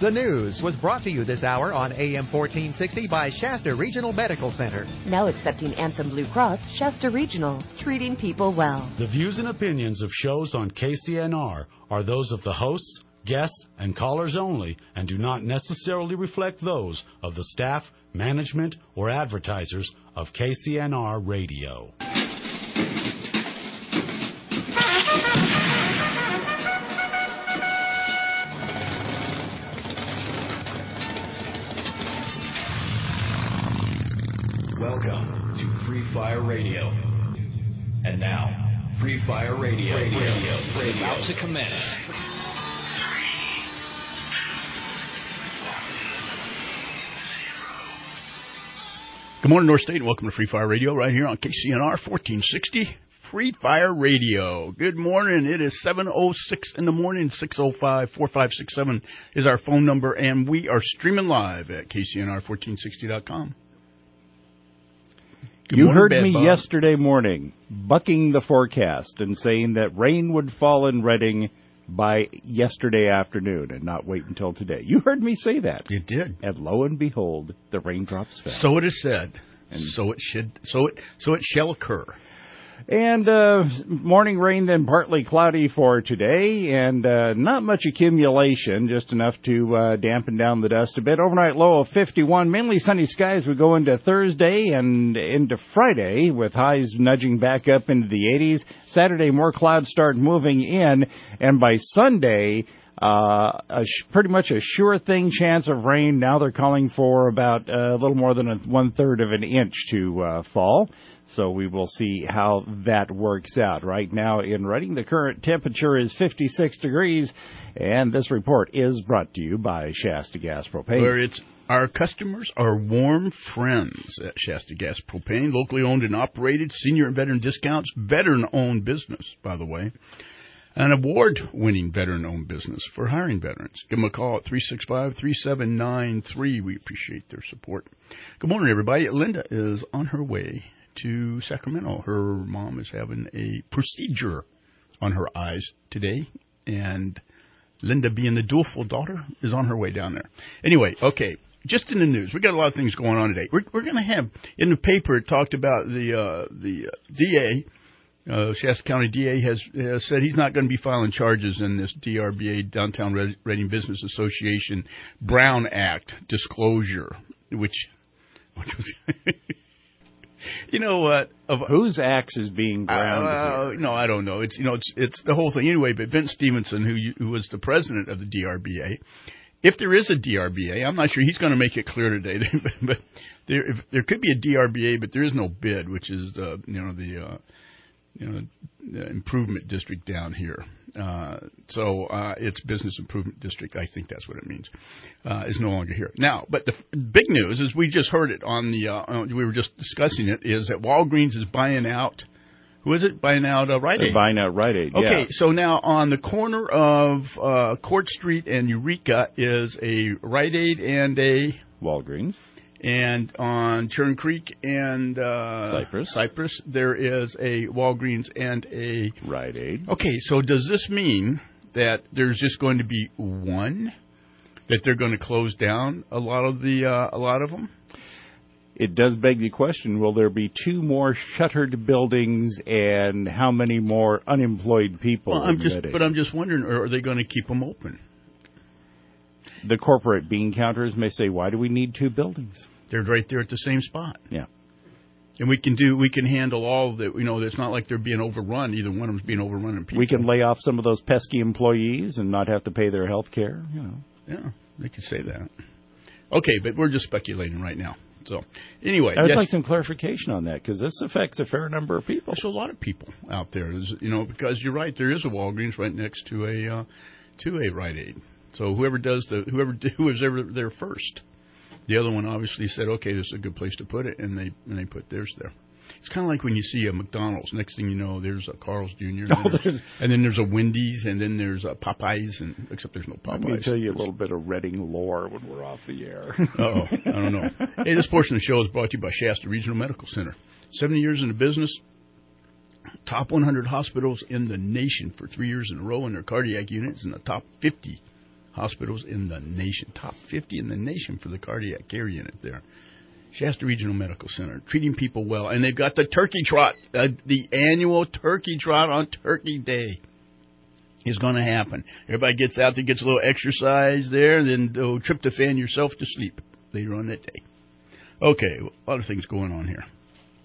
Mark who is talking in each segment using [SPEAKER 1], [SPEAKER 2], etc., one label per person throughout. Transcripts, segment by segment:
[SPEAKER 1] The news was brought to you this hour on AM 1460 by Shasta Regional Medical Center.
[SPEAKER 2] Now accepting Anthem Blue Cross, Shasta Regional, treating people well.
[SPEAKER 3] The views and opinions of shows on KCNR are those of the hosts, guests, and callers only, and do not necessarily reflect those of the staff, management, or advertisers of KCNR Radio.
[SPEAKER 4] Welcome to Free Fire Radio. And now, Free Fire Radio is about to commence.
[SPEAKER 5] Good morning, North State, and welcome to Free Fire Radio right here on KCNR 1460 Free Fire Radio. Good morning. It is 7:06 in the morning. 605-4567 is our phone number, and we are streaming live at KCNR1460.com.
[SPEAKER 6] You heard me yesterday morning bucking the forecast and saying that rain would fall in Redding by yesterday afternoon and not wait until today. You heard me say that.
[SPEAKER 5] You did.
[SPEAKER 6] And lo and behold, the raindrops fell.
[SPEAKER 5] So it is said. And so it shall occur.
[SPEAKER 6] And morning rain, then partly cloudy for today, and not much accumulation, just enough to dampen down the dust a bit. Overnight low of 51, mainly sunny skies. We go into Thursday and into Friday with highs nudging back up into the 80s. Saturday, more clouds start moving in, and by Sunday, pretty much a sure thing chance of rain. Now they're calling for about a little more than 1/3 of an inch to fall. So we will see how that works out. Right now in Redding, the current temperature is 56 degrees, and this report is brought to you by Shasta Gas Propane.
[SPEAKER 5] Where our customers are warm friends at Shasta Gas Propane, locally owned and operated, senior and veteran discounts, veteran-owned business, by the way. An award-winning veteran-owned business for hiring veterans. Give them a call at 365-3793. We appreciate their support. Good morning, everybody. Linda is on her way to Sacramento. Her mom is having a procedure on her eyes today, and Linda, being the dutiful daughter, is on her way down there. Anyway, okay, just in the news, we got a lot of things going on today. We're going to have, in the paper, it talked about the DA, Shasta County DA has said he's not going to be filing charges in this DRBA, Downtown Redding Business Association Brown Act disclosure, which was... You know what?
[SPEAKER 6] Whose axe is being ground?
[SPEAKER 5] No, I don't know. It's the whole thing anyway. But Vince Stevenson, who was the president of the DRBA, if there is a DRBA, I'm not sure he's going to make it clear today. But there could be a DRBA, but there is no bid, which is the improvement district down here. So it's business improvement district. I think that's what it means. Is no longer here now. But the big news is we just heard it on the. We were just discussing it. Is that Walgreens is buying out. Who is it buying out? Rite Aid.
[SPEAKER 6] They're buying out Rite Aid.
[SPEAKER 5] Okay,
[SPEAKER 6] yeah.
[SPEAKER 5] So now on the corner of Court Street and Eureka is a Rite Aid and a
[SPEAKER 6] Walgreens.
[SPEAKER 5] And on Churn Creek and Cypress, there is a Walgreens and a
[SPEAKER 6] Rite Aid.
[SPEAKER 5] Okay, so does this mean that there's just going to be one? That they're going to close down a lot of them?
[SPEAKER 6] It does beg the question: will there be two more shuttered buildings, and how many more unemployed people?
[SPEAKER 5] Well, I'm just wondering: are they going to keep them open?
[SPEAKER 6] The corporate bean counters may say, "Why do we need two buildings?"
[SPEAKER 5] They're right there at the same spot.
[SPEAKER 6] Yeah,
[SPEAKER 5] and we can handle all of that. It's not like they're being overrun. Either one of them's being overrun. And
[SPEAKER 6] we can lay off some of those pesky employees and not have to pay their health care.
[SPEAKER 5] Yeah, they could say that. Okay, but we're just speculating right now. So anyway,
[SPEAKER 6] I'd like some clarification on that because this affects a fair number of people.
[SPEAKER 5] There's a lot of people out there. Because you're right. There is a Walgreens right next to a Rite Aid. So whoever was ever there first, the other one obviously said, okay, this is a good place to put it, and they put theirs there. It's kind of like when you see a McDonald's. Next thing you know, there's a Carl's Jr. And then there's a Wendy's, and then there's a Popeyes, except there's no Popeyes.
[SPEAKER 6] Let me tell you a little bit of Redding lore when we're off the air.
[SPEAKER 5] Uh-oh, I don't know. Hey, this portion of the show is brought to you by Shasta Regional Medical Center. 70 years in the business, top 100 hospitals in the nation for 3 years in a row, and their cardiac units in the top 50 hospitals in the nation, top 50 in the nation for the cardiac care unit there. Shasta Regional Medical Center, treating people well. And they've got the turkey trot, the annual turkey trot on Turkey Day is going to happen. Everybody gets out there, gets a little exercise there, then tryptophan yourself to sleep later on that day. Okay, a lot of things going on here.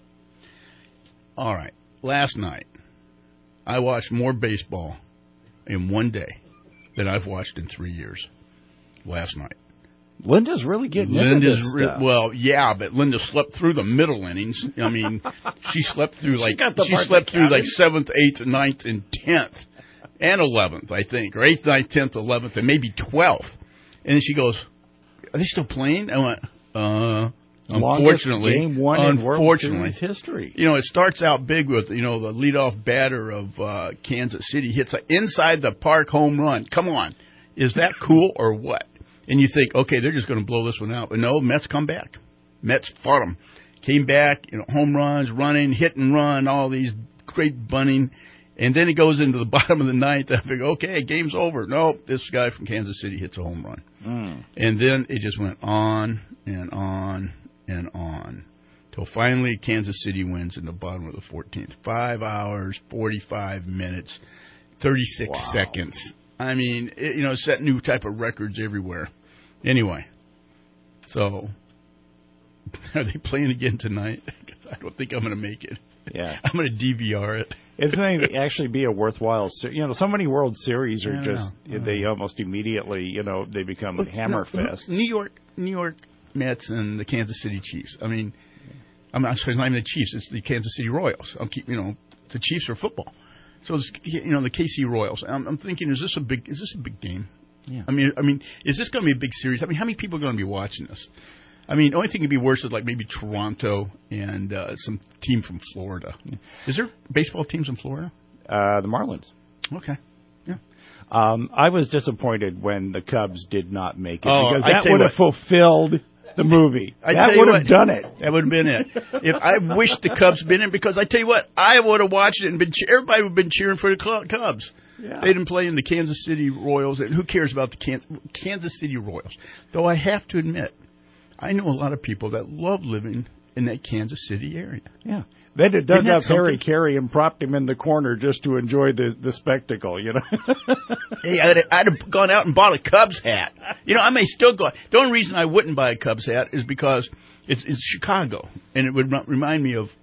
[SPEAKER 5] All right, last night, I watched more baseball in one day than I've watched in 3 years. Last night.
[SPEAKER 6] Linda's really getting into this stuff.
[SPEAKER 5] Well, yeah, but Linda slept through the middle innings. I mean, she slept through like 7th, 8th, 9th, and 10th, and 11th, I think, or 8th, 9th, 10th, 11th, and maybe 12th. And then she goes, "Are they still playing?" I went, unfortunately,
[SPEAKER 6] game one in World Series history.
[SPEAKER 5] You know, it starts out big with, the leadoff batter of Kansas City hits an inside the park home run. Come on. Is that cool or what? And you think, okay, they're just going to blow this one out. But no, Mets come back. Mets fought them. Came back, home runs, running, hit and run, all these great bunting. And then it goes into the bottom of the ninth. I figure, okay, game's over. No, this guy from Kansas City hits a home run. And then it just went on and on and on till finally Kansas City wins in the bottom of the 14th. 5 hours, 45 minutes, 36 seconds. I mean, it set new type of records everywhere. Anyway, so are they playing again tonight? I don't think I'm going to make it.
[SPEAKER 6] Yeah,
[SPEAKER 5] I'm going to DVR it.
[SPEAKER 6] It's going to actually be a worthwhile. So many World Series are they almost immediately, they become hammer fest.
[SPEAKER 5] New York Mets and the Kansas City Chiefs. I mean, I'm not even the Chiefs. It's the Kansas City Royals. The Chiefs are football. So it's, the KC Royals. I'm thinking, is this a big game?
[SPEAKER 6] Yeah.
[SPEAKER 5] I mean, is this going to be a big series? I mean, how many people are going to be watching this? I mean, the only thing could be worse is like maybe Toronto and some team from Florida. Is there baseball teams in Florida?
[SPEAKER 6] The Marlins.
[SPEAKER 5] Okay. Yeah.
[SPEAKER 6] I was disappointed when the Cubs did not make it because
[SPEAKER 5] that
[SPEAKER 6] would have fulfilled the movie. That would have done it.
[SPEAKER 5] That would have been it. If I wish the Cubs been in, because I tell you what, I would have watched it and everybody would have been cheering for the Cubs.
[SPEAKER 6] Yeah.
[SPEAKER 5] They didn't play in the Kansas City Royals, and who cares about the Kansas City Royals? Though I have to admit, I know a lot of people that love living in that Kansas City area.
[SPEAKER 6] Yeah. They'd have dug up Harry Carey and propped him in the corner just to enjoy the spectacle,
[SPEAKER 5] Hey, I'd have gone out and bought a Cubs hat. I may still go. The only reason I wouldn't buy a Cubs hat is because it's Chicago, and it would remind me of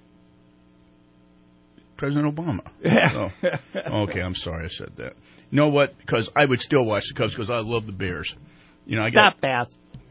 [SPEAKER 5] President Obama. Okay, I'm sorry I said that. You know what? Because I would still watch the Cubs because I love the Bears.
[SPEAKER 6] Stop, Bass.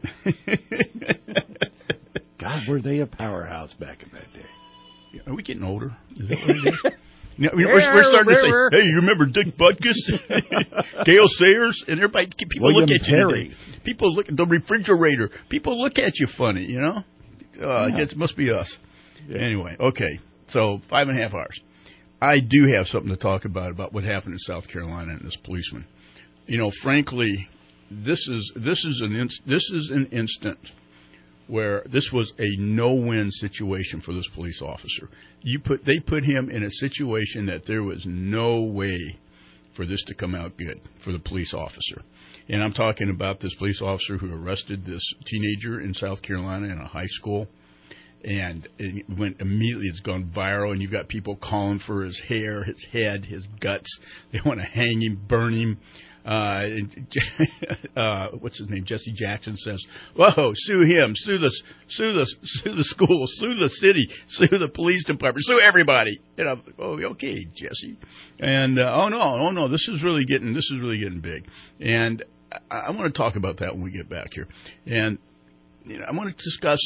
[SPEAKER 6] God, were they a powerhouse back in that day?
[SPEAKER 5] Are we getting older? Is that what it is? We're starting to say, hey, you remember Dick Butkus, Gale Sayers, and everybody, people
[SPEAKER 6] William
[SPEAKER 5] look at
[SPEAKER 6] Terry.
[SPEAKER 5] You today. People look at the refrigerator. People look at you funny, It must be us. Yeah. Anyway, okay, so 5.5 hours. I do have something to talk about what happened in South Carolina and this policeman. Frankly, this is an instant where this was a no-win situation for this police officer. They put him in a situation that there was no way for this to come out good for the police officer. And I'm talking about this police officer who arrested this teenager in South Carolina in a high school. And it went immediately, it's gone viral, and you've got people calling for his hair, his head, his guts. They want to hang him, burn him. What's his name? Jesse Jackson says, "Whoa, sue him, sue the school, sue the city, sue the police department, sue everybody." And I'm, okay, Jesse. And oh no, this is really getting big. And I want to talk about that when we get back here. And I want to discuss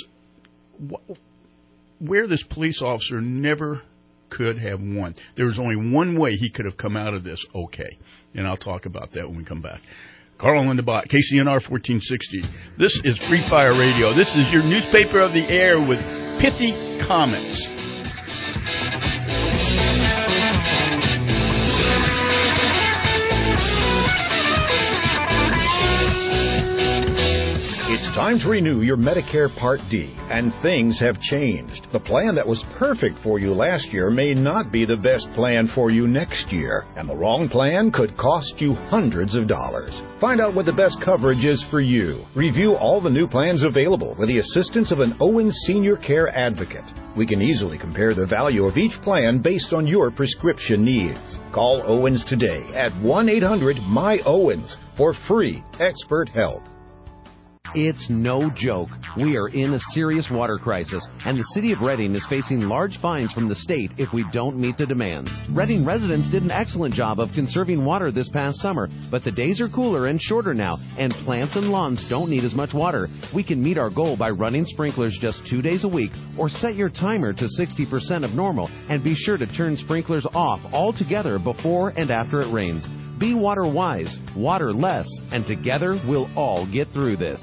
[SPEAKER 5] where this police officer never could have won. There was only one way he could have come out of this okay. And I'll talk about that when we come back. Carl and Linda Bott, KCNR 1460. This is Free Fire Radio. This is your newspaper of the air with pithy comments.
[SPEAKER 7] It's time to renew your Medicare Part D, and things have changed. The plan that was perfect for you last year may not be the best plan for you next year, and the wrong plan could cost you hundreds of dollars. Find out what the best coverage is for you. Review all the new plans available with the assistance of an Owens Senior Care Advocate. We can easily compare the value of each plan based on your prescription needs. Call Owens today at 1-800-MY-OWENS for free expert help.
[SPEAKER 8] It's no joke. We are in a serious water crisis, and the city of Reading is facing large fines from the state if we don't meet the demands. Reading residents did an excellent job of conserving water this past summer, but the days are cooler and shorter now, and plants and lawns don't need as much water. We can meet our goal by running sprinklers just 2 days a week, or set your timer to 60% of normal, and be sure to turn sprinklers off altogether before and after it rains. Be water wise, water less, and together we'll all get through this.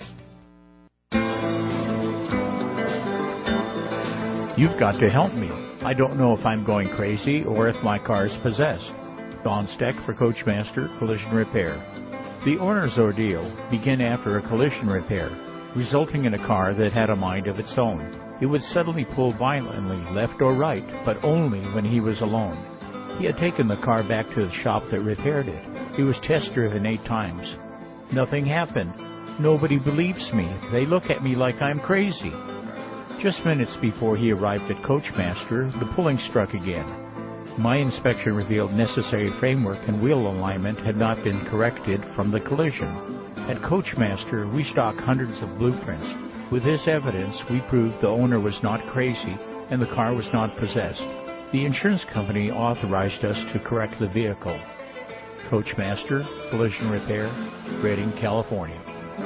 [SPEAKER 9] You've got to help me. I don't know if I'm going crazy or if my car's possessed. Don Steck for Coachmaster Collision Repair. The owner's ordeal began after a collision repair, resulting in a car that had a mind of its own. It would suddenly pull violently left or right, but only when he was alone. He had taken the car back to the shop that repaired it. It was test-driven 8 times. Nothing happened. Nobody believes me. They look at me like I'm crazy. Just minutes before he arrived at Coachmaster, the pulling struck again. My inspection revealed necessary framework and wheel alignment had not been corrected from the collision. At Coachmaster, we stock hundreds of blueprints. With this evidence, we proved the owner was not crazy and the car was not possessed. The insurance company authorized us to correct the vehicle. Coachmaster Collision Repair, Reading, California.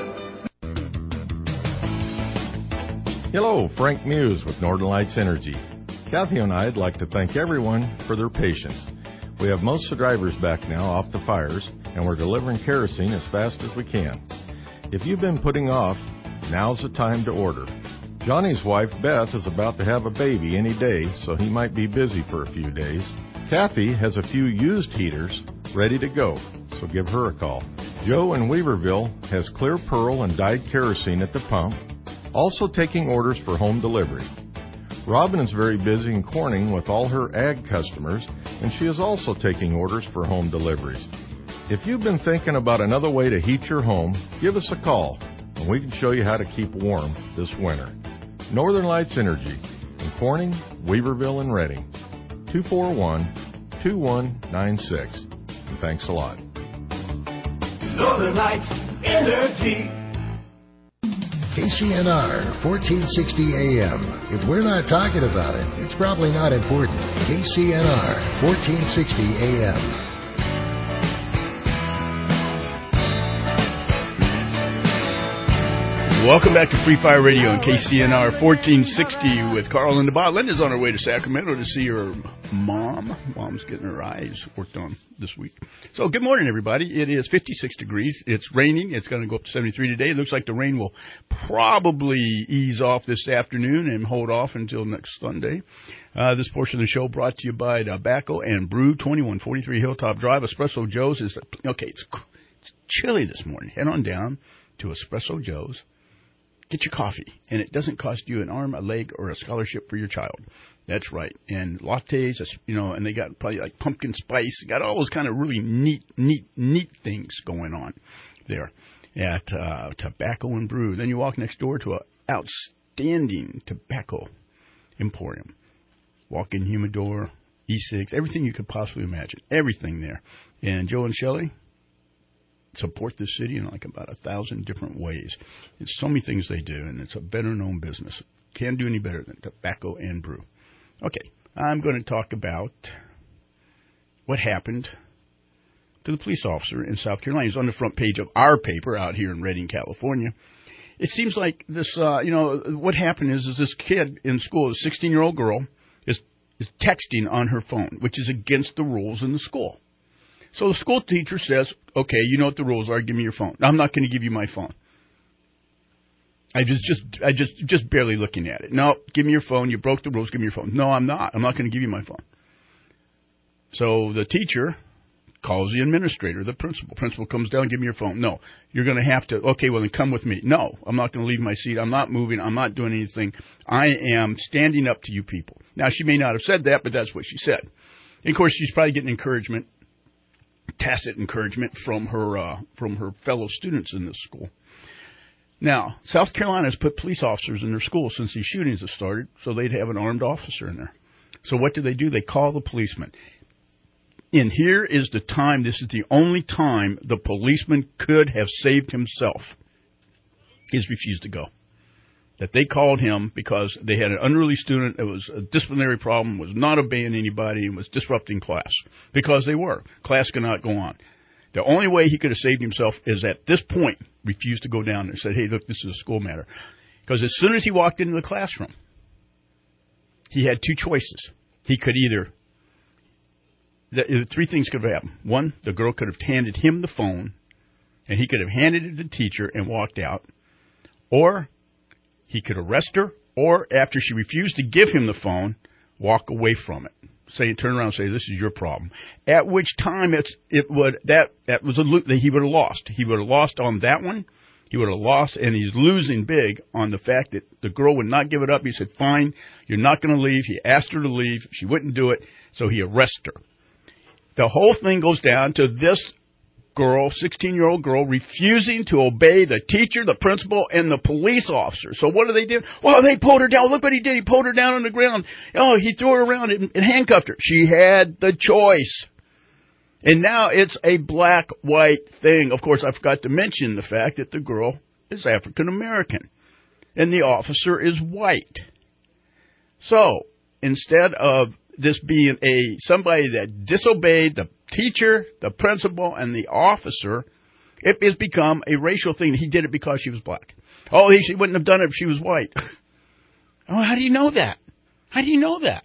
[SPEAKER 10] Hello, Frank Muse with Northern Lights Energy. Kathy and I'd like to thank everyone for their patience. We have most of the drivers back now off the fires, and we're delivering kerosene as fast as we can. If you've been putting off, now's the time to order. Johnny's wife, Beth, is about to have a baby any day, so he might be busy for a few days. Kathy has a few used heaters ready to go, so give her a call. Joe in Weaverville has clear pearl and dyed kerosene at the pump, also taking orders for home delivery. Robin is very busy in Corning with all her ag customers, and she is also taking orders for home deliveries. If you've been thinking about another way to heat your home, give us a call, and we can show you how to keep warm this winter. Northern Lights Energy in Corning, Weaverville, and Reading. 241-2196. And thanks a lot.
[SPEAKER 4] Northern Lights Energy.
[SPEAKER 11] KCNR 1460 AM. If we're not talking about it, it's probably not important. KCNR 1460 AM.
[SPEAKER 5] Welcome back to Free Fire Radio on KCNR 1460 with Carl and DeBot. Linda's on her way to Sacramento to see her mom. Mom's getting her eyes worked on this week. So good morning, everybody. It is 56 degrees. It's raining. It's going to go up to 73 today. It looks like the rain will probably ease off this afternoon and hold off until next Sunday. This portion of the show brought to you by Tobacco and Brew, 2143 Hilltop Drive. Espresso Joe's is, okay, it's chilly this morning. Head on down to Espresso Joe's. Get your coffee, and it doesn't cost you an arm, a leg, or a scholarship for your child. That's right. And lattes, and they got probably like pumpkin spice. Got all those kind of really neat things going on there at Tobacco and Brew. Then you walk next door to an outstanding tobacco emporium. Walk-in humidor, e-cigs, everything you could possibly imagine. Everything there. And Joe and Shelley support this city in like about 1,000 different ways. It's so many things they do, and it's a better-known business. Can't do any better than Tobacco and Brew. Okay, I'm going to talk about what happened to the police officer in South Carolina. He's on the front page of our paper out here in Redding, California. It seems like this, what happened is this kid in school, a 16-year-old girl, is texting on her phone, which is against the rules in the school. So the school teacher says, okay, you know what the rules are. Give me your phone. I'm not going to give you my phone. I just barely looking at it. No, give me your phone. You broke the rules. Give me your phone. No, I'm not. I'm not going to give you my phone. So the teacher calls the administrator, the principal. Principal comes down, give me your phone. No, you're going to have to, okay, well, then come with me. No, I'm not going to leave my seat. I'm not moving. I'm not doing anything. I am standing up to you people. Now, she may not have said that, but that's what she said. And, of course, she's probably getting encouragement, tacit encouragement from her fellow students in this school. Now, South Carolina has put police officers in their school since these shootings have started, so they'd have an armed officer in there. So what do? They call the policeman. And here is the time, this is the only time the policeman could have saved himself. He's refused to go. That they called him because they had an unruly student that was a disciplinary problem, was not obeying anybody, and was disrupting class. Because they were. Class could not go on. The only way he could have saved himself is at this point, refused to go down there and said, hey, look, this is a school matter. Because as soon as he walked into the classroom, he had two choices. He could either, three things could have happened. One, the girl could have handed him the phone, and he could have handed it to the teacher and walked out. Or he could arrest her, or after she refused to give him the phone, walk away from it. Turn around and say, this is your problem. At which time he would have lost. He would have lost on that one. He would have lost, and he's losing big on the fact that the girl would not give it up. He said, fine, you're not going to leave. He asked her to leave. She wouldn't do it, so he arrested her. The whole thing goes down to this girl, 16-year-old girl, refusing to obey the teacher, the principal, and the police officer. So what do they do? Well, they pulled her down. Look what he did. He pulled her down on the ground. Oh, he threw her around and handcuffed her. She had the choice. And now it's a black-white thing. Of course, I forgot to mention the fact that the girl is African-American and the officer is white. So instead of this being somebody that disobeyed the teacher, the principal, and the officer, it has become a racial thing. He did it because she was black. Oh, she wouldn't have done it if she was white. Oh, how do you know that? How do you know that?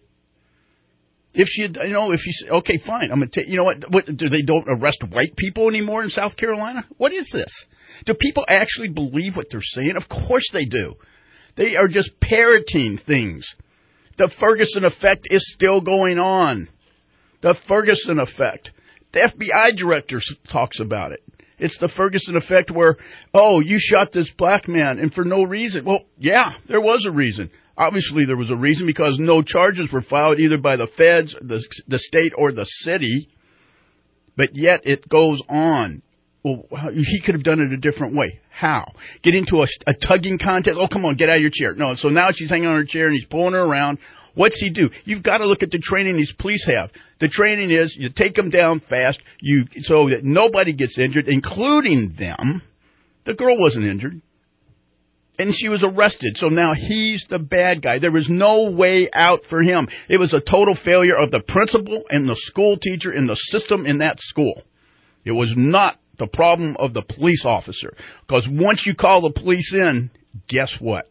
[SPEAKER 5] If she, okay, fine. I'm gonna take. You know what? Do they don't arrest white people anymore in South Carolina? What is this? Do people actually believe what they're saying? Of course they do. They are just parroting things. The Ferguson effect is still going on. The Ferguson effect. The FBI director talks about it. It's the Ferguson effect where, oh, you shot this black man and for no reason. Well, yeah, there was a reason. Obviously, there was a reason because no charges were filed either by the feds, the state, or the city. But yet it goes on. Well, he could have done it a different way. How? Get into a tugging contest? Oh, come on, get out of your chair. No, so now she's hanging on her chair and he's pulling her around. What's he do? You've got to look at the training these police have. The training is you take them down fast so that nobody gets injured, including them. The girl wasn't injured. And she was arrested. So now he's the bad guy. There was no way out for him. It was a total failure of the principal and the school teacher and the system in that school. It was not the problem of the police officer. Because once you call the police in, guess what?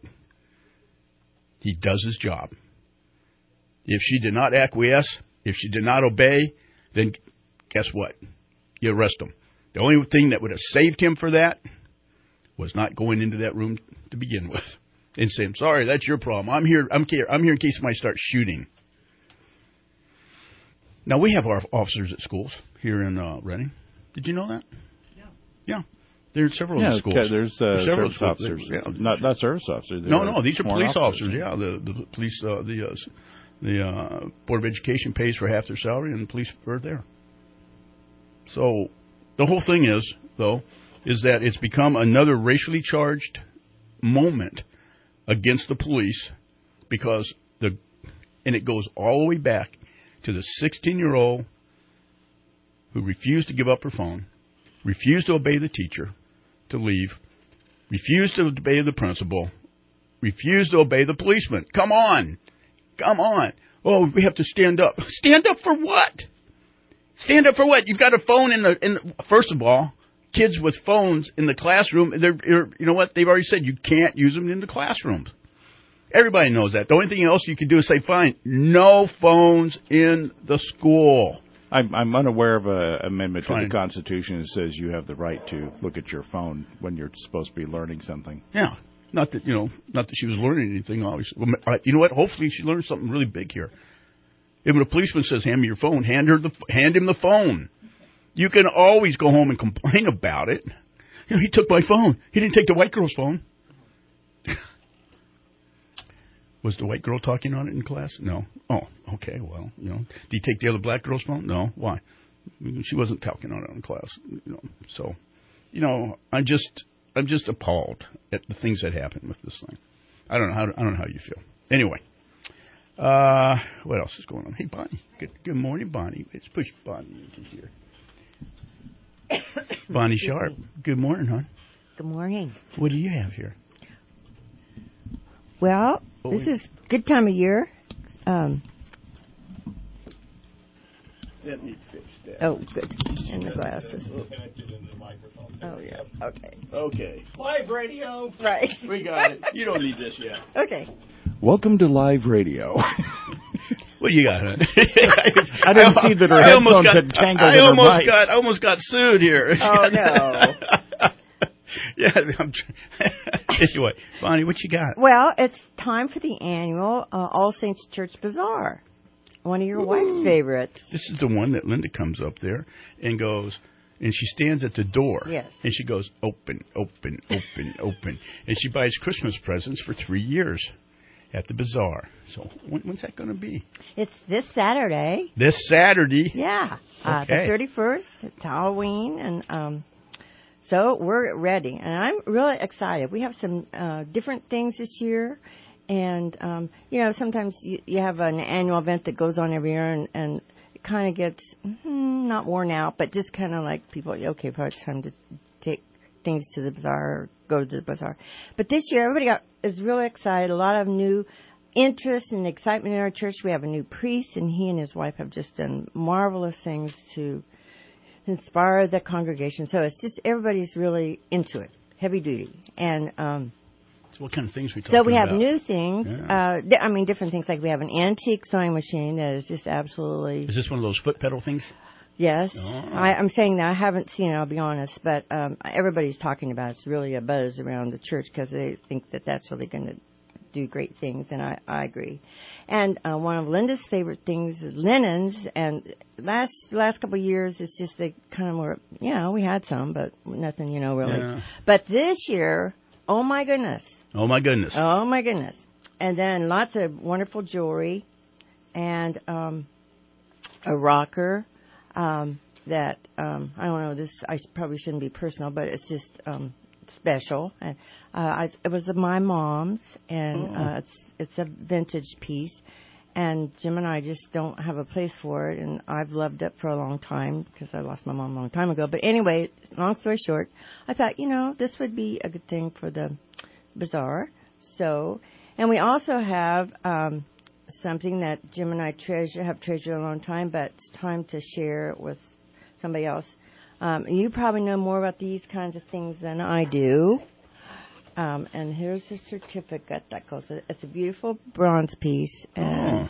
[SPEAKER 5] He does his job. If she did not acquiesce, if she did not obey, then guess what? You arrest him. The only thing that would have saved him for that was not going into that room to begin with and saying, sorry, that's your problem. I'm here in case somebody starts shooting. Now, we have our officers at schools here in Reading. Did you know that? Yeah. There are several in the schools.
[SPEAKER 6] There's service officers. Not service officers.
[SPEAKER 5] No, these are police officers. Yeah, the police, the Board of Education pays for half their salary, and the police are there. So the whole thing is, though, is that it's become another racially charged moment against the police because and it goes all the way back to the 16-year-old who refused to give up her phone, refused to obey the teacher to leave, refused to obey the principal, refused to obey the policeman. Come on. Oh, we have to stand up. Stand up for what? Stand up for what? You've got a phone in the first of all, kids with phones in the classroom, you know what? They've already said you can't use them in the classrooms. Everybody knows that. The only thing else you can do is say, fine, no phones in the school.
[SPEAKER 6] I'm unaware of an amendment to the Constitution that says you have the right to look at your phone when you're supposed to be learning something.
[SPEAKER 5] Yeah. Not that she was learning anything, obviously. Well, you know what? Hopefully she learned something really big here. If a policeman says, hand me your phone, hand him the phone. You can always go home and complain about it. You know, he took my phone. He didn't take the white girl's phone. Was the white girl talking on it in class? No. Oh, okay. Well, you know, did he take the other black girl's phone? No. Why? She wasn't talking on it in class. You know, so, you know, I'm just appalled at the things that happen with this thing. I don't know how you feel. Anyway, what else is going on? Hey, Bonnie. Good morning, Bonnie. Let's push Bonnie into here. Bonnie Sharp. Good morning, hon.
[SPEAKER 12] Good morning.
[SPEAKER 5] What do you have here?
[SPEAKER 12] Well, this is a good time of year.
[SPEAKER 5] Let me fix that.
[SPEAKER 12] Oh, good. And the glasses. Oh, yeah. Okay.
[SPEAKER 5] Okay. Live radio.
[SPEAKER 12] Right.
[SPEAKER 5] We got it. You don't need this yet.
[SPEAKER 12] Okay.
[SPEAKER 6] Welcome to live radio.
[SPEAKER 5] What do you got, hon?
[SPEAKER 6] I didn't see that her headphones had tangled in her mic.
[SPEAKER 5] I almost got sued here.
[SPEAKER 12] Oh, no.
[SPEAKER 5] Yeah. Anyway, Bonnie, what you got?
[SPEAKER 12] Well, it's time for the annual All Saints Church Bazaar. One of your wife's favorites.
[SPEAKER 5] This is the one that Linda comes up there and goes, and she stands at the door.
[SPEAKER 12] Yes.
[SPEAKER 5] And she goes, open, open, open, open. And she buys Christmas presents for 3 years at the bazaar. So when's that going to be?
[SPEAKER 12] It's this Saturday.
[SPEAKER 5] This Saturday?
[SPEAKER 12] Yeah.
[SPEAKER 5] Okay.
[SPEAKER 12] The 31st. It's Halloween. And so we're ready. And I'm really excited. We have some different things this year. And, you know, sometimes you have an annual event that goes on every year and it kind of gets not worn out, but just kind of like people, okay, probably it's time to take things to the bazaar or go to the bazaar. But this year, everybody is really excited. A lot of new interest and excitement in our church. We have a new priest, and he and his wife have just done marvelous things to inspire the congregation. So it's just everybody's really into it, heavy duty. And
[SPEAKER 5] so what kind of things we talking about?
[SPEAKER 12] So we have new things.
[SPEAKER 5] Yeah.
[SPEAKER 12] Different things. Like we have an antique sewing machine that is just absolutely...
[SPEAKER 5] Is this one of those foot pedal things?
[SPEAKER 12] Yes.
[SPEAKER 5] Oh.
[SPEAKER 12] I'm saying that I haven't seen it, I'll be honest, but everybody's talking about it. It's really a buzz around the church because they think that that's really going to do great things, and I agree. And one of Linda's favorite things is linens, and last couple of years it's just they kind of were, we had some, but nothing, really.
[SPEAKER 5] Yeah.
[SPEAKER 12] But this year, oh my goodness.
[SPEAKER 5] Oh my goodness.
[SPEAKER 12] Oh my goodness. And then lots of wonderful jewelry and a rocker. That I don't know. This I probably shouldn't be personal, but it's just special. And it was my mom's, and it's a vintage piece. And Jim and I just don't have a place for it, and I've loved it for a long time because I lost my mom a long time ago. But anyway, long story short, I thought this would be a good thing for the bazaar. So, and we also have. Something that Jim and I have treasured a long time, but it's time to share it with somebody else. You probably know more about these kinds of things than I do. And here's a certificate that goes. It's a beautiful bronze piece, and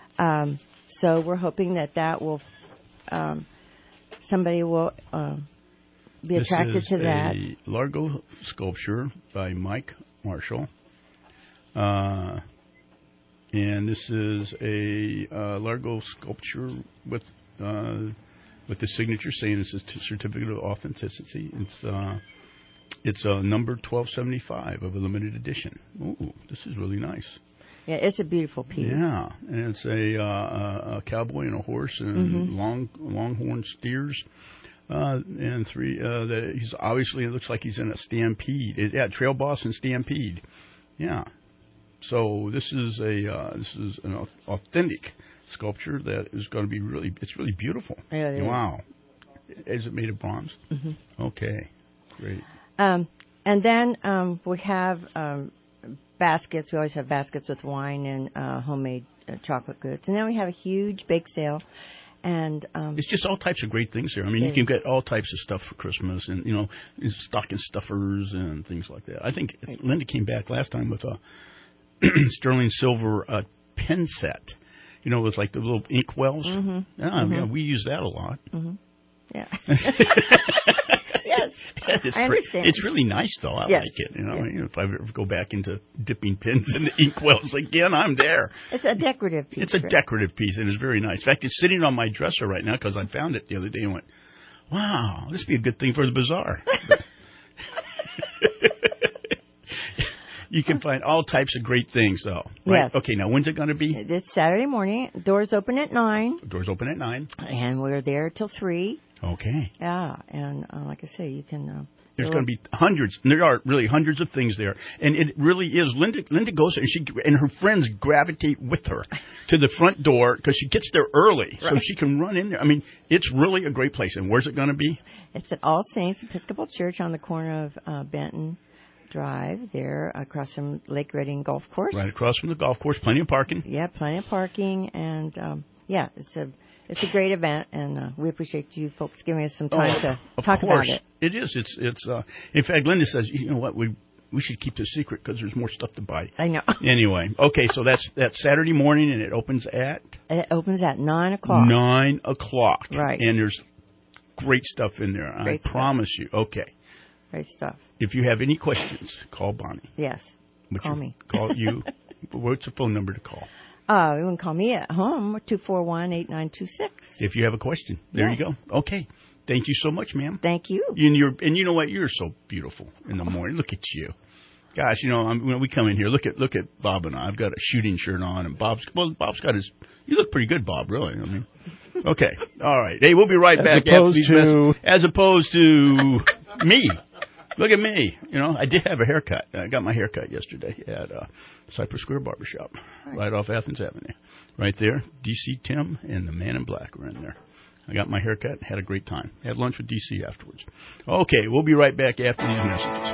[SPEAKER 12] so we're hoping that will somebody will be attracted to that.
[SPEAKER 5] This is a Largo sculpture by Mike Marshall. And this is a Largo sculpture with the signature saying it's a certificate of authenticity. It's number 1275 of a limited edition. Ooh, this is really nice.
[SPEAKER 12] Yeah, it's a beautiful piece.
[SPEAKER 5] Yeah, and it's a cowboy and a horse and longhorn steers. And three. That he's obviously, it looks like he's in a stampede. Trail boss and stampede. Yeah. So this is an authentic sculpture that is going to be it's really beautiful.
[SPEAKER 12] Yeah, it
[SPEAKER 5] wow. Is it made of bronze? Mm-hmm. Okay, great.
[SPEAKER 12] And then we have baskets. We always have baskets with wine and homemade chocolate goods. And then we have a huge bake sale. And
[SPEAKER 5] it's just all types of great things here. I mean, you can get all types of stuff for Christmas, and stocking stuffers and things like that. I think Linda came back last time with a sterling silver pen set, with like the little ink wells. Mm-hmm. Yeah, we use that a lot.
[SPEAKER 12] Mm-hmm. Yeah. Yes, I understand.
[SPEAKER 5] It's really nice, though. I like it. If I ever go back into dipping pins in the ink wells again, I'm there.
[SPEAKER 12] It's a decorative piece.
[SPEAKER 5] It's a decorative piece, and it's very nice. In fact, it's sitting on my dresser right now because I found it the other day and went, Wow, this would be a good thing for the bazaar. You can find all types of great things, though. Right?
[SPEAKER 12] Yes.
[SPEAKER 5] Okay, now when's it going to be?
[SPEAKER 12] It's Saturday morning. Doors open at 9.
[SPEAKER 5] Doors open at 9.
[SPEAKER 12] And we're there till 3.
[SPEAKER 5] Okay.
[SPEAKER 12] Yeah, and like I say, you can...
[SPEAKER 5] There's going to be hundreds, and there are really hundreds of things there. And it really is. Linda goes there, and her friends gravitate with her to the front door because she gets there early, so she can run in there. I mean, it's really a great place. And where's it going to be? It's
[SPEAKER 12] at All Saints Episcopal Church on the corner of Benton Drive, there across from Lake Reading Golf Course.
[SPEAKER 5] Right across from the golf course. Plenty of parking.
[SPEAKER 12] Yeah, plenty of parking. And, it's a great event, and we appreciate you folks giving us some time to talk about it.
[SPEAKER 5] It is. It's. In fact, Linda says, you know what, we should keep this secret because there's more stuff to buy.
[SPEAKER 12] I know.
[SPEAKER 5] Anyway, okay, so that's Saturday morning, and it opens at?
[SPEAKER 12] It opens at 9 o'clock.
[SPEAKER 5] 9 o'clock.
[SPEAKER 12] Right.
[SPEAKER 5] And there's great stuff in there. I promise you. Okay.
[SPEAKER 12] Great stuff.
[SPEAKER 5] If you have any questions, call Bonnie.
[SPEAKER 12] Yes. Call me.
[SPEAKER 5] Call you. What's the phone number to call?
[SPEAKER 12] You can call me at home, 241-8926.
[SPEAKER 5] If you have a question. There you go. Okay. Thank you so much, ma'am.
[SPEAKER 12] Thank you.
[SPEAKER 5] And you know what? You're so beautiful in the morning. Look at you. Gosh, when we come in here, look at Bob and I. I've got a shooting shirt on, and Bob's got his... You look pretty good, Bob, really. I mean, okay. All right. Hey, we'll be right back after these messages. As opposed to me. Look at me. I did have a haircut. I got my haircut yesterday at Cypress Square Barbershop, right off Athens Avenue. Right there, DC Tim and the Man in Black were in there. I got my haircut, had a great time. Had lunch with DC afterwards. Okay, we'll be right back after these messages.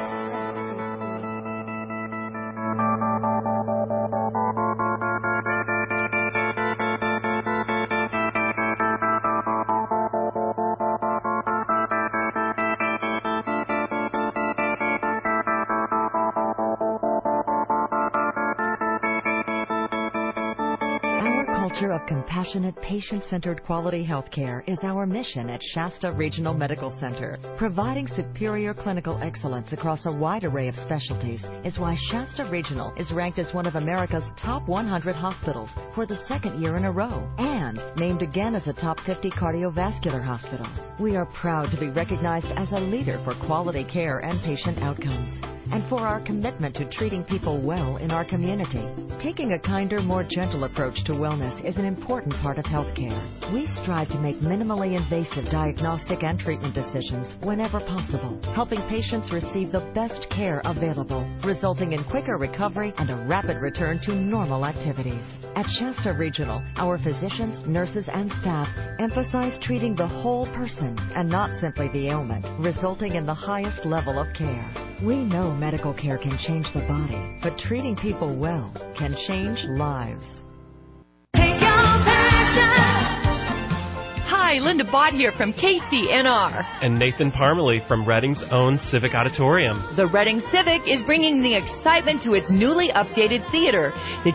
[SPEAKER 13] Of compassionate, patient-centered quality health care is our mission at Shasta Regional Medical Center. Providing superior clinical excellence across a wide array of specialties is why Shasta Regional is ranked as one of America's top 100 hospitals for the second year in a row and named again as a top 50 cardiovascular hospital. We are proud to be recognized as a leader for quality care and patient outcomes, and for our commitment to treating people well in our community. Taking a kinder, more gentle approach to wellness is an important part of healthcare. We strive to make minimally invasive diagnostic and treatment decisions whenever possible, helping patients receive the best care available, resulting in quicker recovery and a rapid return to normal activities. At Shasta Regional, our physicians, nurses, and staff emphasize treating the whole person and not simply the ailment, resulting in the highest level of care. We know medical care can change the body, but treating people well can change lives.
[SPEAKER 14] Take your passion. Hi, Linda Bott here from KCNR.
[SPEAKER 15] And Nathan Parmalee from Reading's own Civic Auditorium.
[SPEAKER 14] The Reading Civic is bringing the excitement to its newly updated theater. The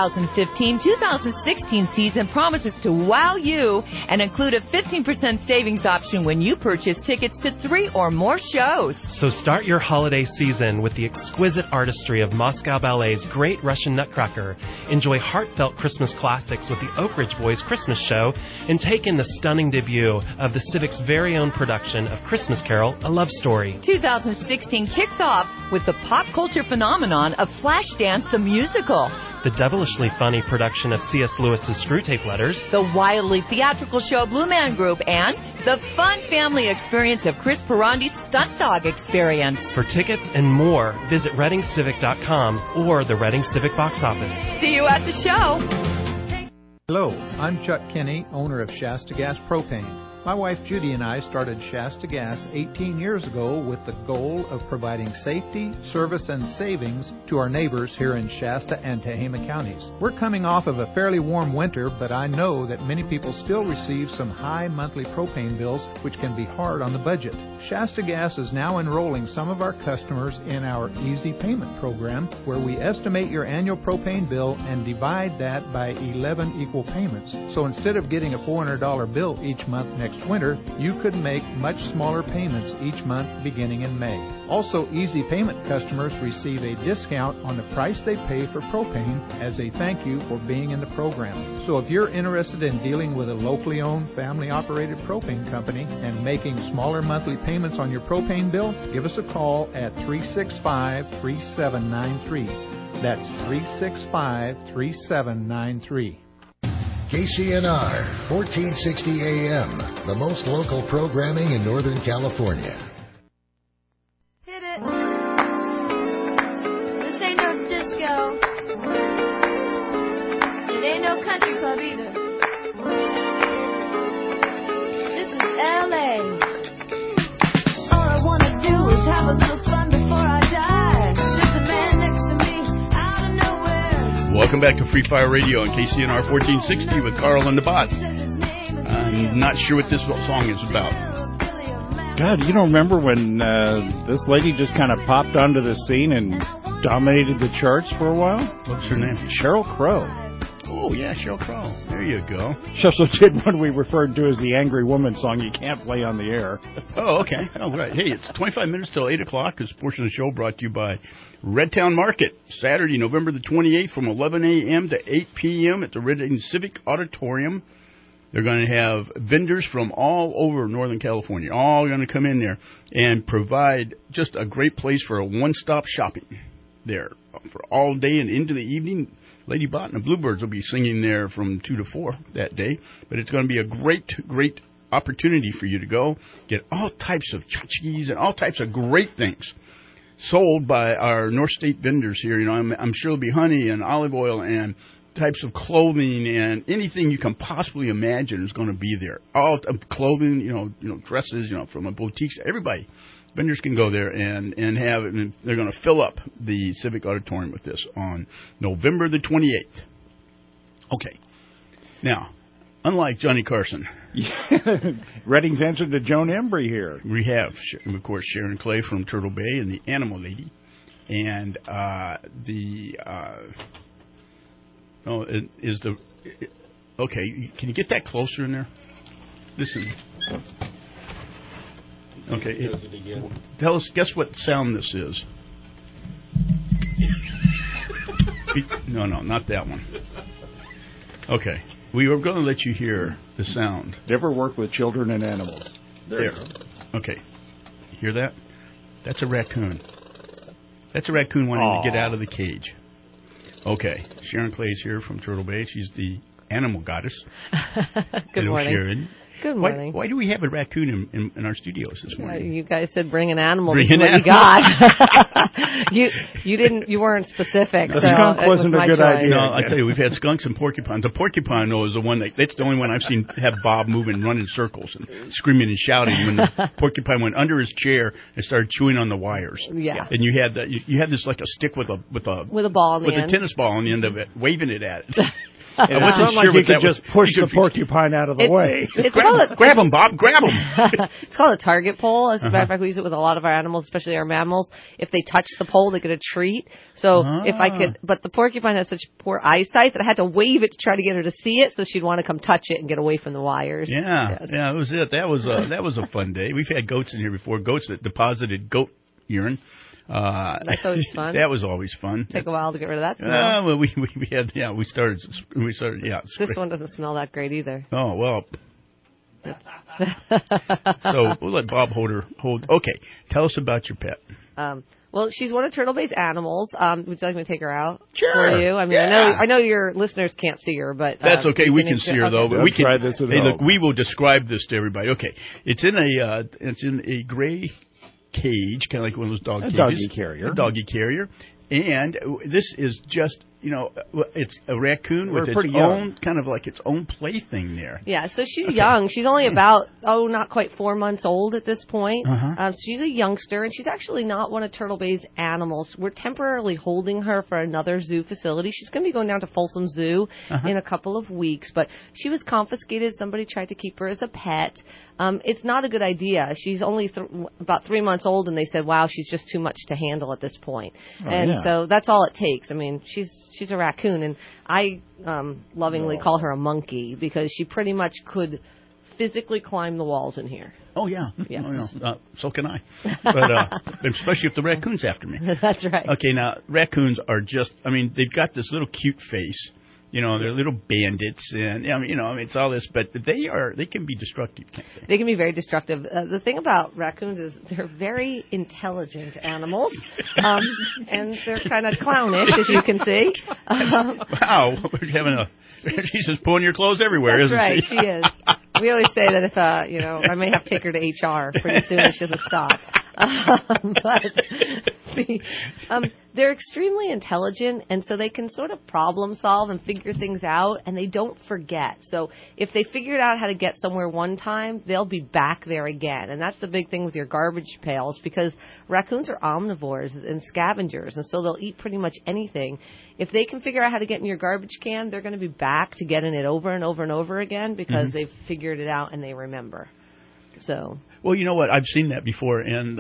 [SPEAKER 14] 2015-2016 season promises to wow you and include a 15% savings option when you purchase tickets to 3 or more shows.
[SPEAKER 15] So start your holiday season with the exquisite artistry of Moscow Ballet's Great Russian Nutcracker. Enjoy heartfelt Christmas classics with the Oak Ridge Boys Christmas Show, and take in the stunning debut of the Civic's very own production of Christmas Carol, A Love Story.
[SPEAKER 14] 2016 kicks off with the pop culture phenomenon of Flashdance the Musical.
[SPEAKER 15] The devilishly funny production of C.S. Lewis's Screwtape Letters.
[SPEAKER 14] The wildly theatrical show Blue Man Group, and the fun family experience of Chris Perandi's Stunt Dog Experience.
[SPEAKER 15] For tickets and more, visit ReadingCivic.com or the Reading Civic box office.
[SPEAKER 14] See you at the show.
[SPEAKER 16] Hello, I'm Chuck Kinney, owner of Shasta Gas Propane. My wife Judy and I started Shasta Gas 18 years ago with the goal of providing safety, service, and savings to our neighbors here in Shasta and Tehama counties. We're coming off of a fairly warm winter, but I know that many people still receive some high monthly propane bills, which can be hard on the budget. Shasta Gas is now enrolling some of our customers in our Easy Payment program, where we estimate your annual propane bill and divide that by 11 equal payments. So instead of getting a $400 bill each month next next winter, you could make much smaller payments each month beginning in May. Also, Easy Payment customers receive a discount on the price they pay for propane as a thank you for being in the program. So if you're interested in dealing with a locally owned, family-operated propane company and making smaller monthly payments on your propane bill, give us a call at 365-3793. That's 365-3793.
[SPEAKER 11] KCNR, 1460 AM, the most local programming in Northern California.
[SPEAKER 17] Hit it. This ain't no disco. It ain't no country club either. This is LA. All I wanna do is have a little fun before I die. There's a man next to me out of nowhere.
[SPEAKER 5] Welcome back to Free Fire Radio on KCNR 1460 with Carl and the Bot. I'm not sure what this song is about.
[SPEAKER 6] God, you don't remember when this lady just kind of popped onto the scene and dominated the charts for a while?
[SPEAKER 5] What's her name?
[SPEAKER 6] Sheryl Crow.
[SPEAKER 5] Oh, yeah, Sheryl Crow. There you go.
[SPEAKER 6] She also did what we referred to as the Angry Woman song you can't play on the air.
[SPEAKER 5] Oh, okay. Oh, right. Hey, it's 25 minutes till 8 o'clock. This portion of the show brought to you by Redtown Market, Saturday, November the 28th from 11 a.m. to 8 p.m. at the Redding Civic Auditorium. They're going to have vendors from all over Northern California, all going to come in there and provide just a great place for a one-stop shopping there for all day and into the evening. Lady Bot and the Bluebirds will be singing there from 2 to 4 that day. But it's going to be a great, great opportunity for you to go get all types of tchotchkes and all types of great things sold by our North State vendors here. You know, I'm sure there'll be honey and olive oil and types of clothing and anything you can possibly imagine is going to be there. All clothing, you know, dresses, from a boutique. Everybody, vendors can go there and have it, and they're going to fill up the Civic Auditorium with this on November the 28th. Okay. Now, unlike Johnny Carson.
[SPEAKER 6] Redding's answered to Joan Embry here.
[SPEAKER 5] We have, of course, Sharon Clay from Turtle Bay and the Animal Lady. And okay, can you get that closer in there? Listen. Okay, tell us, guess what sound this is? No, not that one. Okay, we are going to let you hear the sound.
[SPEAKER 6] Never work with children and animals.
[SPEAKER 5] There. Okay, hear that? That's a raccoon. That's a raccoon wanting to get out of the cage. Okay, Sharon Clay's here from Turtle Bay. She's the animal goddess.
[SPEAKER 18] Good morning.
[SPEAKER 5] Sharon.
[SPEAKER 18] Good morning.
[SPEAKER 5] Why do we have a raccoon in our studios this morning?
[SPEAKER 18] You guys said bring an animal. Bring an animal. You got. You weren't specific.
[SPEAKER 6] The skunk wasn't a good idea.
[SPEAKER 5] No, I tell you, we've had skunks and porcupines. The porcupine, though, is the one that's the only one I've seen have Bob move and run in circles and screaming and shouting when the porcupine went under his chair and started chewing on the wires.
[SPEAKER 18] Yeah.
[SPEAKER 5] And you had this like a stick with a ball
[SPEAKER 18] with
[SPEAKER 5] a tennis ball on the end of it, waving it at it.
[SPEAKER 6] I wasn't sure you could just push the porcupine out of the way.
[SPEAKER 5] Grab him, Bob. Grab him.
[SPEAKER 18] It's called a target pole. As a matter of fact, we use it with a lot of our animals, especially our mammals. If they touch the pole, they get a treat. So if I could, but the porcupine has such poor eyesight that I had to wave it to try to get her to see it, so she'd want to come touch it and get away from the wires.
[SPEAKER 5] Yeah, that was it. That was a fun day. We've had goats in here before. Goats that deposited goat urine.
[SPEAKER 18] That's always fun.
[SPEAKER 5] That was always fun.
[SPEAKER 18] Take a while to get rid of that smell.
[SPEAKER 5] Well, we started.
[SPEAKER 18] This one doesn't smell that great either.
[SPEAKER 5] Oh well. So we'll let Bob hold. Okay, tell us about your pet.
[SPEAKER 18] Well, she's one of Turtle Bay's animals. Would you like me to take her out
[SPEAKER 5] for
[SPEAKER 18] you? I mean, I know your listeners can't see her, but
[SPEAKER 5] that's okay. We can see her though. But we can
[SPEAKER 6] try this at home.
[SPEAKER 5] Look, we will describe this to everybody. Okay, it's in a gray cage, kind of like one of those dog cages. A doggy carrier. And this is just, it's a raccoon with its own, kind of like its own plaything there.
[SPEAKER 18] Yeah, so she's young. She's only about, not quite 4 months old at this point.
[SPEAKER 5] Uh-huh.
[SPEAKER 18] So she's a youngster, and she's actually not one of Turtle Bay's animals. We're temporarily holding her for another zoo facility. She's going to be going down to Folsom Zoo in a couple of weeks, but she was confiscated. Somebody tried to keep her as a pet. It's not a good idea. She's only about 3 months old, and they said, wow, she's just too much to handle at this point. So that's all it takes. I mean, she's a raccoon, and I lovingly call her a monkey because she pretty much could physically climb the walls in here.
[SPEAKER 5] Oh, yeah.
[SPEAKER 18] Yes.
[SPEAKER 5] So can I. But especially if the raccoon's after me.
[SPEAKER 18] That's right.
[SPEAKER 5] Okay, now, raccoons are just, they've got this little cute face. They're little bandits, and it's all this, but they can be destructive, can't they?
[SPEAKER 18] They can be very destructive. The thing about raccoons is they're very intelligent animals, and they're kind of clownish, as you can see.
[SPEAKER 5] Wow, we're having she's just pulling your clothes everywhere, isn't
[SPEAKER 18] right,
[SPEAKER 5] she?
[SPEAKER 18] she is. We always say that if, I may have to take her to HR pretty soon if she doesn't stop. They're extremely intelligent, and so they can sort of problem solve and figure things out, and they don't forget. So if they figured out how to get somewhere one time, they'll be back there again. And that's the big thing with your garbage pails, because raccoons are omnivores and scavengers, and so they'll eat pretty much anything. If they can figure out how to get in your garbage can, they're going to be back to getting it over and over and over again because they've figured it out and they remember. So.
[SPEAKER 5] Well, you know what? I've seen that before, and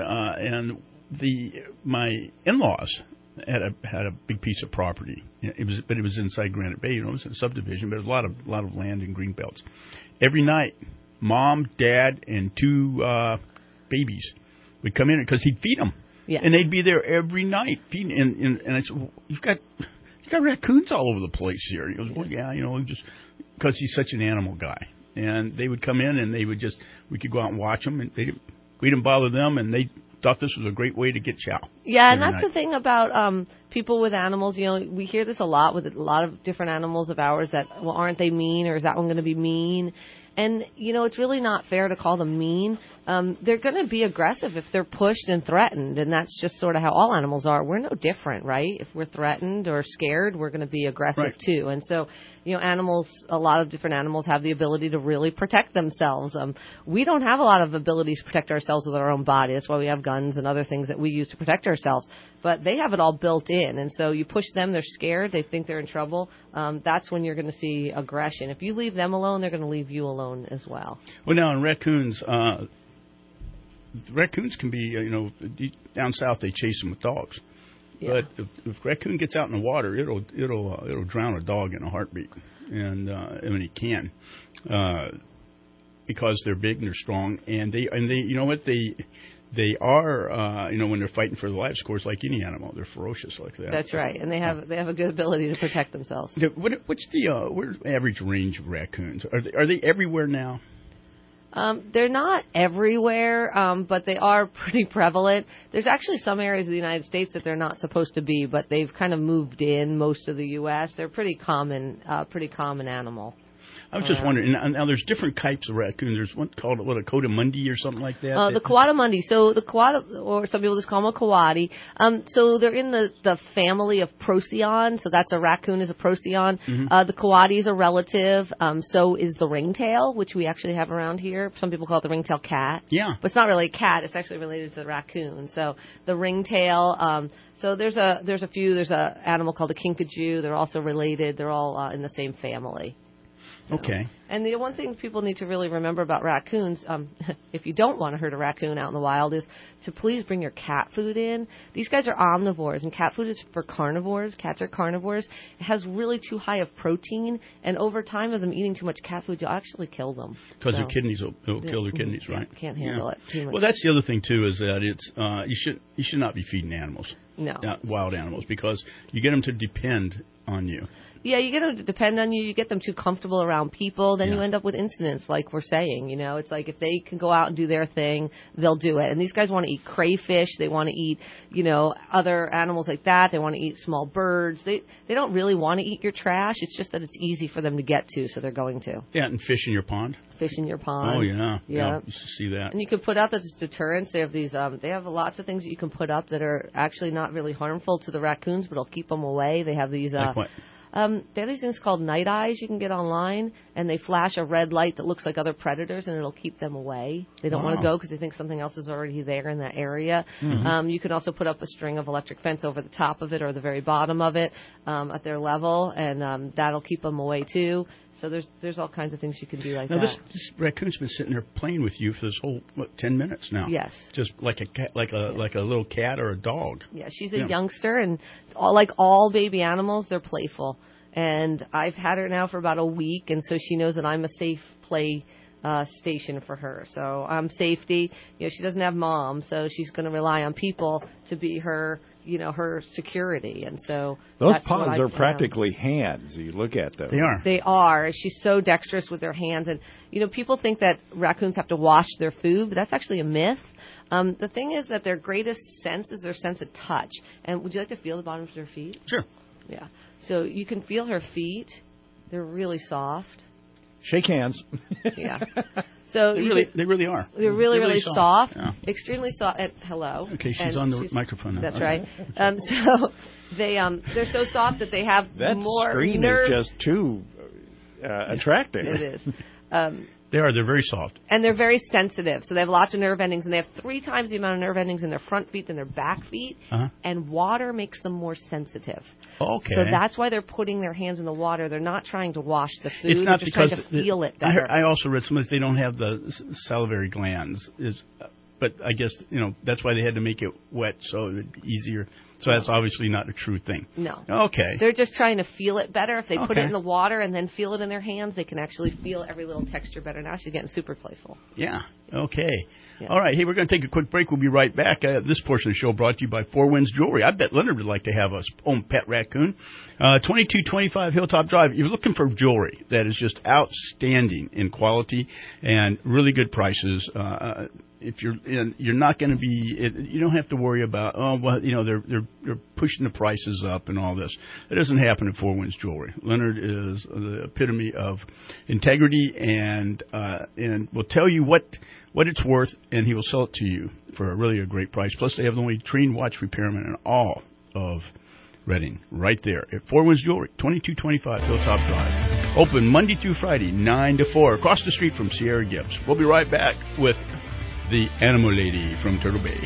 [SPEAKER 5] my in-laws had a big piece of property. It was inside Granite Bay. It was a subdivision, but it was a lot of land in green belts. Every night, Mom, Dad, and 2 babies would come in because he'd feed them, and they'd be there every night feeding. And I said, well, "You've got raccoons all over the place here." He goes, "Well, yeah, just because he's such an animal guy." And they would come in, and we could go out and watch them, and we didn't bother them, and they thought this was a great way to get chow.
[SPEAKER 18] Yeah, and that's the thing about people with animals. We hear this a lot with a lot of different animals of ours that, well, aren't they mean, or is that one going to be mean? And, it's really not fair to call them mean. They're going to be aggressive if they're pushed and threatened, and that's just sort of how all animals are. We're no different, right? If we're threatened or scared, we're going to be aggressive too. And so, animals, a lot of different animals have the ability to really protect themselves. We don't have a lot of abilities to protect ourselves with our own body. That's why we have guns and other things that we use to protect ourselves. But they have it all built in, and so you push them, they're scared, they think they're in trouble. That's when you're going to see aggression. If you leave them alone, they're going to leave you alone as well.
[SPEAKER 5] Well, now in raccoons can be, down south they chase them with dogs. Yeah. But if raccoon gets out in the water, it'll drown a dog in a heartbeat, and it can, because they're big and they're strong, and they They are, when they're fighting for their lives, of course, like any animal, they're ferocious like that.
[SPEAKER 18] That's right, and they have a good ability to protect themselves.
[SPEAKER 5] What's the average range of raccoons? Are they everywhere now?
[SPEAKER 18] They're not everywhere, but they are pretty prevalent. There's actually some areas of the United States that they're not supposed to be, but they've kind of moved in most of the U.S. They're pretty common animal.
[SPEAKER 5] I was just wondering, now there's different types of raccoons. There's one called, a coatimundi or something like that?
[SPEAKER 18] The coatimundi. So the or some people just call them a coati. So they're in the family of Procyon. So that's a raccoon is a Procyon. The coati is a relative. So is the ringtail, which we actually have around here. Some people call it the ringtail cat.
[SPEAKER 5] Yeah.
[SPEAKER 18] But it's not really a cat. It's actually related to the raccoon. So the ringtail. So there's a few. There's a animal called a kinkajou. They're also related. They're all in the same family. So.
[SPEAKER 5] Okay.
[SPEAKER 18] And the one thing people need to really remember about raccoons, if you don't want to hurt a raccoon out in the wild, is to please bring your cat food in. These guys are omnivores, and cat food is for carnivores. Cats are carnivores. It has really too high of protein, and over time of them eating too much cat food, you'll actually kill them.
[SPEAKER 5] Because their kidneys will kill their kidneys, right?
[SPEAKER 18] Can't handle it too much.
[SPEAKER 5] Well, that's the other thing, too, is that it's you should not be feeding animals.
[SPEAKER 18] No.
[SPEAKER 5] Wild animals, because you get them to depend on you.
[SPEAKER 18] Yeah, you get them to depend on you. You get them too comfortable around people. Then you end up with incidents like we're saying. It's like if they can go out and do their thing, they'll do it. And these guys want to eat crayfish. They want to eat, other animals like that. They want to eat small birds. They don't really want to eat your trash. It's just that it's easy for them to get to, so they're going to.
[SPEAKER 5] Yeah, and fish in your pond.
[SPEAKER 18] Fish in your pond.
[SPEAKER 5] Oh, yeah.
[SPEAKER 18] Yeah.
[SPEAKER 5] I used to see that.
[SPEAKER 18] And you can put up as deterrents. They have these. They have lots of things that you can put up that are actually not really harmful to the raccoons, but it'll keep them away. They have these.
[SPEAKER 5] Like what?
[SPEAKER 18] There are these things called night eyes you can get online, and they flash a red light that looks like other predators, and it'll keep them away. They don't want to go because they think something else is already there in that area. Mm-hmm. You can also put up a string of electric fence over the top of it or the very bottom of it at their level, and that'll keep them away too. So there's all kinds of things you can do like that.
[SPEAKER 5] Now this raccoon's been sitting there playing with you for this whole 10 minutes now.
[SPEAKER 18] Yes.
[SPEAKER 5] Just like a cat, like a little cat or a dog.
[SPEAKER 18] Yeah, she's a youngster, and like all baby animals, they're playful. And I've had her now for about a week, and so she knows that I'm a safe play station for her. So safety, she doesn't have mom, so she's going to rely on people to be her, her security. And so
[SPEAKER 6] those paws are practically hands. You look at them.
[SPEAKER 18] They are. She's so dexterous with their hands. And, people think that raccoons have to wash their food, but that's actually a myth. The thing is that their greatest sense is their sense of touch. And would you like to feel the bottoms of their feet?
[SPEAKER 5] Sure.
[SPEAKER 18] Yeah. So you can feel her feet. They're really soft.
[SPEAKER 6] Shake hands.
[SPEAKER 18] Yeah. So
[SPEAKER 5] they really are.
[SPEAKER 18] They're really soft.
[SPEAKER 5] Yeah.
[SPEAKER 18] Extremely soft. Hello.
[SPEAKER 5] Okay, she's on the microphone now.
[SPEAKER 18] That's
[SPEAKER 5] okay.
[SPEAKER 18] right. So they're so soft that they have
[SPEAKER 6] that
[SPEAKER 18] more
[SPEAKER 6] screen
[SPEAKER 18] nerve.
[SPEAKER 6] is just too attractive.
[SPEAKER 18] It is.
[SPEAKER 5] They are. They're very soft.
[SPEAKER 18] And they're very sensitive. So they have lots of nerve endings, and they have 3 times the amount of nerve endings in their front feet than their back feet.
[SPEAKER 5] Uh-huh.
[SPEAKER 18] And water makes them more sensitive.
[SPEAKER 5] Okay.
[SPEAKER 18] So that's why they're putting their hands in the water. They're not trying to wash the food.
[SPEAKER 5] It's not
[SPEAKER 18] they're just
[SPEAKER 5] because
[SPEAKER 18] trying to feel it better.
[SPEAKER 5] I also read somewhere they don't have the salivary glands. But I guess, that's why they had to make it wet so it would be easier. So that's obviously not a true thing.
[SPEAKER 18] No.
[SPEAKER 5] Okay.
[SPEAKER 18] They're just trying to feel it better. If they put it in the water and then feel it in their hands, they can actually feel every little texture better. Now she's getting super playful.
[SPEAKER 5] Yeah. Okay.
[SPEAKER 18] Yeah.
[SPEAKER 5] All right. Hey, we're going to take a quick break. We'll be right back. This portion of the show brought to you by Four Winds Jewelry. I bet Leonard would like to have his own pet raccoon. 2225 Hilltop Drive. You're looking for jewelry that is just outstanding in quality and really good prices. If you're not going to be, you don't have to worry about they're pushing the prices up and all this. It doesn't happen at Four Winds Jewelry. Leonard is the epitome of integrity and will tell you what it's worth, and he will sell it to you for a great price. Plus, they have the only trained watch repairman in all of Reading, right there at Four Winds Jewelry, 2225 Hilltop Drive. Open Monday through Friday, 9 to 4, across the street from Sierra Gibbs. We'll be right back with the Animal Lady from Turtle Bay.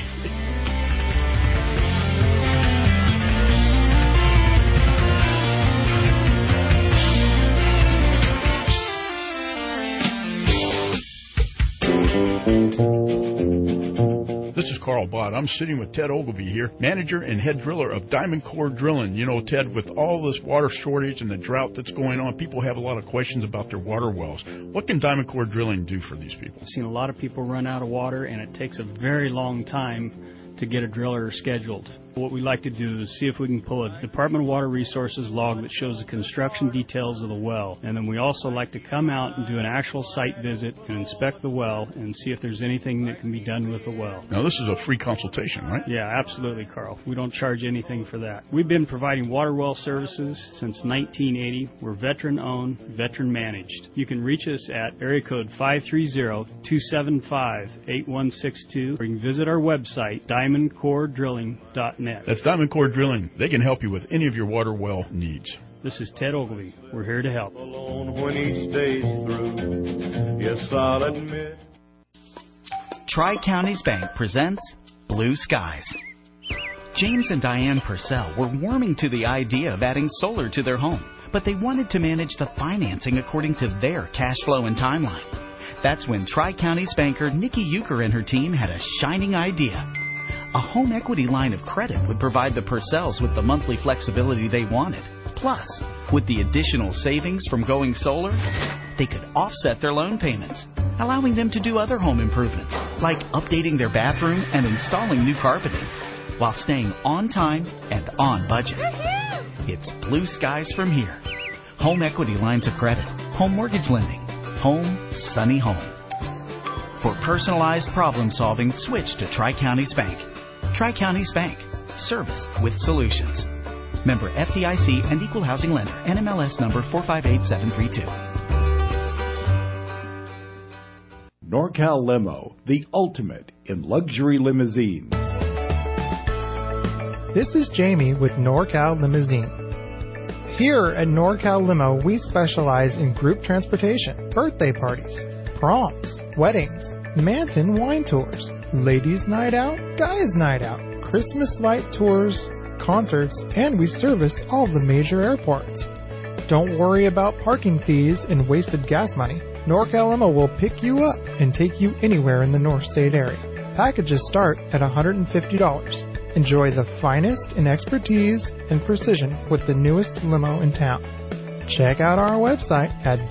[SPEAKER 5] This is Carl Bott. I'm sitting with Ted Ogilvie here, manager and head driller of Diamond Core Drilling. Ted, with all this water shortage and the drought that's going on, people have a lot of questions about their water wells. What can Diamond Core Drilling do for these people?
[SPEAKER 19] I've seen a lot of people run out of water, and it takes a very long time to get a driller scheduled. What we like to do is see if we can pull a Department of Water Resources log that shows the construction details of the well. And then we also like to come out and do an actual site visit and inspect the well and see if there's anything that can be done with the well.
[SPEAKER 5] Now, this is a free consultation, right?
[SPEAKER 19] Yeah, absolutely, Carl. We don't charge anything for that. We've been providing water well services since 1980. We're veteran-owned, veteran-managed. You can reach us at area code 530-275-8162, or you can visit our website, diamondcoredrilling.net.
[SPEAKER 5] That's Diamond Core Drilling. They can help you with any of your water well needs.
[SPEAKER 19] This is Ted Ogilvie. We're here to help.
[SPEAKER 20] When each day's through, yes, I'll admit.
[SPEAKER 21] Tri-Counties Bank presents Blue Skies. James and Diane Purcell were warming to the idea of adding solar to their home, but they wanted to manage the financing according to their cash flow and timeline. That's when Tri-Counties banker Nikki Euchre and her team had a shining idea. A home equity line of credit would provide the Purcells with the monthly flexibility they wanted. Plus, with the additional savings from going solar, they could offset their loan payments, allowing them to do other home improvements, like updating their bathroom and installing new carpeting, while staying on time and on budget. It's blue skies from here. Home equity lines of credit, home mortgage lending, home, sunny home. For personalized problem solving, switch to Tri-Counties Bank. Tri-Counties Bank. Service with solutions. Member FDIC and Equal Housing Lender. NMLS number 458732.
[SPEAKER 6] NorCal Limo, the ultimate in luxury limousines.
[SPEAKER 22] This is Jamie with NorCal Limousine. Here at NorCal Limo, we specialize in group transportation, birthday parties, proms, weddings, Manton wine tours, ladies' night out, guys' night out, Christmas light tours, concerts, and we service all the major airports. Don't worry about parking fees and wasted gas money. NorCal Limo will pick you up and take you anywhere in the North State area. Packages start at $150. Enjoy the finest in expertise and precision with the newest limo in town. Check out our website at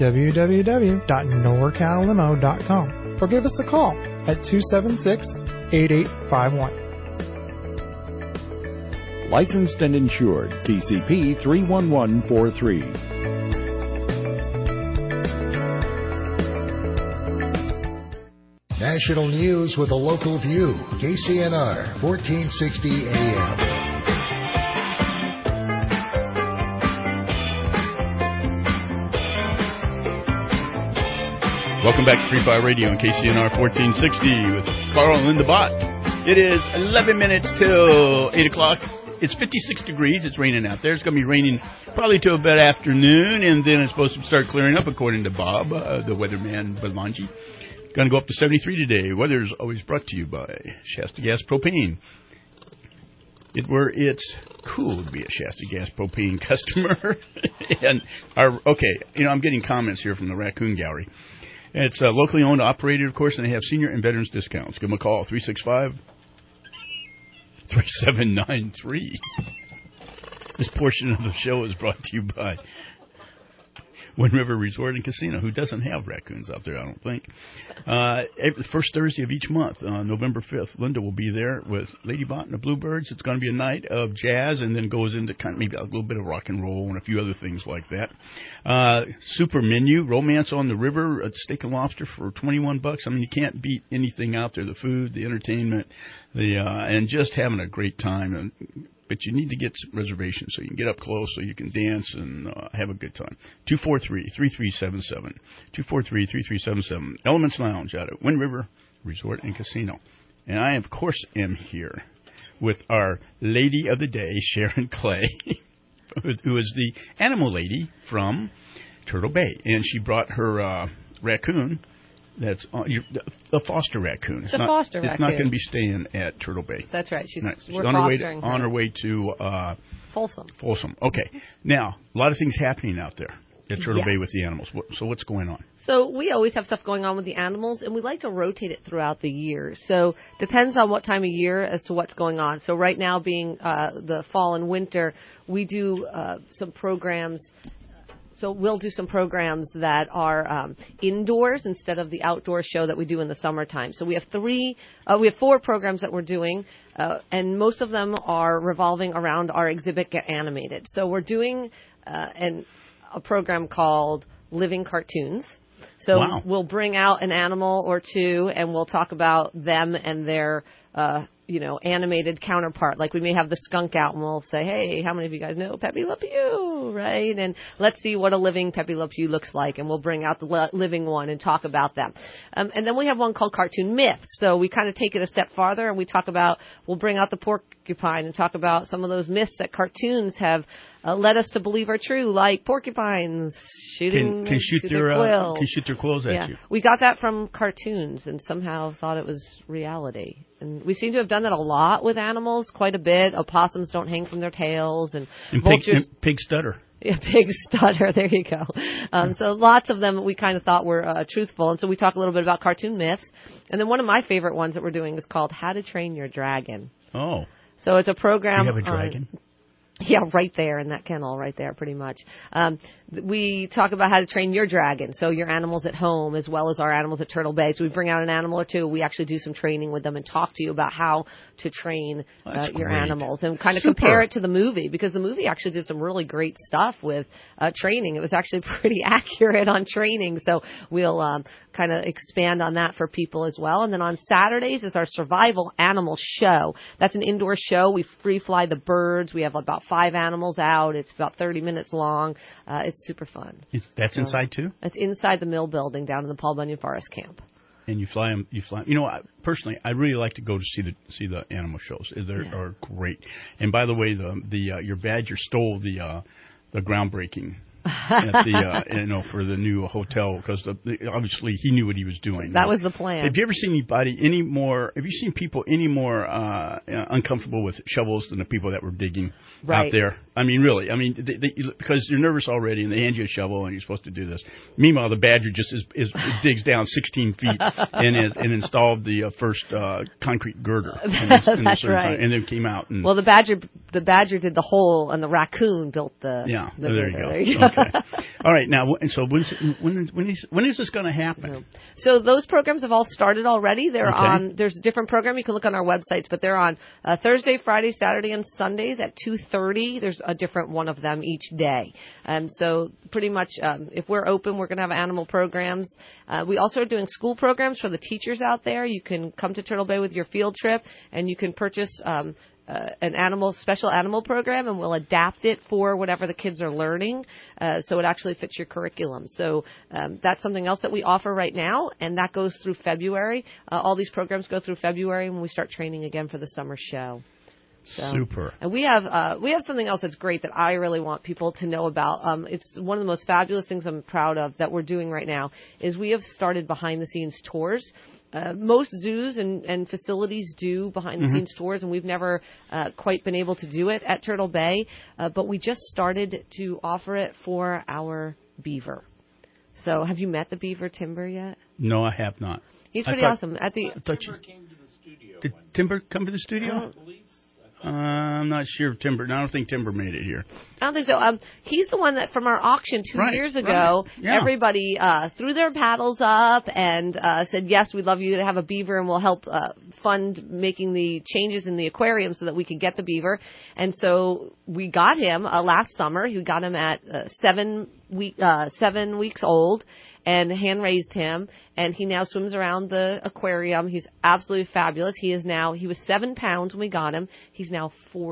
[SPEAKER 22] www.norcallimo.com or give us a call at 276-8851.
[SPEAKER 6] Licensed and insured, TCP 31143.
[SPEAKER 11] National news with a local view. KCNR, 1460 AM.
[SPEAKER 5] Welcome back to Free Fire Radio on KCNR 1460 with Carl and Linda Bott. It is 11 minutes till 8 o'clock. It's 56 degrees. It's raining out there. It's going to be raining probably till about afternoon, and then it's supposed to start clearing up, according to Bob, the weatherman, Belmongi. Going to go up to 73 today. Weather's always brought to you by Shasta Gas Propane. It's cool to be a Shasta Gas Propane customer. And I'm getting comments here from the Raccoon Gallery. It's locally owned, operated, of course, and they have senior and veterans discounts. Give them a call, 365-3793. This portion of the show is brought to you by Wind River Resort and Casino, who doesn't have raccoons out there, I don't think. The first Thursday of each month, November 5th, Linda will be there with Lady Bott and the Bluebirds. It's going to be a night of jazz and then goes into kind of maybe a little bit of rock and roll and a few other things like that. Super menu, Romance on the River, steak and lobster for $21. I mean, you can't beat anything out there, the food, the entertainment, and just having a great time. But you need to get some reservations so you can get up close, so you can dance and have a good time. 243-3377. 243-3377. Elements Lounge out at Wind River Resort and Casino. And I, of course, am here with our lady of the day, Sharon Clay, who is the animal lady from Turtle Bay. And she brought her raccoon. That's a foster raccoon.
[SPEAKER 18] It's a foster raccoon.
[SPEAKER 5] It's not going to be staying at Turtle Bay.
[SPEAKER 18] That's right. She's
[SPEAKER 5] on her way to
[SPEAKER 18] Folsom.
[SPEAKER 5] Folsom. Okay. Now, a lot of things happening out there at Turtle Bay with the animals. So what's going on?
[SPEAKER 18] So we always have stuff going on with the animals, and we like to rotate it throughout the year. So depends on what time of year as to what's going on. So right now being the fall and winter, we do some programs. So we'll do some programs that are indoors instead of the outdoor show that we do in the summertime. So we have 4 programs that we're doing, and most of them are revolving around our exhibit Get Animated. So we're doing a program called Living Cartoons. So we'll bring out an animal or two, and we'll talk about them and their animated counterpart. Like we may have the skunk out and we'll say, hey, how many of you guys know Pepe Le Pew, right? And let's see what a living Pepe Le Pew looks like. And we'll bring out the living one and talk about them. And then we have one called Cartoon Myths. So we kind of take it a step farther and we'll bring out the porcupine and talk about some of those myths that cartoons have led us to believe are true, like porcupines shooting
[SPEAKER 5] can shoot their quills at you.
[SPEAKER 18] We got that from cartoons and somehow thought it was reality. And we seem to have done that a lot with animals, quite a bit. Opossums don't hang from their tails, and vultures.
[SPEAKER 5] Pig stutter.
[SPEAKER 18] Yeah, pig stutter. There you go. So lots of them we kind of thought were truthful, and so we talk a little bit about cartoon myths. And then one of my favorite ones that we're doing is called How to Train Your Dragon.
[SPEAKER 5] Oh.
[SPEAKER 18] So it's a program.
[SPEAKER 5] You have a dragon?
[SPEAKER 18] Yeah, right there in that kennel, right there, pretty much. We talk about how to train your dragon, so your animals at home as well as our animals at Turtle Bay. So we bring out an animal or two. We actually do some training with them and talk to you about how to train your animals and kind of compare it to the movie, because the movie actually did some really great stuff with training. It was actually pretty accurate on training, so we'll kind of expand on that for people as well. And then on Saturdays is our Survival Animal Show. That's an indoor show. We free fly the birds. We have about 5 animals out. It's about 30 minutes long. It's super fun.
[SPEAKER 5] That's inside too?
[SPEAKER 18] That's inside the mill building down in the Paul Bunyan Forest Camp.
[SPEAKER 5] And you fly them. Personally, I really like to go to see the animal shows. They are great. And by the way, your badger stole the groundbreaking at the for the new hotel, because obviously he knew what he was doing.
[SPEAKER 18] That was the plan.
[SPEAKER 5] Have you ever seen Have you seen people any more uncomfortable with shovels than the people that were digging out there? I mean, really. I mean, because you're nervous already, and they hand you a shovel, and you're supposed to do this. Meanwhile, the badger just digs down 16 feet and installed the first concrete girder.
[SPEAKER 18] That's right.
[SPEAKER 5] And then came out.
[SPEAKER 18] Well, the badger did the hole, and the raccoon built the.
[SPEAKER 5] Yeah.
[SPEAKER 18] There
[SPEAKER 5] you go. All right. Now, so when is this going to happen?
[SPEAKER 18] So those programs have all started already. They're
[SPEAKER 5] Okay.
[SPEAKER 18] on. There's a different program. You can look on our websites, but they're on Thursday, Friday, Saturday, and Sundays at 2:30. There's a different one of them each day. So pretty much, if we're open, we're going to have animal programs. We also are doing school programs for the teachers out there. You can come to Turtle Bay with your field trip, and you can purchase an special animal program, and we'll adapt it for whatever the kids are learning, so it actually fits your curriculum. So that's something else that we offer right now, and that goes through February. All these programs go through February when we start training again for the summer show. So,
[SPEAKER 5] Super.
[SPEAKER 18] And we have something else that's great that I really want people to know about. It's one of the most fabulous things I'm proud of that we're doing right now is we have started behind-the-scenes tours. Most zoos and facilities do behind-the-scenes tours, and we've never quite been able to do it at Turtle Bay. But we just started to offer it for our beaver. So have you met the beaver Timber yet?
[SPEAKER 5] No, I have not.
[SPEAKER 18] He's pretty awesome.
[SPEAKER 5] Timber came to the studio. Did Timber come to the studio? I'm not sure if Timber. I don't think Timber made it here.
[SPEAKER 18] I don't think so. He's the one that from our auction 2 years ago, everybody threw their paddles up and said, yes, we'd love you to have a beaver and we'll help fund making the changes in the aquarium so that we could get the beaver. And so we got him last summer. We got him at 7 weeks old and hand-raised him, and he now swims around the aquarium. He's absolutely fabulous. He was 7 pounds when we got him. He's now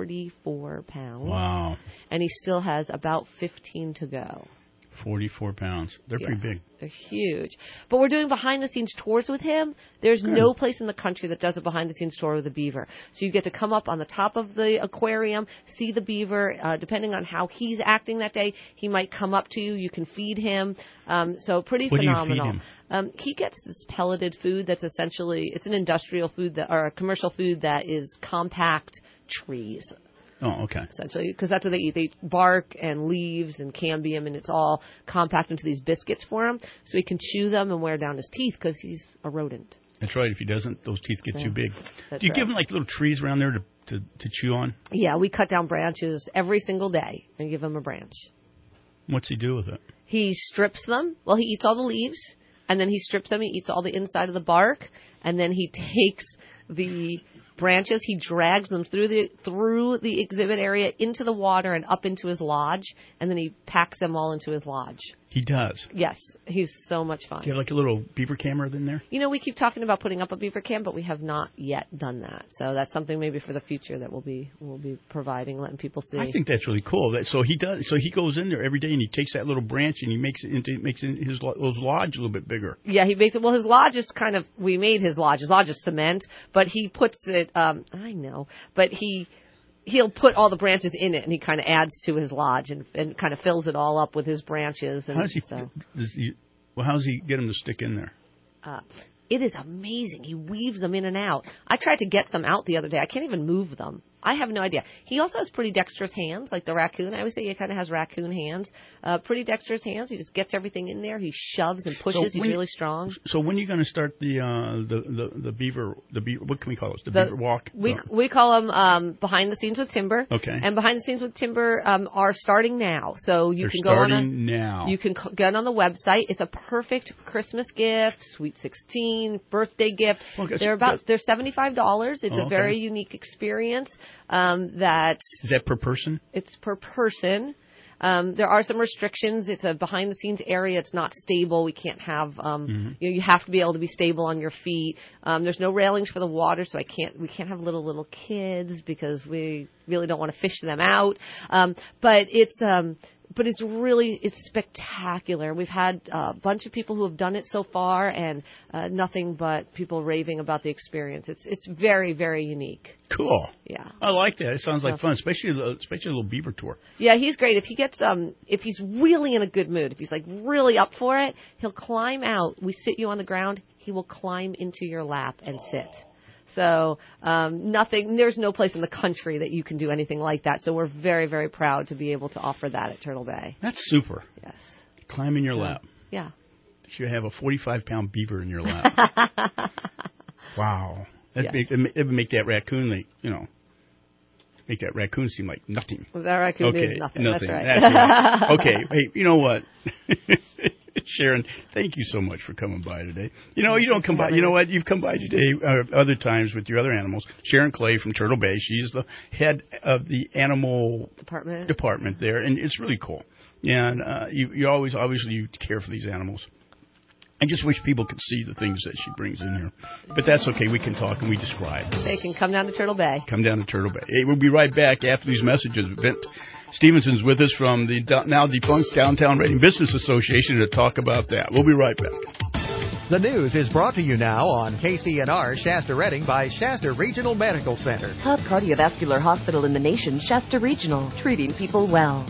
[SPEAKER 18] 44 pounds.
[SPEAKER 5] Wow.
[SPEAKER 18] And he still has about 15 to go.
[SPEAKER 5] 44 pounds. They're pretty big.
[SPEAKER 18] They're huge. But we're doing behind-the-scenes tours with him. There's no place in the country that does a behind-the-scenes tour with a beaver. So you get to come up on the top of the aquarium, see the beaver. Depending on how he's acting that day, he might come up to you. You can feed him. So pretty phenomenal.
[SPEAKER 5] What do you feed him?
[SPEAKER 18] He gets this pelleted food that's essentially, it's an industrial food or a commercial food that is compact trees.
[SPEAKER 5] Oh, okay.
[SPEAKER 18] Essentially, because that's what they eat. They eat bark and leaves and cambium, and it's all compact into these biscuits for him, so he can chew them and wear down his teeth because he's a rodent.
[SPEAKER 5] That's right. If he doesn't, those teeth get too big.
[SPEAKER 18] That's
[SPEAKER 5] Do you
[SPEAKER 18] right.
[SPEAKER 5] give him like little trees around there to chew on?
[SPEAKER 18] Yeah, we cut down branches every single day and give him a branch.
[SPEAKER 5] What's he do with it?
[SPEAKER 18] He strips them. Well, he eats all the leaves, and then he strips them. He eats all the inside of the bark, and then he takes the branches, he drags them through the exhibit area into the water and up into his lodge, and then he packs them all into his lodge.
[SPEAKER 5] He does?
[SPEAKER 18] Yes. He's so much fun.
[SPEAKER 5] Do you have like a little beaver camera in there?
[SPEAKER 18] You know, we keep talking about putting up a beaver cam, but we have not yet done that. So that's something maybe for the future that we'll be providing, letting people see.
[SPEAKER 5] I think that's really cool. So he goes in there every day and he takes that little branch and he makes his lodge a little bit bigger.
[SPEAKER 18] Yeah, he makes it. Well, his lodge is we made his lodge. His lodge is cement, but he puts it. I know, but he'll put all the branches in it, and he kind of adds to his lodge and kind of fills it all up with his branches. And
[SPEAKER 5] how does he get them to stick in there?
[SPEAKER 18] It is amazing. He weaves them in and out. I tried to get some out the other day. I can't even move them. I have no idea. He also has pretty dexterous hands, like the raccoon. I always say he kind of has raccoon hands. Pretty dexterous hands. He just gets everything in there. He shoves and pushes. He's really strong.
[SPEAKER 5] So when are you going to start the beaver? What can we call it? The beaver walk.
[SPEAKER 18] We call them behind the scenes with Timber.
[SPEAKER 5] Okay.
[SPEAKER 18] And behind the scenes with Timber are starting now. So you can go on
[SPEAKER 5] now.
[SPEAKER 18] You can get on the website. It's a perfect Christmas gift, Sweet 16, birthday gift.
[SPEAKER 5] Well,
[SPEAKER 18] they're $75. It's a very unique experience.
[SPEAKER 5] Is that per person?
[SPEAKER 18] It's per person. There are some restrictions. It's a behind the scenes area. It's not stable. We can't have, you have to be able to be stable on your feet. There's no railings for the water, so we can't have little kids because we really don't want to fish them out. But it's spectacular. We've had a bunch of people who have done it so far, and nothing but people raving about the experience. It's very, very unique.
[SPEAKER 5] Cool.
[SPEAKER 18] Yeah.
[SPEAKER 5] I like that. It sounds like fun, especially a little beaver tour.
[SPEAKER 18] Yeah, he's great. If he's really in a good mood, if he's like really up for it, he'll climb out. We sit you on the ground. He will climb into your lap and sit. So there's no place in the country that you can do anything like that. So we're very, very proud to be able to offer that at Turtle Bay.
[SPEAKER 5] That's super.
[SPEAKER 18] Yes.
[SPEAKER 5] Climb in your lap.
[SPEAKER 18] Yeah.
[SPEAKER 5] You have a 45-pound beaver in your lap. Wow. It would make that raccoon, make that raccoon seem like nothing.
[SPEAKER 18] Well, that raccoon is nothing.
[SPEAKER 5] Nothing.
[SPEAKER 18] That's right.
[SPEAKER 5] That's right. Okay. Hey, you know what? Sharon, thank you so much for coming by today. You don't come by. You know what? You've come by today other times with your other animals. Sharon Clay from Turtle Bay. She's the head of the animal department there, and it's really cool. And you always, obviously, you care for these animals. I just wish people could see the things that she brings in here. But that's okay. We can talk and we describe.
[SPEAKER 18] They can come down to Turtle Bay.
[SPEAKER 5] Come down to Turtle Bay. Hey, we'll be right back after these messages. Bent Stevenson's with us from the now defunct Downtown Reading Business Association to talk about that. We'll be right back.
[SPEAKER 1] The news is brought to you now on KCNR Shasta Reading by Shasta Regional Medical Center.
[SPEAKER 2] Top cardiovascular hospital in the nation, Shasta Regional, treating people well.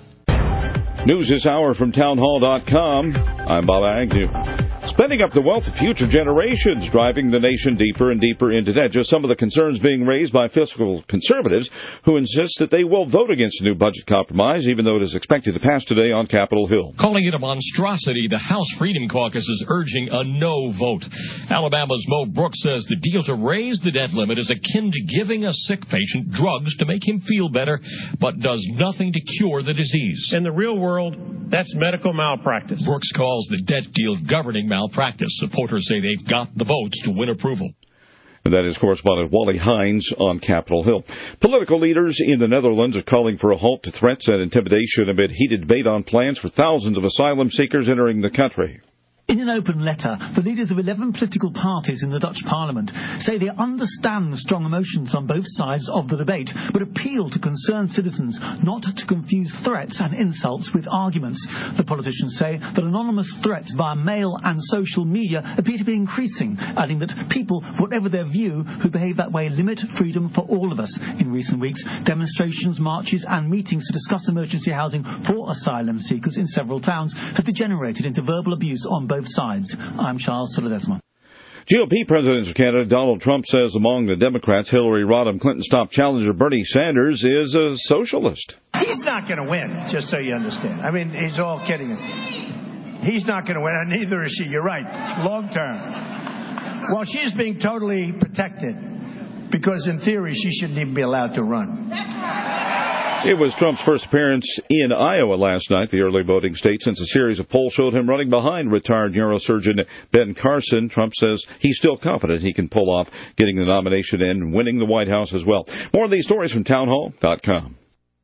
[SPEAKER 23] News this hour from townhall.com. I'm Bob Agnew. Spending up the wealth of future generations, driving the nation deeper and deeper into debt. Just some of the concerns being raised by fiscal conservatives who insist that they will vote against a new budget compromise, even though it is expected to pass today on Capitol Hill.
[SPEAKER 24] Calling it a monstrosity, the House Freedom Caucus is urging a no vote. Alabama's Mo Brooks says the deal to raise the debt limit is akin to giving a sick patient drugs to make him feel better, but does nothing to cure the disease.
[SPEAKER 25] In the real world, that's medical malpractice.
[SPEAKER 24] Brooks calls the debt deal governing malpractice. Supporters say they've got the votes to win approval.
[SPEAKER 23] And that is correspondent Wally Hines on Capitol Hill. Political leaders in the Netherlands are calling for a halt to threats and intimidation amid heated debate on plans for thousands of asylum seekers entering the country.
[SPEAKER 26] In an open letter, the leaders of 11 political parties in the Dutch Parliament say they understand the strong emotions on both sides of the debate, but appeal to concerned citizens not to confuse threats and insults with arguments. The politicians say that anonymous threats via mail and social media appear to be increasing, adding that people, whatever their view, who behave that way limit freedom for all of us. In recent weeks, demonstrations, marches and meetings to discuss emergency housing for asylum seekers in several towns have degenerated into verbal abuse on both sides. I'm Charles Soledesma.
[SPEAKER 23] GOP President of Canada Donald Trump says among the Democrats, Hillary Rodham Clinton's top challenger Bernie Sanders is a socialist.
[SPEAKER 27] He's not going to win, just so you understand. I mean, he's all kidding. He's not going to win, and neither is she. You're right. Long term. Well, she's being totally protected because, in theory, she shouldn't even be allowed to run.
[SPEAKER 23] It was Trump's first appearance in Iowa last night, the early voting state, since a series of polls showed him running behind retired neurosurgeon Ben Carson. Trump says he's still confident he can pull off getting the nomination and winning the White House as well. More of these stories from townhall.com.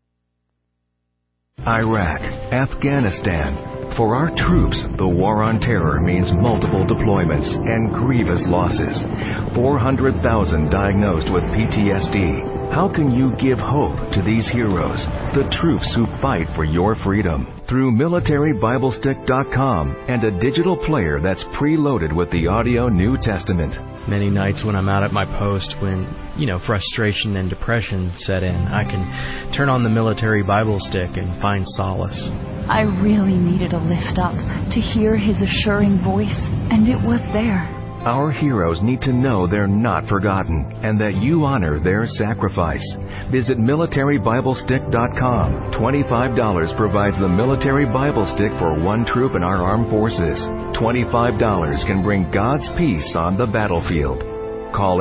[SPEAKER 28] Iraq, Afghanistan. For our troops, the war on terror means multiple deployments and grievous losses. 400,000 diagnosed with PTSD. How can you give hope to these heroes, the troops who fight for your freedom? Through MilitaryBibleStick.com and a digital player that's preloaded with the audio New Testament.
[SPEAKER 29] Many nights when I'm out at my post, when, frustration and depression set in, I can turn on the Military Bible Stick and find solace.
[SPEAKER 30] I really needed a lift up, to hear his assuring voice, and it was there.
[SPEAKER 28] Our heroes need to know they're not forgotten and that you honor their sacrifice. Visit MilitaryBibleStick.com. $25 provides the Military Bible Stick for one troop in our armed forces. $25 can bring God's peace on the battlefield. Call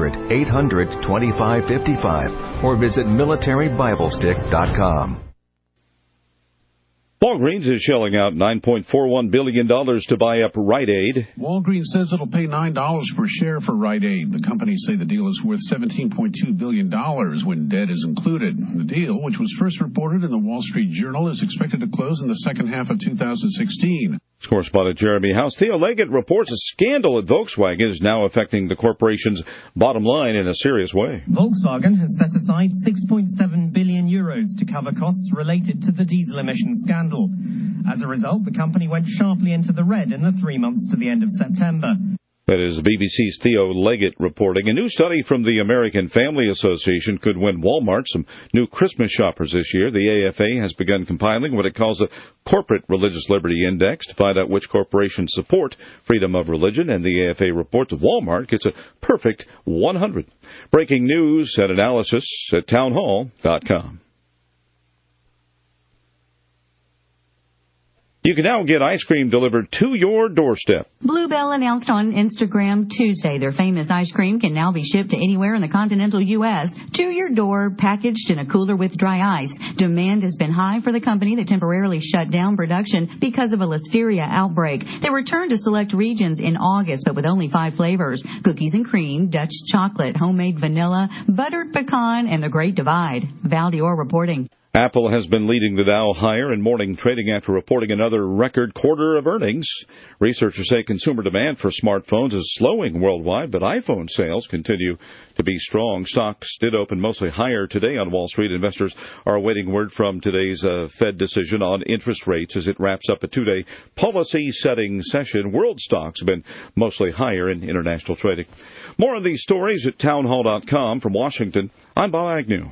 [SPEAKER 28] 800-800-2555 or visit MilitaryBibleStick.com.
[SPEAKER 23] Walgreens is shelling out $9.41 billion to buy up Rite Aid.
[SPEAKER 31] Walgreens says it'll pay $9 per share for Rite Aid. The company say the deal is worth $17.2 billion when debt is included. The deal, which was first reported in the Wall Street Journal, is expected to close in the second half of 2016.
[SPEAKER 23] Correspondent Jeremy House. Theo Leggett reports a scandal at Volkswagen is now affecting the corporation's bottom line in a serious way.
[SPEAKER 32] Volkswagen has set aside €6.7 billion to cover costs related to the diesel emissions scandal. As a result, the company went sharply into the red in the 3 months to the end of September.
[SPEAKER 23] That is BBC's Theo Leggett reporting. A new study from the American Family Association could win Walmart some new Christmas shoppers this year. The AFA has begun compiling what it calls a Corporate Religious Liberty Index to find out which corporations support freedom of religion, and the AFA reports Walmart gets a perfect 100. Breaking news and analysis at townhall.com. You can now get ice cream delivered to your doorstep.
[SPEAKER 3] Bluebell announced on Instagram Tuesday their famous ice cream can now be shipped to anywhere in the continental U.S. to your door, packaged in a cooler with dry ice. Demand has been high for the company that temporarily shut down production because of a listeria outbreak. They returned to select regions in August, but with only 5 flavors: cookies and cream, Dutch chocolate, homemade vanilla, buttered pecan, and the Great Divide. Val Dior reporting.
[SPEAKER 23] Apple has been leading the Dow higher in morning trading after reporting another record quarter of earnings. Researchers say consumer demand for smartphones is slowing worldwide, but iPhone sales continue to be strong. Stocks did open mostly higher today on Wall Street. Investors are awaiting word from today's Fed decision on interest rates as it wraps up a 2-day policy-setting session. World stocks have been mostly higher in international trading. More on these stories at townhall.com. From Washington, I'm Bob Agnew.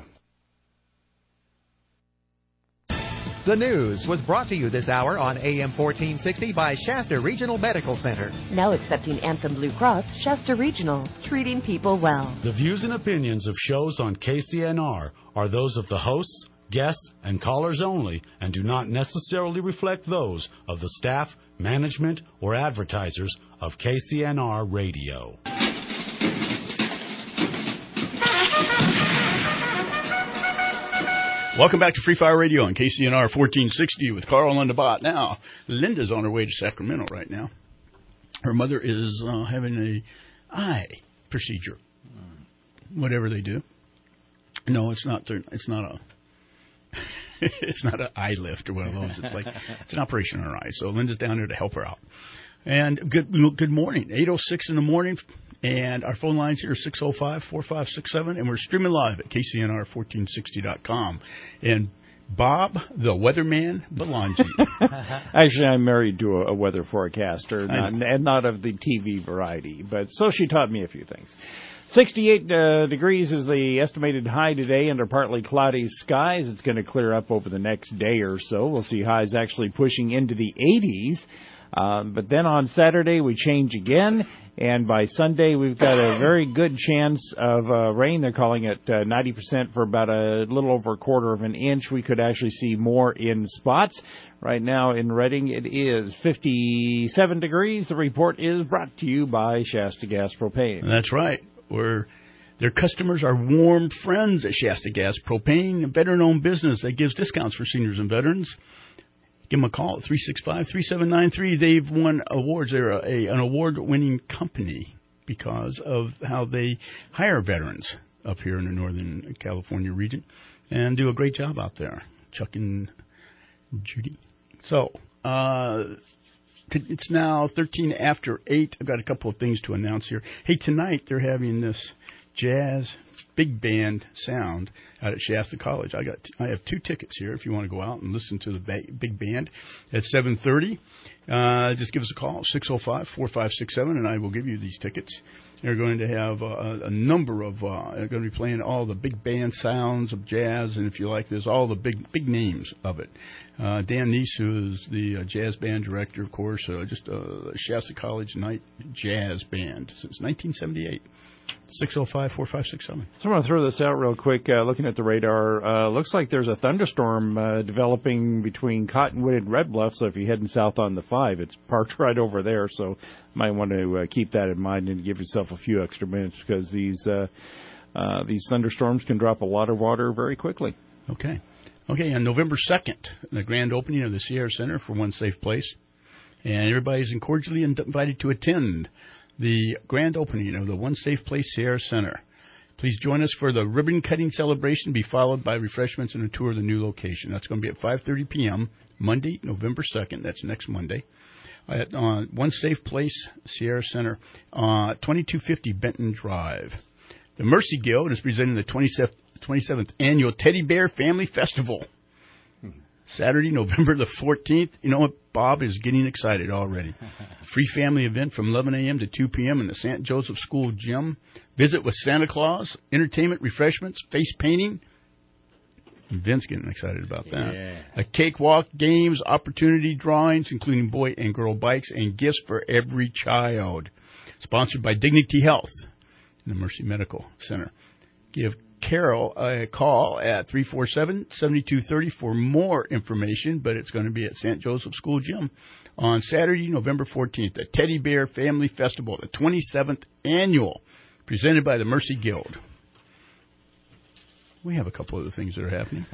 [SPEAKER 1] The news was brought to you this hour on AM 1460 by Shasta Regional Medical Center.
[SPEAKER 2] Now accepting Anthem Blue Cross, Shasta Regional, treating people well.
[SPEAKER 4] The views and opinions of shows on KCNR are those of the hosts, guests, and callers only and do not necessarily reflect those of the staff, management, or advertisers of KCNR Radio.
[SPEAKER 5] Welcome back to Free Fire Radio on KCNR 1460 with Carl on the bot. Now, Linda's on her way to Sacramento right now. Her mother is having a eye procedure, whatever they do. No, it's not an eye lift or one of those. It's an operation on her eye. So Linda's down there to help her out. And good morning, 8:06 in the morning. And our phone lines here are 605-4567, and we're streaming live at KCNR1460.com. And Bob, the weatherman, Belangi.
[SPEAKER 6] Actually, I'm married to a weather forecaster, and not of the TV variety, but so she taught me a few things. 68 degrees is the estimated high today under partly cloudy skies. It's going to clear up over the next day or so. We'll see highs actually pushing into the 80s. But then on Saturday, we change again. And by Sunday, we've got a very good chance of rain. They're calling it 90% for about a little over a quarter of an inch. We could actually see more in spots. Right now in Redding, it is 57 degrees. The report is brought to you by Shasta Gas Propane.
[SPEAKER 5] That's right. Their customers are warm friends at Shasta Gas Propane, a veteran-owned business that gives discounts for seniors and veterans. Give them a call at 365-3793. They've won awards. They're an award-winning company because of how they hire veterans up here in the Northern California region and do a great job out there, Chuck and Judy. So it's now 13 after 8. I've got a couple of things to announce here. Hey, tonight they're having this jazz big band sound out at Shasta College. I have 2 tickets here if you want to go out and listen to the big band at 7:30. Just give us a call, 605-4567, and I will give you these tickets. They're going to have a number of, they're going to be playing all the big band sounds of jazz, and if you like this, all the big names of it. Dan Neese, who is the jazz band director, of course, just a Shasta College night jazz band since 1978. 605-4567. So
[SPEAKER 6] I want to throw this out real quick. Looking at the radar, looks like there's a thunderstorm developing between Cottonwood and Red Bluff. So if you're heading south on the 5, it's parked right over there. So you might want to keep that in mind and give yourself a few extra minutes because these thunderstorms can drop a lot of water very quickly.
[SPEAKER 5] Okay. On November 2nd, the grand opening of the Sierra Center for One Safe Place, and everybody's cordially invited to attend the grand opening of the One Safe Place Sierra Center. Please join us for the ribbon-cutting celebration, be followed by refreshments and a tour of the new location. That's going to be at 5:30 p.m., Monday, November 2nd. That's next Monday. At One Safe Place Sierra Center, 2250 Benton Drive. The Mercy Guild is presenting the 27th Annual Teddy Bear Family Festival. Saturday, November the 14th. You know what? Bob is getting excited already. Free family event from 11 a.m. to 2 p.m. in the St. Joseph School gym. Visit with Santa Claus, entertainment, refreshments, face painting. Vince getting excited about that. Yeah. A cakewalk, games, opportunity drawings, including boy and girl bikes, and gifts for every child. Sponsored by Dignity Health and the Mercy Medical Center. Give Carol a call at 347-7230 for more information, but it's going to be at St. Joseph School Gym on Saturday, November 14th, the Teddy Bear Family Festival, the 27th annual, presented by the Mercy Guild. We have a couple other things that are happening.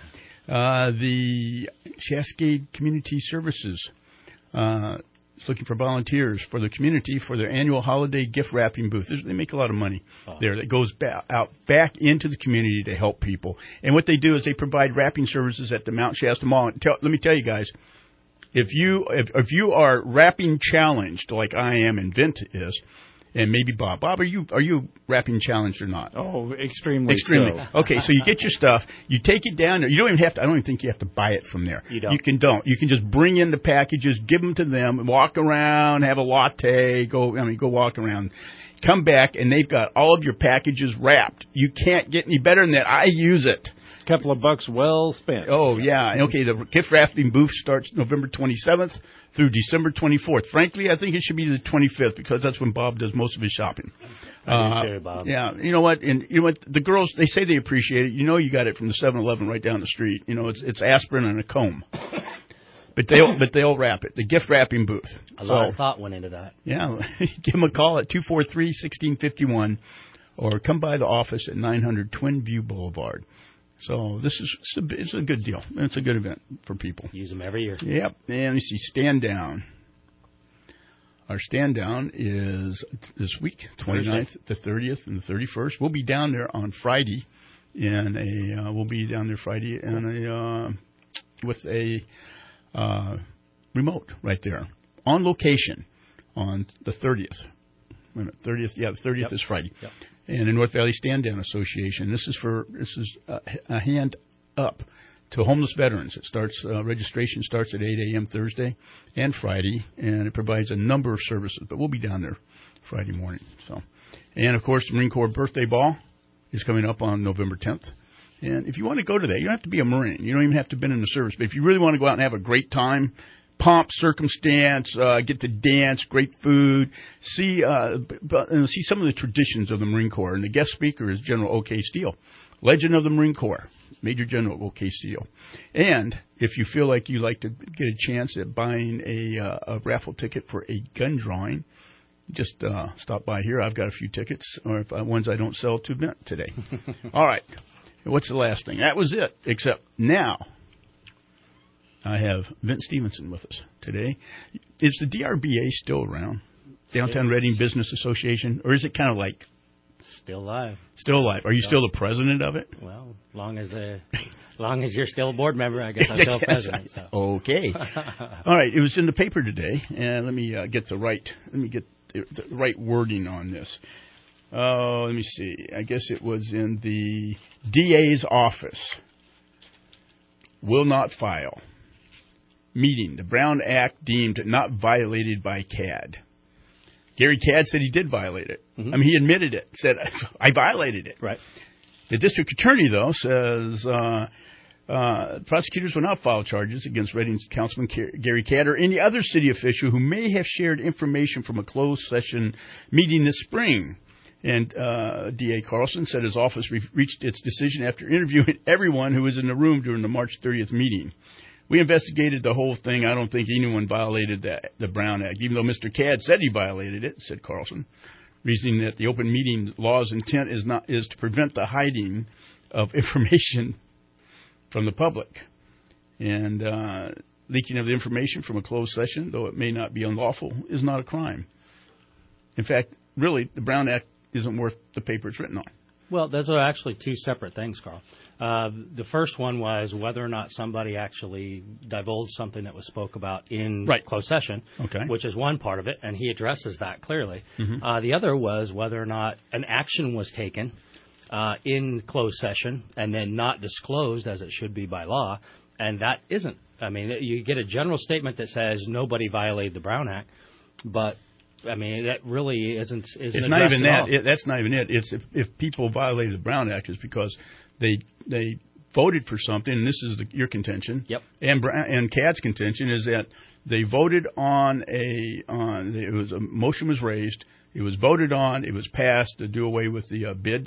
[SPEAKER 5] The Cascade Community Services is looking for volunteers for the community for their annual holiday gift wrapping booth. They make a lot of money there that goes back into the community to help people. And what they do is they provide wrapping services at the Mount Shasta Mall. Let me tell you guys, if you are wrapping challenged like I am and Vint is, and maybe Bob. Bob, are you wrapping challenged or not?
[SPEAKER 6] Oh, extremely.
[SPEAKER 5] So. Okay, so you get your stuff, you take it down there. You don't even have to. I don't even think you have to buy it from there.
[SPEAKER 7] You don't.
[SPEAKER 5] You can just bring in the packages, give them to them, walk around, have a latte, go walk around, come back, and they've got all of your packages wrapped. You can't get any better than that. I use it.
[SPEAKER 6] Couple of bucks well spent.
[SPEAKER 5] Oh, yeah. Okay, the gift wrapping booth starts November 27th through December 24th. Frankly, I think it should be the 25th because that's when Bob does most of his shopping.
[SPEAKER 7] Sure, Bob.
[SPEAKER 5] Yeah, you know what? And you know what? The girls, they say they appreciate it. You know you got it from the 7-Eleven right down the street. You know, it's aspirin and a comb. But they'll wrap it. The gift wrapping booth.
[SPEAKER 7] A lot of thought went into that.
[SPEAKER 5] Yeah. Give them a call at 243-1651 or come by the office at 900 Twin View Boulevard. So it's a good deal. It's a good event for people.
[SPEAKER 7] Use them every year.
[SPEAKER 5] Yep. And you see Stand Down. Our Stand Down is this week, 29th, the 30th, and the 31st. We'll be down there on Friday with a remote right there on location on the 30th. Wait a minute, 30th? Yeah, the 30th is Friday.
[SPEAKER 7] Yep.
[SPEAKER 5] And the North Valley Stand Down Association. This is a hand up to homeless veterans. Registration starts at 8 a.m. Thursday and Friday, and it provides a number of services. But we'll be down there Friday morning. And of course, the Marine Corps Birthday Ball is coming up on November 10th. And if you want to go to that, you don't have to be a Marine. You don't even have to have been in the service. But if you really want to go out and have a great time, pomp, circumstance, get to dance, great food, see some of the traditions of the Marine Corps. And the guest speaker is General O.K. Steele, Legend of the Marine Corps, Major General O.K. Steele. And if you feel like you like to get a chance at buying a raffle ticket for a gun drawing, just stop by here. I've got a few tickets, or ones I don't sell to Vint today. All right. What's the last thing? That was it, except now I have Vint Stevenson with us today. Is the DRBA still around? Downtown Reading Business Association? Or is it kind of like...
[SPEAKER 7] Still alive.
[SPEAKER 5] Still alive. Are you still the president of it?
[SPEAKER 7] Well, long as you're still a board member, I guess I'm still president. So.
[SPEAKER 5] Okay. All right. It was in the paper today, and let me get the right wording on this. Let me see. I guess it was in the DA's office. Will not file. Meeting. The Brown Act deemed not violated by CAD. Gary CAD said he did violate it. Mm-hmm. I mean, he admitted it. Said, I violated it.
[SPEAKER 7] Right.
[SPEAKER 5] The district attorney, though, says prosecutors will not file charges against Reading's Councilman Gary CAD or any other city official who may have shared information from a closed session meeting this spring. And D.A. Carlson said his office reached its decision after interviewing everyone who was in the room during the March 30th meeting. We investigated the whole thing. I don't think anyone violated the Brown Act, even though Mr. CAD said he violated it, said Carlson, reasoning that the open meeting law's intent is to prevent the hiding of information from the public. And leaking of the information from a closed session, though it may not be unlawful, is not a crime. In fact, really, the Brown Act isn't worth the paper it's written on.
[SPEAKER 7] Well, those are actually two separate things, Carl. The first one was whether or not somebody actually divulged something that was spoke about in closed session, which is one part of it, and he addresses that clearly. Mm-hmm. The other was whether or not an action was taken in closed session and then not disclosed as it should be by law, and that isn't. I mean, you get a general statement that says nobody violated the Brown Act, but I mean, that really isn't. It's not even that.
[SPEAKER 5] That's not even it. It's if people violated the Brown Act, is because they voted for something, and this is your contention.
[SPEAKER 7] Yep.
[SPEAKER 5] And CAD's contention is that they voted on a motion was raised. It was voted on. It was passed to do away with the bid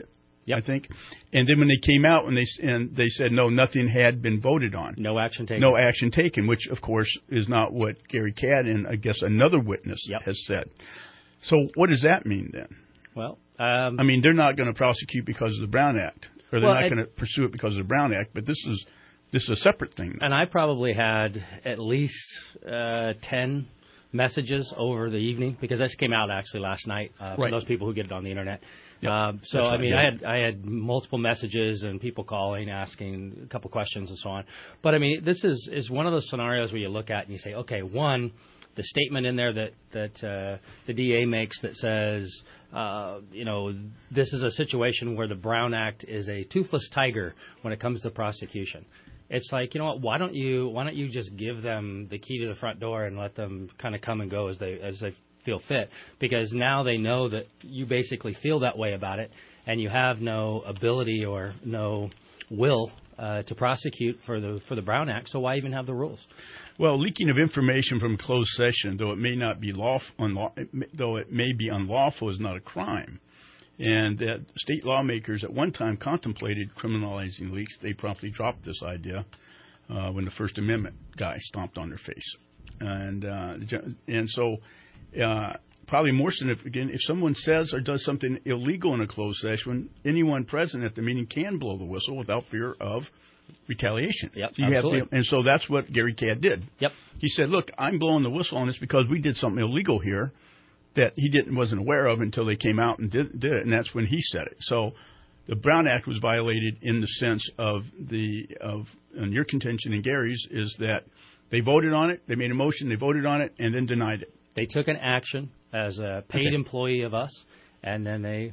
[SPEAKER 5] I think. And then when they came out and they said, no, nothing had been voted on.
[SPEAKER 7] No action taken.
[SPEAKER 5] No action taken, which, of course, is not what Gary Cadd and, I guess, another witness has said. So what does that mean then?
[SPEAKER 7] Well,
[SPEAKER 5] I mean, they're not going to prosecute because of the Brown Act, or they're not going to pursue it because of the Brown Act, but this is a separate thing.
[SPEAKER 7] And I probably had at least 10 messages over the evening, because this came out actually last night for those people who get it on the internet. So I mean, I had multiple messages and people calling, asking a couple questions and so on. But I mean, this is one of those scenarios where you look at and you say, okay, one, the statement in there that the DA makes that says, this is a situation where the Brown Act is a toothless tiger when it comes to prosecution. It's like, you know what? Why don't you just give them the key to the front door and let them kind of come and go as they feel fit? Because now they know that you basically feel that way about it, and you have no ability or no will to prosecute for the Brown Act. So why even have the rules?
[SPEAKER 5] Well, leaking of information from closed session, though it may not be though it may be unlawful, is not a crime. And that state lawmakers at one time contemplated criminalizing leaks. They promptly dropped this idea when the First Amendment guy stomped on their face. And so probably more significant, if someone says or does something illegal in a closed session, anyone present at the meeting can blow the whistle without fear of retaliation.
[SPEAKER 7] Yep,
[SPEAKER 5] so
[SPEAKER 7] absolutely.
[SPEAKER 5] And so that's what Gary Cadd did.
[SPEAKER 7] Yep.
[SPEAKER 5] He said, look, I'm blowing the whistle on this because we did something illegal here that he wasn't aware of until they came out and did it, and that's when he said it. So the Brown Act was violated in the sense of and your contention and Gary's is that they voted on it, they made a motion, they voted on it, and then denied it.
[SPEAKER 7] They took an action as a paid employee of us, and then they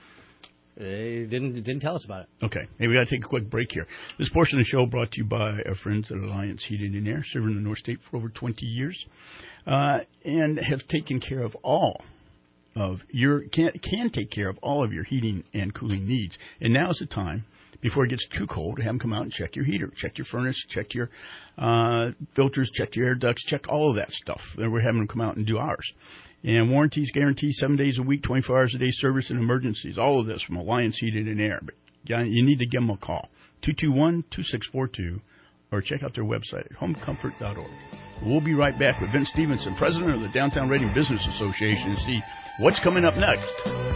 [SPEAKER 7] didn't tell us about it.
[SPEAKER 5] Okay. Hey, we got to take a quick break here. This portion of the show brought to you by our friends at Alliance Heating and Air, serving the North State for over 20 years, and have taken care of all of can take care of all of your heating and cooling needs. And now is the time, before it gets too cold, to have them come out and check your heater, check your furnace, check your filters, check your air ducts, check all of that stuff. Then we're having them come out and do ours. And warranties, guarantees, 7 days a week, 24 hours a day service and emergencies. All of this from Alliance Heating and Air. But you need to give them a call, 221-2642, or check out their website at homecomfort.org. We'll be right back with Vince Stevenson, president of the Downtown Reading Business Association, to see what's coming up next.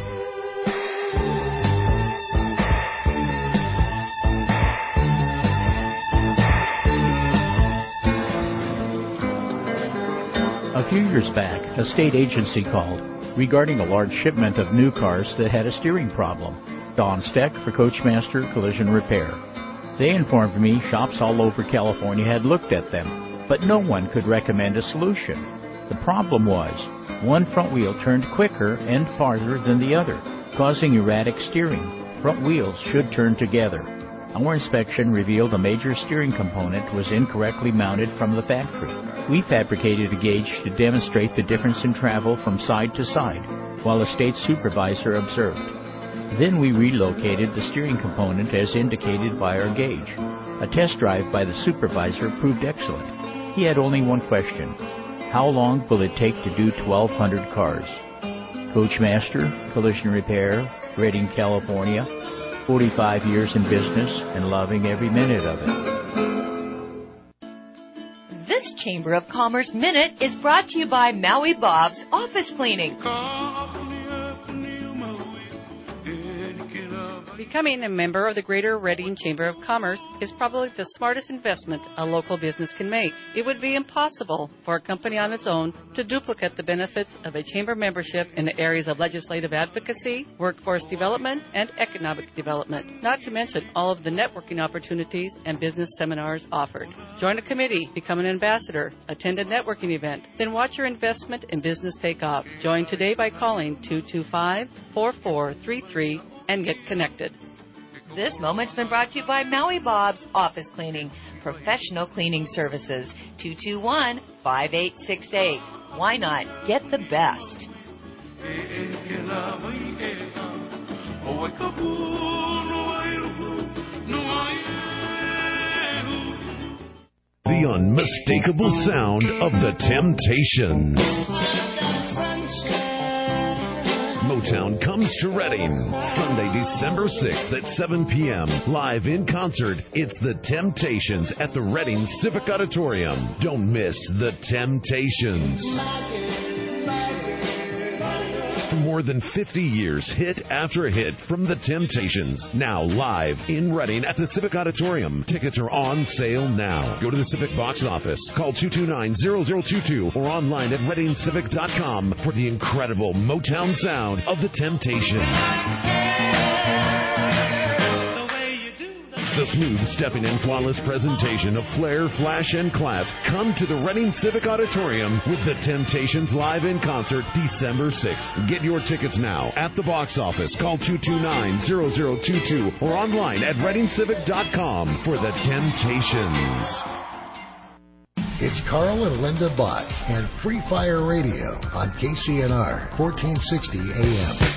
[SPEAKER 8] A few years back, a state agency called regarding a large shipment of new cars that had a steering problem. Don Steck for Coachmaster Collision Repair. They informed me shops all over California had looked at them, but no one could recommend a solution. The problem was, one front wheel turned quicker and farther than the other, causing erratic steering. Front wheels should turn together. Our inspection revealed a major steering component was incorrectly mounted from the factory. We fabricated a gauge to demonstrate the difference in travel from side to side, while a state supervisor observed. Then we relocated the steering component as indicated by our gauge. A test drive by the supervisor proved excellent. He had only one question. How long will it take to do 1,200 cars? Coachmaster Collision Repair, Redding, California. 45 years in business and loving every minute of it.
[SPEAKER 9] This Chamber of Commerce Minute is brought to you by Maui Bob's Office Cleaning.
[SPEAKER 10] Becoming a member of the Greater Reading Chamber of Commerce is probably the smartest investment a local business can make. It would be impossible for a company on its own to duplicate the benefits of a chamber membership in the areas of legislative advocacy, workforce development, and economic development, not to mention all of the networking opportunities and business seminars offered. Join a committee, become an ambassador, attend a networking event, then watch your investment in business take off. Join today by calling 225-4433 and get connected.
[SPEAKER 9] This moment's been brought to you by Maui Bob's Office Cleaning, professional cleaning services, 221-5868. Why not get the best?
[SPEAKER 12] The unmistakable sound of the Temptations. Motown comes to Reading. Sunday, December 6th at 7 p.m. Live in concert, it's The Temptations at the Reading Civic Auditorium. Don't miss The Temptations. For more than 50 years, hit after hit from The Temptations. Now live in Reading at the Civic Auditorium. Tickets are on sale now. Go to the Civic box office. Call 229-0022 or online at readingcivic.com for the incredible Motown sound of The Temptations. The smooth stepping and flawless presentation of flair, flash, and class come to the Reading Civic Auditorium with The Temptations live in concert December 6th. Get your tickets now at the box office. Call 229-0022 or online at readingcivic.com for The Temptations.
[SPEAKER 11] It's Carl and Linda Bott and Free Fire Radio on KCNR 1460 AM.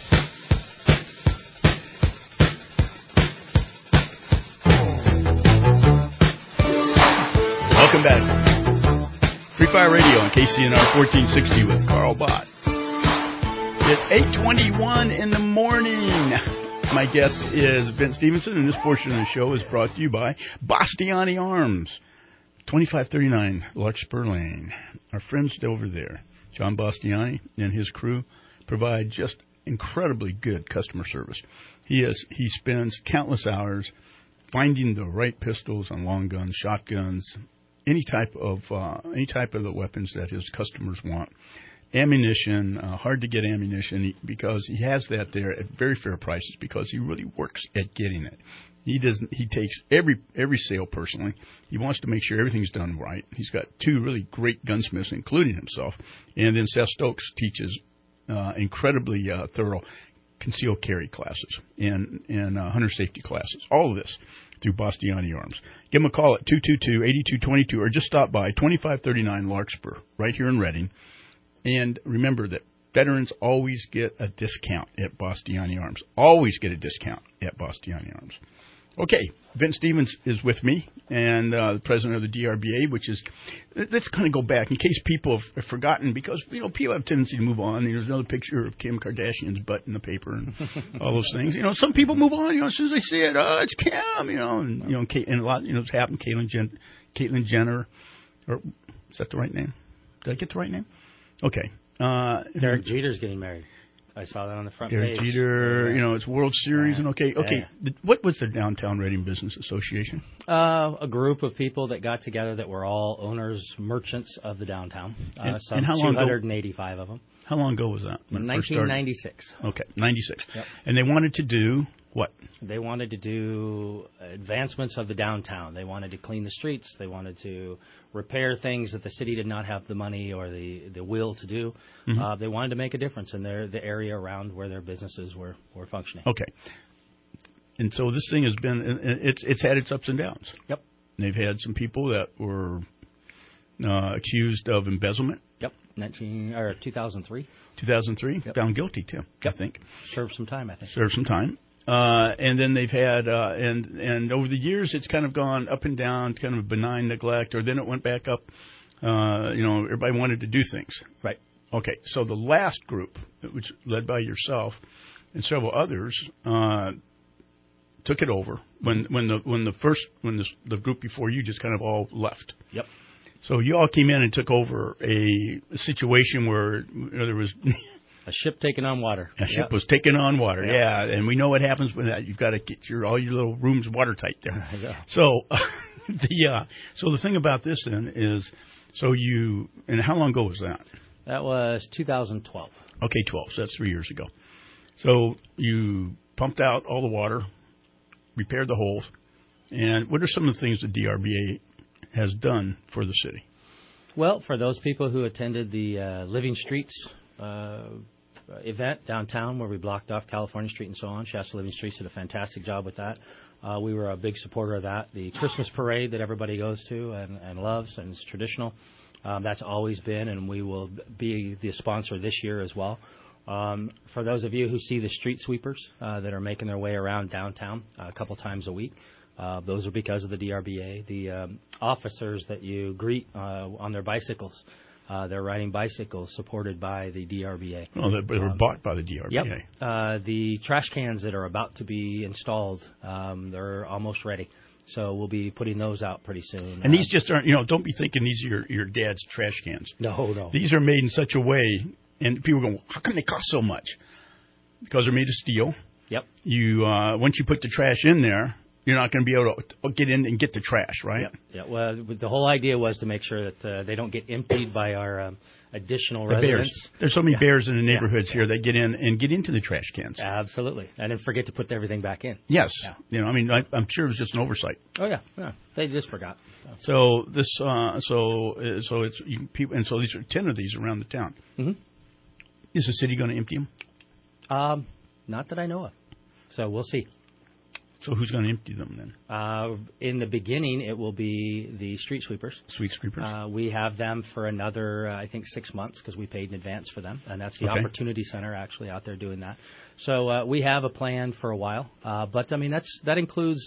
[SPEAKER 5] Welcome back. Free Fire Radio on KCNR 1460 with Carl Bott. It's 8:21 in the morning. My guest is Vince Stevenson, and this portion of the show is brought to you by Bastiani Arms, 2539 Larkspur Lane. Our friends over there, John Bastiani and his crew, provide just incredibly good customer service. He spends countless hours finding the right pistols and long guns, shotguns, any type of the weapons that his customers want. Ammunition, hard to get ammunition, because he has that there at very fair prices, because he really works at getting it. He takes every sale personally. He wants to make sure everything's done right. He's got two really great gunsmiths, including himself. And then Seth Stokes teaches incredibly thorough concealed carry classes and hunter safety classes. All of this through Bastiani Arms. Give them a call at 222-8222 or just stop by 2539 Larkspur right here in Reading. And remember that veterans always get a discount at Bastiani Arms. Always get a discount at Bastiani Arms. Okay, Vince Stevens is with me, and the president of the DRBA, which is, let's kind of go back in case people have forgotten, because, people have a tendency to move on. There's another picture of Kim Kardashian's butt in the paper and all those things. Some people move on, as soon as they see it, it's Kim, and a lot, it's happened, Caitlyn Jenner, or, is that the right name? Did I get the right name? Okay.
[SPEAKER 7] Derek Jeter's getting married. I saw that on the front page.
[SPEAKER 5] Derek Jeter, it's World Series, and okay. Yeah. What was the Downtown Reading Business Association?
[SPEAKER 7] A group of people that got together that were all owners, merchants of the downtown.
[SPEAKER 5] And how long
[SPEAKER 7] 285 of them.
[SPEAKER 5] How long ago was that?
[SPEAKER 7] 1996.
[SPEAKER 5] Okay, 96.
[SPEAKER 7] Yep.
[SPEAKER 5] And they wanted to do what?
[SPEAKER 7] They wanted to do advancements of the downtown. They wanted to clean the streets. They wanted to repair things that the city did not have the money or the will to do. Mm-hmm. They wanted to make a difference in the area around where their businesses were functioning.
[SPEAKER 5] Okay. And so this thing has been, it's had its ups and downs.
[SPEAKER 7] Yep.
[SPEAKER 5] They've had some people that were accused of embezzlement.
[SPEAKER 7] Yep. 2003.
[SPEAKER 5] 2003.
[SPEAKER 7] Yep.
[SPEAKER 5] Found guilty, too,
[SPEAKER 7] yep.
[SPEAKER 5] I think.
[SPEAKER 7] Served some time, I think.
[SPEAKER 5] Served some time. And then they've had, and over the years, it's kind of gone up and down, kind of benign neglect, or then it went back up. Everybody wanted to do things.
[SPEAKER 7] Right.
[SPEAKER 5] Okay. So the last group, which led by yourself and several others, took it over when the group before you just kind of all left.
[SPEAKER 7] Yep.
[SPEAKER 5] So you all came in and took over a situation where there was
[SPEAKER 7] a ship taking on water.
[SPEAKER 5] A ship was taking on water, yeah. And we know what happens when that. You've got to get all your little rooms watertight there.
[SPEAKER 7] Yeah.
[SPEAKER 5] So the thing about this then is, and how long ago was that?
[SPEAKER 7] That was 2012.
[SPEAKER 5] Okay, 12. So that's 3 years ago. So you pumped out all the water, repaired the holes, and what are some of the things the DRBA has done for the city?
[SPEAKER 7] Well, for those people who attended the Living Streets event downtown where we blocked off California Street and so on, Shasta Living Streets did a fantastic job with that. We were a big supporter of that. The Christmas parade that everybody goes to and loves, and it's traditional. That's always been, and we will be the sponsor this year as well. For those of you who see the street sweepers that are making their way around downtown a couple times a week, those are because of the DRBA. The officers that you greet on their bicycles They're riding bicycles supported by the DRBA.
[SPEAKER 5] Oh, they were bought by the DRBA.
[SPEAKER 7] Yep. The trash cans that are about to be installed, they're almost ready. So we'll be putting those out pretty soon.
[SPEAKER 5] And these just aren't, don't be thinking these are your dad's trash cans.
[SPEAKER 7] No.
[SPEAKER 5] These are made in such a way, and people go, how come they cost so much? Because they're made of steel.
[SPEAKER 7] Yep.
[SPEAKER 5] You once you put the trash in there, you're not going to be able to get in and get the trash, right?
[SPEAKER 7] Yep. Yeah. Well, the whole idea was to make sure that they don't get emptied by our additional residents.
[SPEAKER 5] Bears. There's so many bears in the neighborhoods here that get in and get into the trash cans.
[SPEAKER 7] Absolutely, and then forget to put everything back in.
[SPEAKER 5] Yes. Yeah. I'm sure it was just an oversight.
[SPEAKER 7] Oh yeah. They just forgot.
[SPEAKER 5] So this, so it's people, and so these are 10 of these around the town.
[SPEAKER 7] Mm-hmm.
[SPEAKER 5] Is the city going to empty them?
[SPEAKER 7] Not that I know of. So we'll see.
[SPEAKER 5] So who's going to empty them then?
[SPEAKER 7] In the beginning, it will be the street sweepers.
[SPEAKER 5] Street sweepers.
[SPEAKER 7] We have them for another, I think, 6 months because we paid in advance for them, and that's the Opportunity Center actually out there doing that. So we have a plan for a while, but I mean that includes,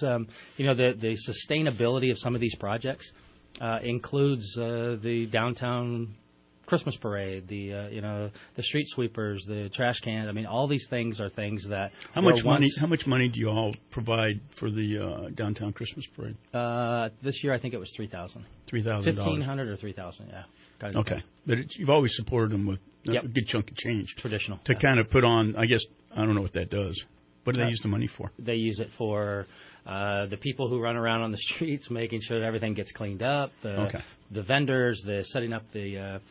[SPEAKER 7] the sustainability of some of these projects includes the downtown Christmas parade, the street sweepers, the trash cans. I mean, all these things are things that.
[SPEAKER 5] How much money do you all provide for the downtown Christmas parade?
[SPEAKER 7] This year, I think it was $3,000.
[SPEAKER 5] $3,000.
[SPEAKER 7] $1,500 or $3,000. Yeah.
[SPEAKER 5] Okay, but you've always supported them with a good chunk of change.
[SPEAKER 7] Traditional.
[SPEAKER 5] To kind of put on, I guess I don't know what that does. What do they use the money for?
[SPEAKER 7] They use it for the people who run around on the streets, making sure that everything gets cleaned up. The vendors, the setting up the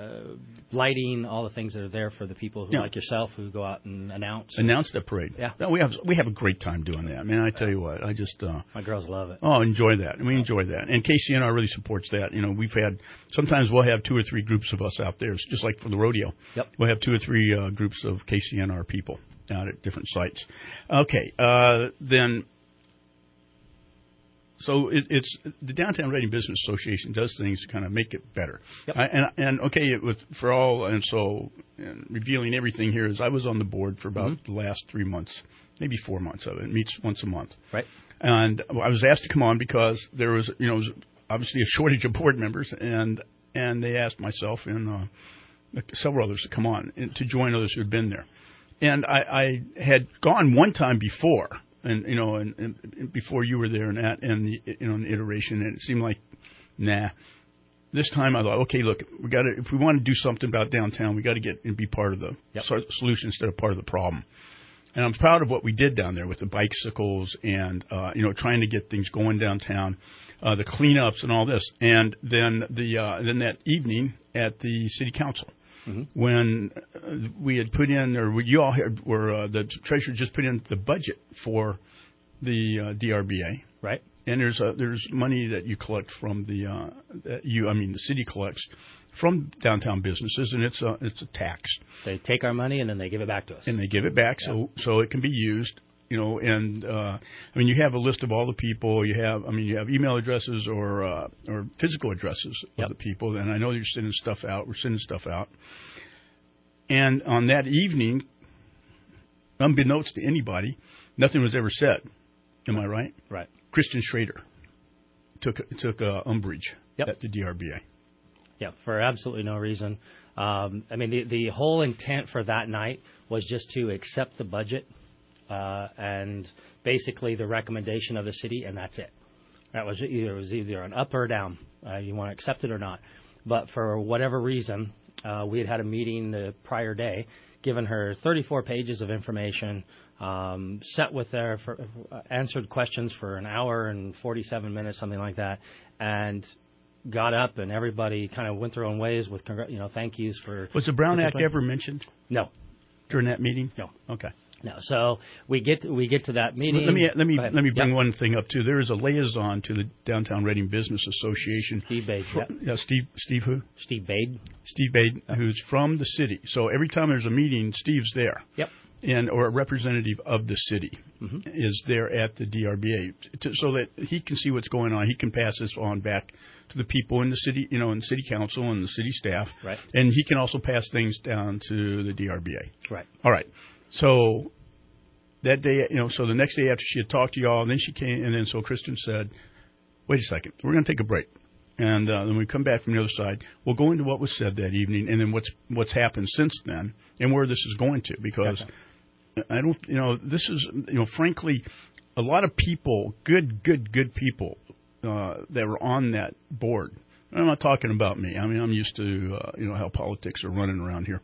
[SPEAKER 7] lighting, all the things that are there for the people who, like yourself, who go out and announce the parade. Yeah,
[SPEAKER 5] no, we have a great time doing that. Man, I tell you what, I just
[SPEAKER 7] my girls love it.
[SPEAKER 5] Oh, enjoy that, and we enjoy that. And KCNR really supports that. We've had sometimes we'll have 2 or 3 groups of us out there, just like for the rodeo.
[SPEAKER 7] Yep,
[SPEAKER 5] we'll have 2 or 3 groups of KCNR people out at different sites. Okay, then. So it's the Downtown Reading Business Association does things to kind of make it better.
[SPEAKER 7] Yep.
[SPEAKER 5] And revealing everything here is I was on the board for about the last 3 months, maybe 4 months of it. It meets once a month.
[SPEAKER 7] Right.
[SPEAKER 5] And I was asked to come on because there was, was obviously a shortage of board members, and they asked myself and several others to come on and to join others who had been there. And I had gone one time before. And before you were there, and the iteration, and it seemed like, nah. This time I thought, okay, look, if we want to do something about downtown, we got to get and be part of the solution instead of part of the problem. And I'm proud of what we did down there with the bicycles and trying to get things going downtown, the cleanups and all this. And then then that evening at the city council. Mm-hmm. When we had put in, or you all had, the treasurer just put in the budget for the DRBA,
[SPEAKER 7] right?
[SPEAKER 5] And there's money that you collect from the city collects from downtown businesses, and it's a tax.
[SPEAKER 7] They take our money and then they give it back to us.
[SPEAKER 5] And they give it back, so it can be used. And you have a list of all the people. You have email addresses or physical addresses of the people. And I know you're sending stuff out. We're sending stuff out. And on that evening, unbeknownst to anybody, nothing was ever said. Am I right?
[SPEAKER 7] Right.
[SPEAKER 5] Kristen Schrader took umbrage at the DRBA.
[SPEAKER 7] Yeah, for absolutely no reason. The whole intent for that night was just to accept the budget. And basically the recommendation of the city, and that's it. It was either an up or down. You want to accept it or not. But for whatever reason, we had a meeting the prior day, given her 34 pages of information, sat with her, answered questions for an hour and 47 minutes, something like that, and got up, and everybody kind of went their own ways with thank yous for.
[SPEAKER 5] Was the Brown Act ever mentioned?
[SPEAKER 7] No.
[SPEAKER 5] During that meeting?
[SPEAKER 7] No.
[SPEAKER 5] Okay.
[SPEAKER 7] No, so we get to that meeting.
[SPEAKER 5] Let me bring one thing up too. There is a liaison to the Downtown Reading Business Association.
[SPEAKER 7] Steve Bade.
[SPEAKER 5] Steve who?
[SPEAKER 7] Steve Bade.
[SPEAKER 5] Steve Bade, who's from the city. So every time there's a meeting, Steve's there.
[SPEAKER 7] Yep.
[SPEAKER 5] Or a representative of the city is there at the DRBA so that he can see what's going on. He can pass this on back to the people in the city, in the city council and the city staff.
[SPEAKER 7] Right.
[SPEAKER 5] And he can also pass things down to the DRBA.
[SPEAKER 7] Right.
[SPEAKER 5] All right. So that day, so the next day after she had talked to y'all, and then she came, and then so Kristen said, wait a second, we're going to take a break. And then we come back from the other side. We'll go into what was said that evening, and then what's happened since then, and where this is going to. Because I don't, this is, frankly, a lot of people, good people that were on that board. I'm not talking about me. I mean, I'm used to how politics are running around here.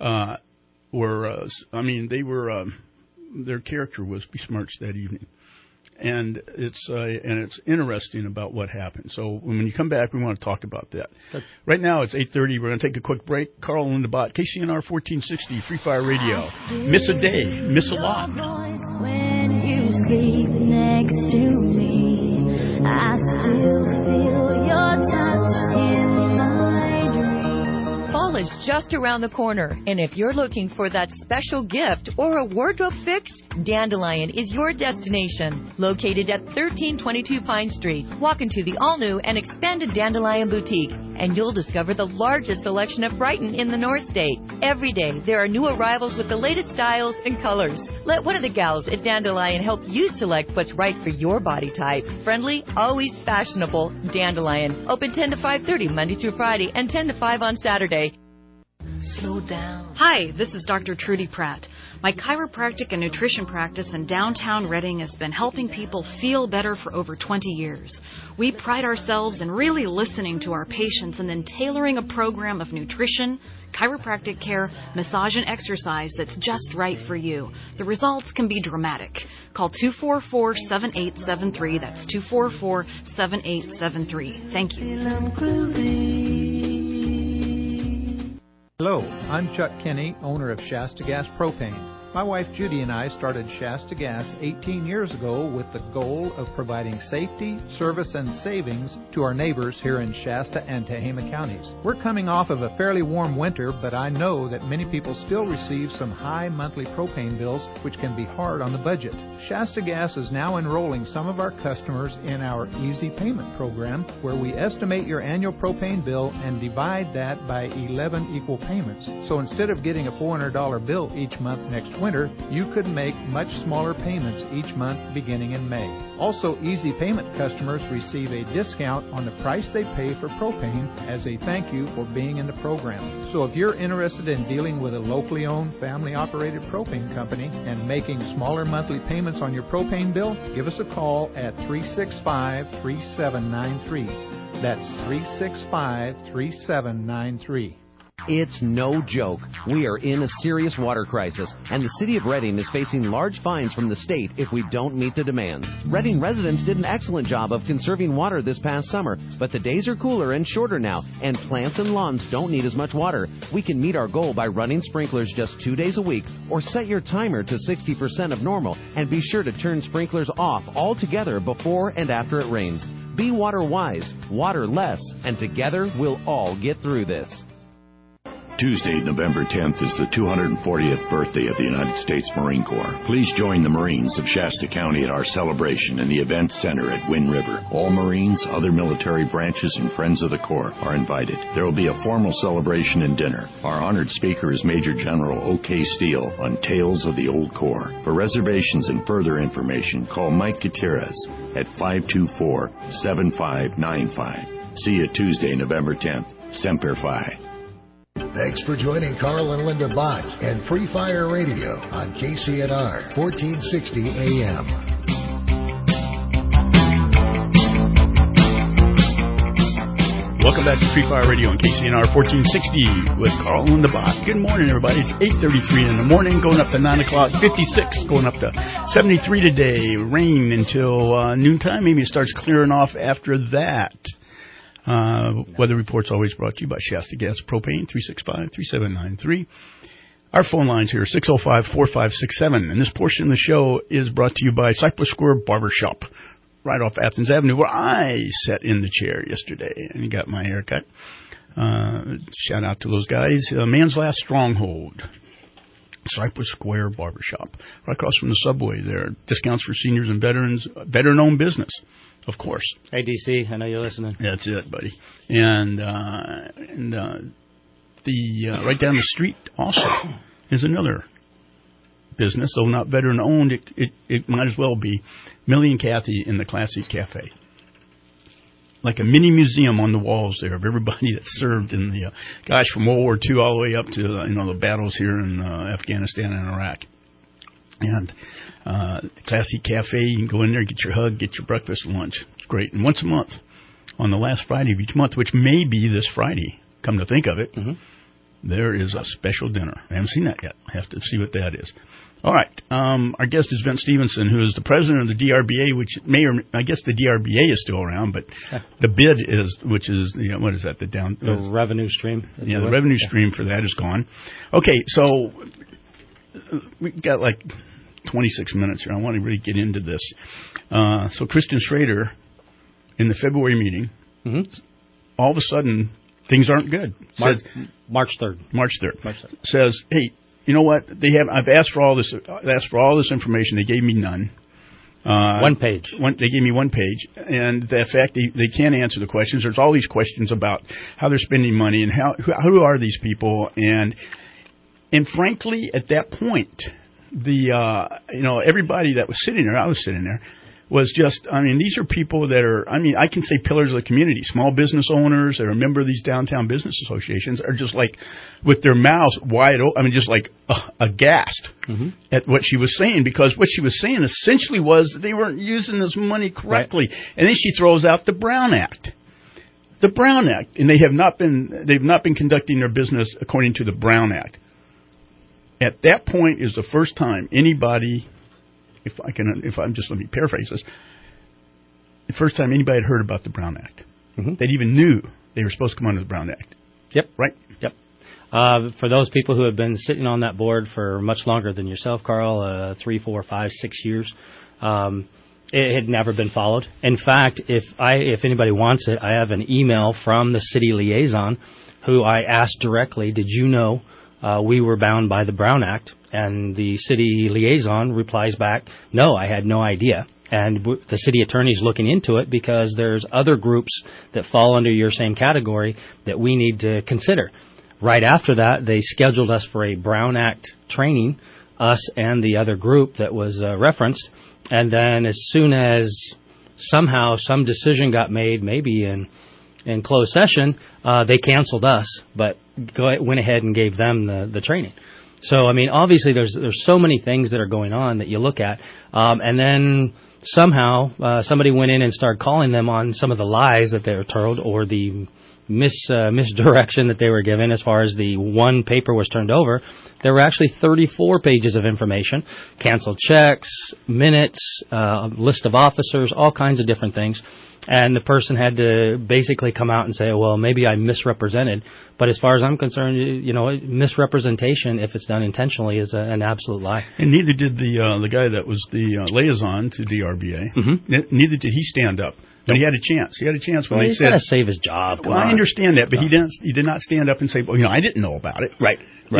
[SPEAKER 5] They were. Their character was besmirched that evening. And it's interesting about what happened. So when you come back, we want to talk about that. Okay. Right now it's 8:30. We're going to take a quick break. Carl and Linda Bott, KCNR 1460, Free Fire Radio. Miss a day, miss a lot.
[SPEAKER 13] When you sleep next to me, I still feel your touch in my dreams.
[SPEAKER 9] Fall is just around the corner, and if you're looking for that special gift or a wardrobe fix, Dandelion is your destination. Located at 1322 Pine Street, walk into the all-new and expanded Dandelion Boutique, and you'll discover the largest selection of Brighton in the North State. Every day, there are new arrivals with the latest styles and colors. Let one of the gals at Dandelion help you select what's right for your body type. Friendly, always fashionable, Dandelion. Open 10 to 5:30 Monday through Friday and 10 to 5 on Saturday.
[SPEAKER 14] Slow down. Hi, this is Dr. Trudy Pratt. My chiropractic and nutrition practice in downtown Reading has been helping people feel better for over 20 years. We pride ourselves in really listening to our patients and then tailoring a program of nutrition, chiropractic care, massage, and exercise that's just right for you. The results can be dramatic. Call 244-7873. That's 244-7873. Thank you.
[SPEAKER 15] Hello, I'm Chuck Kinney, owner of Shasta Gas Propane. My wife Judy and I started Shasta Gas 18 years ago with the goal of providing safety, service, and savings to our neighbors here in Shasta and Tehama counties. We're coming off of a fairly warm winter, but I know that many people still receive some high monthly propane bills, which can be hard on the budget. Shasta Gas is now enrolling some of our customers in our Easy Payment program, where we estimate your annual propane bill and divide that by 11 equal payments. So instead of getting a $400 bill each month next winter, you could make much smaller payments each month beginning in May. Also, Easy Payment customers receive a discount on the price they pay for propane as a thank you for being in the program. So if you're interested in dealing with a locally owned, family-operated propane company and making smaller monthly payments on your propane bill, give us a call at 365-3793. That's 365-3793.
[SPEAKER 16] It's no joke. We are in a serious water crisis, and the City of Reading is facing large fines from the state if we don't meet the demands. Reading residents did an excellent job of conserving water this past summer, but the days are cooler and shorter now, and plants and lawns don't need as much water. We can meet our goal by running sprinklers just 2 days a week, or set your timer to 60% of normal, and be sure to turn sprinklers off altogether before and after it rains. Be water wise, water less, and together we'll all get through this.
[SPEAKER 17] Tuesday, November 10th is the 240th birthday of the United States Marine Corps. Please join the Marines of Shasta County at our celebration in the Event Center at Wind River. All Marines, other military branches, and friends of the Corps are invited. There will be a formal celebration and dinner. Our honored speaker is Major General O.K. Steele on Tales of the Old Corps. For reservations and further information, call Mike Gutierrez at 524-7595. See you Tuesday, November 10th. Semper Fi.
[SPEAKER 11] Thanks for joining Carl and Linda Bott and Free Fire Radio on KCNR 1460 AM.
[SPEAKER 5] Welcome back to Free Fire Radio on KCNR 1460 with Carl and Linda Bott. Good morning, everybody. It's 8:33 in the morning, going up to 9 o'clock, 56, going up to 73 today. Rain until noontime. Maybe it starts clearing off after that. Weather report's always brought to you by Shasta Gas Propane, 365-3793. Our phone lines here, 605-4567. And this portion of the show is brought to you by Cypress Square Barbershop, right off Athens Avenue, where I sat in the chair yesterday and got my hair cut. Shout out to those guys. Man's Last Stronghold, Cypress Square Barbershop, right across from the subway there. Discounts for seniors and veterans, veteran-owned business. Of course.
[SPEAKER 7] Hey, DC, I know you're listening.
[SPEAKER 5] That's it, buddy. And right down the street also is another business, though not veteran-owned. It might as well be. Millie and Kathy in the Classic Cafe. like a mini museum on the walls there of everybody that served in the from World War II all the way up to the battles here in Afghanistan and Iraq. And Classy Cafe, you can go in there, get your hug, get your breakfast and lunch. It's great. And once a month, on the last Friday of each month, which may be this Friday, come to think of it, there is a special dinner. I haven't seen that yet. I have to see what that is. All right. Our guest is Vince Stevenson, who is the president of the DRBA, which I guess the DRBA is still around, but the bid is, which is, what is that? The
[SPEAKER 7] revenue stream.
[SPEAKER 5] Yeah, the revenue stream for that is gone. Okay, so we've got like 26 minutes here. I want to really get into this. So Christian Schrader, in the February meeting, all of a sudden, things aren't good.
[SPEAKER 7] March 3rd.
[SPEAKER 5] Says, hey, you know what? I've asked for all this. Information. They gave me none.
[SPEAKER 7] One page.
[SPEAKER 5] They gave me one page, and the fact they can't answer the questions. There's all these questions about how they're spending money and who are these people, and frankly, at that point, everybody that was sitting there, I was sitting there, was just, these are people that are, I can say pillars of the community. Small business owners that are a member of these downtown business associations are just like with their mouths wide open, just like aghast at what she was saying, because what she was saying essentially was they weren't using this money correctly. Right. And then she throws out the Brown Act. The Brown Act, and they've not been conducting their business according to the Brown Act. At that point is the first time anybody, let me paraphrase this, the first time anybody had heard about the Brown Act. That even knew they were supposed to come under the Brown Act.
[SPEAKER 7] Yep.
[SPEAKER 5] Right?
[SPEAKER 7] Yep. For those people who have been sitting on that board for much longer than yourself, Carl, 3, 4, 5, 6 years, it had never been followed. In fact, if anybody wants it, I have an email from the city liaison who I asked directly, did you know we were bound by the Brown Act? And the city liaison replies back, no, I had no idea. And the city attorney's looking into it because there's other groups that fall under your same category that we need to consider. Right after that, they scheduled us for a Brown Act training, us and the other group that was referenced. And then as soon as somehow some decision got made, maybe in closed session, they canceled us, but went ahead and gave them the training. So, obviously there's so many things that are going on that you look at, and then somehow somebody went in and started calling them on some of the lies that they were told or the misdirection that they were given as far as the one paper was turned over. There were actually 34 pages of information, canceled checks, minutes, list of officers, all kinds of different things. And the person had to basically come out and say, well, maybe I misrepresented. But as far as I'm concerned, misrepresentation, if it's done intentionally, is an absolute lie.
[SPEAKER 5] And neither did the guy that was the liaison to DRBA. Neither did he stand up. But he had a chance. He had a chance when they said,
[SPEAKER 7] he's got to save his job.
[SPEAKER 5] Well, I understand that, but he did not stand up and say, well, I didn't know about it.
[SPEAKER 7] Right.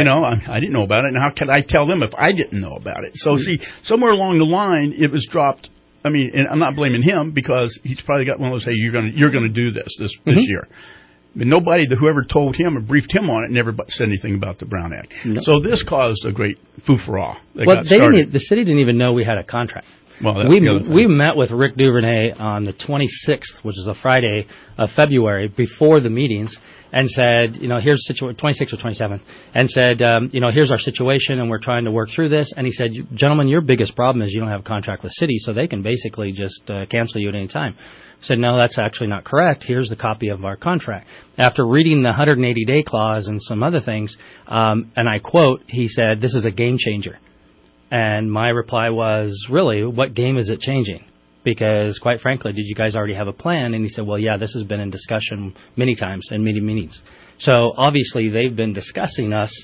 [SPEAKER 5] I didn't know about it, and how could I tell them if I didn't know about it? So, see, somewhere along the line, it was dropped. And I'm not blaming him because he's probably got one of those, hey, you're going to do this year. But nobody, whoever told him or briefed him on it, never said anything about the Brown Act. No. So this caused a great foo-for-all.
[SPEAKER 7] The city didn't even know we had a contract.
[SPEAKER 5] Well,
[SPEAKER 7] we met with Rick Duvernay on the 26th, which is a Friday of February, before the meetings, and said, here's the situation, 26th or 27th, and said, here's our situation, and we're trying to work through this. And he said, gentlemen, your biggest problem is you don't have a contract with city, so they can basically just cancel you at any time. I said, no, that's actually not correct. Here's the copy of our contract. After reading the 180-day clause and some other things, and I quote, he said, this is a game changer. And my reply was, really, what game is it changing? Because, quite frankly, did you guys already have a plan? And he said, well, yeah, this has been in discussion many times in many meetings. So, obviously, they've been discussing us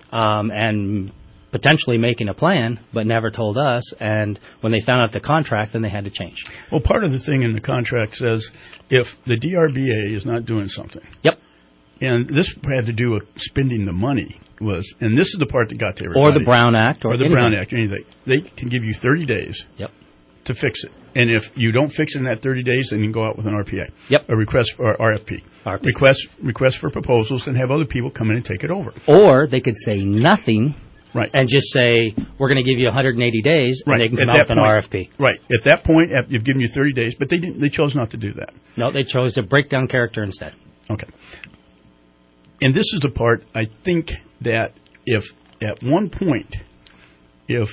[SPEAKER 7] and potentially making a plan, but never told us. And when they found out the contract, then they had to change.
[SPEAKER 5] Well, part of the thing in the contract says if the DRBA is not doing something.
[SPEAKER 7] Yep.
[SPEAKER 5] And this had to do with spending the money. And this is the part that got to everybody.
[SPEAKER 7] Or the Brown Act.
[SPEAKER 5] Or the Brown Act, or anything. They can give you 30 days to fix it. And if you don't fix it in that 30 days, then you can go out with an RPA.
[SPEAKER 7] Yep.
[SPEAKER 5] A request for RFP. Request for proposals and have other people come in and take it over.
[SPEAKER 7] Or they could say nothing
[SPEAKER 5] Right.
[SPEAKER 7] And just say, we're going to give you 180 days, and they can come out with an RFP.
[SPEAKER 5] Right. At that point, you've given you 30 days, but they chose not to do that.
[SPEAKER 7] No, they chose to break down character instead.
[SPEAKER 5] Okay. And this is the part, I think, that if at one point, if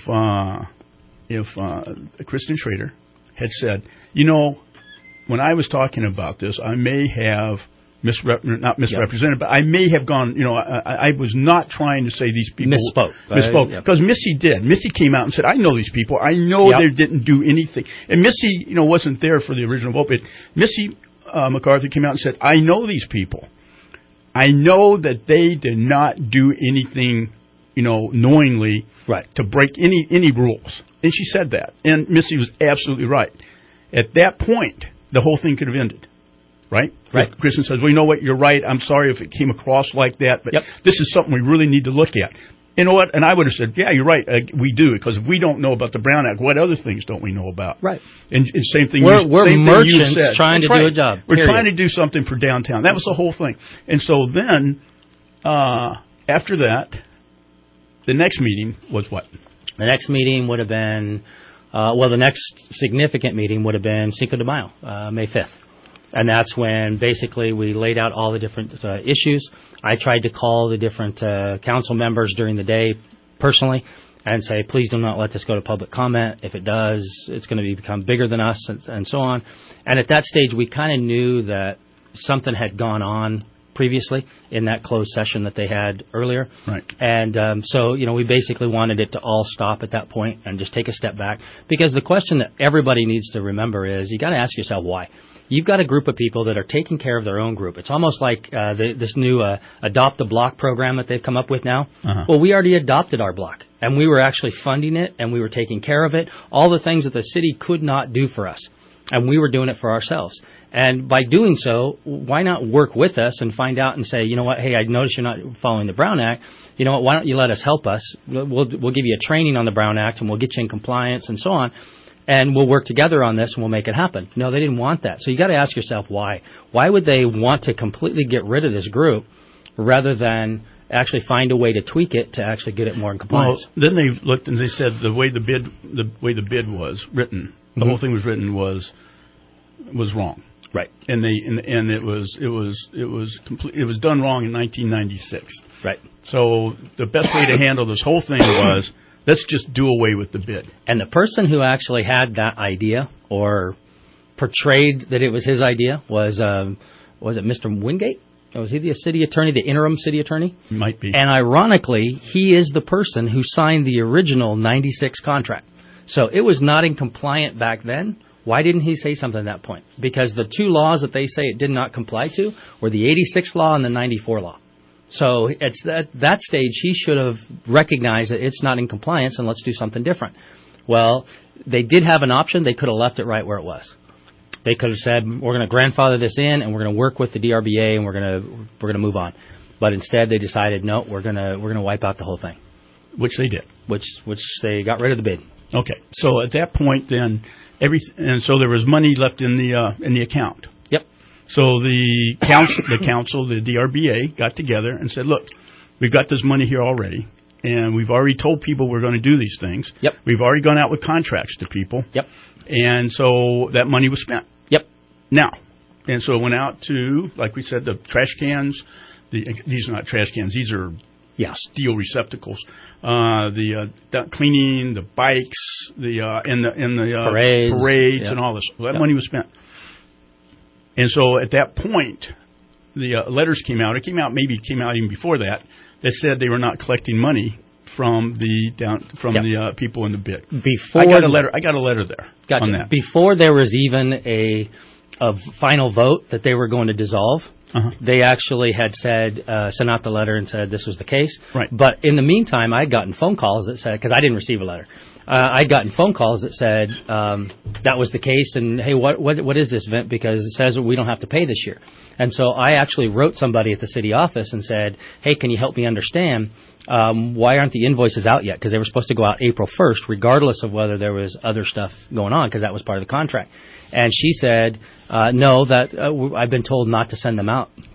[SPEAKER 5] Kristen Schrader had said, when I was talking about this, I may have not misrepresented, but I may have gone, I was not trying to say these people misspoke. Because Missy did. Missy came out and said, I know these people. I know they didn't do anything. And Missy, wasn't there for the original vote, but Missy McCarthy came out and said, I know these people. I know that they did not do anything, knowingly to break any rules. And she said that. And Missy was absolutely right. At that point, the whole thing could have ended. Right? Kristen says, well, you know what? You're right. I'm sorry if it came across like that, but this is something we really need to look at. You know what? And I would have said, yeah, you're right. We do, because if we don't know about the Brown Act, what other things don't we know about?
[SPEAKER 7] Right.
[SPEAKER 5] And same thing.
[SPEAKER 7] We're merchants
[SPEAKER 5] you said.
[SPEAKER 7] trying to do a job.
[SPEAKER 5] We're trying to do something for downtown. That was the whole thing. And so then, after that, the next meeting was what?
[SPEAKER 7] The next meeting would have been, the next significant meeting would have been Cinco de Mayo, May 5th. And that's when basically we laid out all the different issues. I tried to call the different council members during the day personally and say, please do not let this go to public comment. If it does, it's going to become bigger than us and so on. And at that stage, we kind of knew that something had gone on previously in that closed session that they had earlier.
[SPEAKER 5] Right.
[SPEAKER 7] And so, we basically wanted it to all stop at that point and just take a step back. Because the question that everybody needs to remember is you got to ask yourself why. You've got a group of people that are taking care of their own group. It's almost like this new Adopt a Block program that they've come up with now. Uh-huh. Well, we already adopted our block, and we were actually funding it, and we were taking care of it, all the things that the city could not do for us, and we were doing it for ourselves. And by doing so, why not work with us and find out and say, you know what, hey, I noticed you're not following the Brown Act. You know what, why don't you let us help us? We'll give you a training on the Brown Act, and we'll get you in compliance and so on. And we'll work together on this, and we'll make it happen. No, they didn't want that. So you got to ask yourself why. Why would they want to completely get rid of this group rather than actually find a way to tweak it to actually get it more in compliance?
[SPEAKER 5] Well, then they looked and they said the way the bid was written, the whole thing was written was wrong.
[SPEAKER 7] Right.
[SPEAKER 5] And it was done wrong in 1996.
[SPEAKER 7] Right.
[SPEAKER 5] So the best way to handle this whole thing was, let's just do away with the bid.
[SPEAKER 7] And the person who actually had that idea or portrayed that it was his idea was it Mr. Wingate? Was he the city attorney, the interim city attorney?
[SPEAKER 5] Might be.
[SPEAKER 7] And ironically, he is the person who signed the original 96 contract. So it was not in compliant back then. Why didn't he say something at that point? Because the two laws that they say it did not comply to were the 86 law and the 94 law. So at that stage, he should have recognized that it's not in compliance and let's do something different. Well, they did have an option. They could have left it right where it was. They could have said, we're going to grandfather this in and we're going to work with the DRBA and we're going to move on. But instead, they decided, no, we're going to wipe out the whole thing.
[SPEAKER 5] Which they did.
[SPEAKER 7] Which they got rid of the bid.
[SPEAKER 5] Okay. So at that point, then, and so there was money left in the account. So the council, the DRBA, got together and said, look, we've got this money here already, and we've already told people we're going to do these things.
[SPEAKER 7] Yep.
[SPEAKER 5] We've already gone out with contracts to people.
[SPEAKER 7] Yep.
[SPEAKER 5] And so that money was spent.
[SPEAKER 7] Yep.
[SPEAKER 5] Now, and so it went out to, like we said, the trash cans. These are not trash cans. These are steel receptacles. The cleaning, the bikes, and the parades and all this. Well, that money was spent. And so at that point, the letters came out. It came out even before that said they were not collecting money from the people in the bid. I got a letter there on that.
[SPEAKER 7] Before there was even a final vote that they were going to dissolve, they actually had said, sent out the letter and said this was the case.
[SPEAKER 5] Right.
[SPEAKER 7] But in the meantime, I'd gotten phone calls that said, because I didn't receive a letter, I'd gotten phone calls that said that was the case, and hey, what is this, Vint? Because it says we don't have to pay this year. And so I actually wrote somebody at the city office and said, hey, can you help me understand why aren't the invoices out yet? Because they were supposed to go out April 1st, regardless of whether there was other stuff going on, because that was part of the contract. And she said, no, that I've been told not to send them out.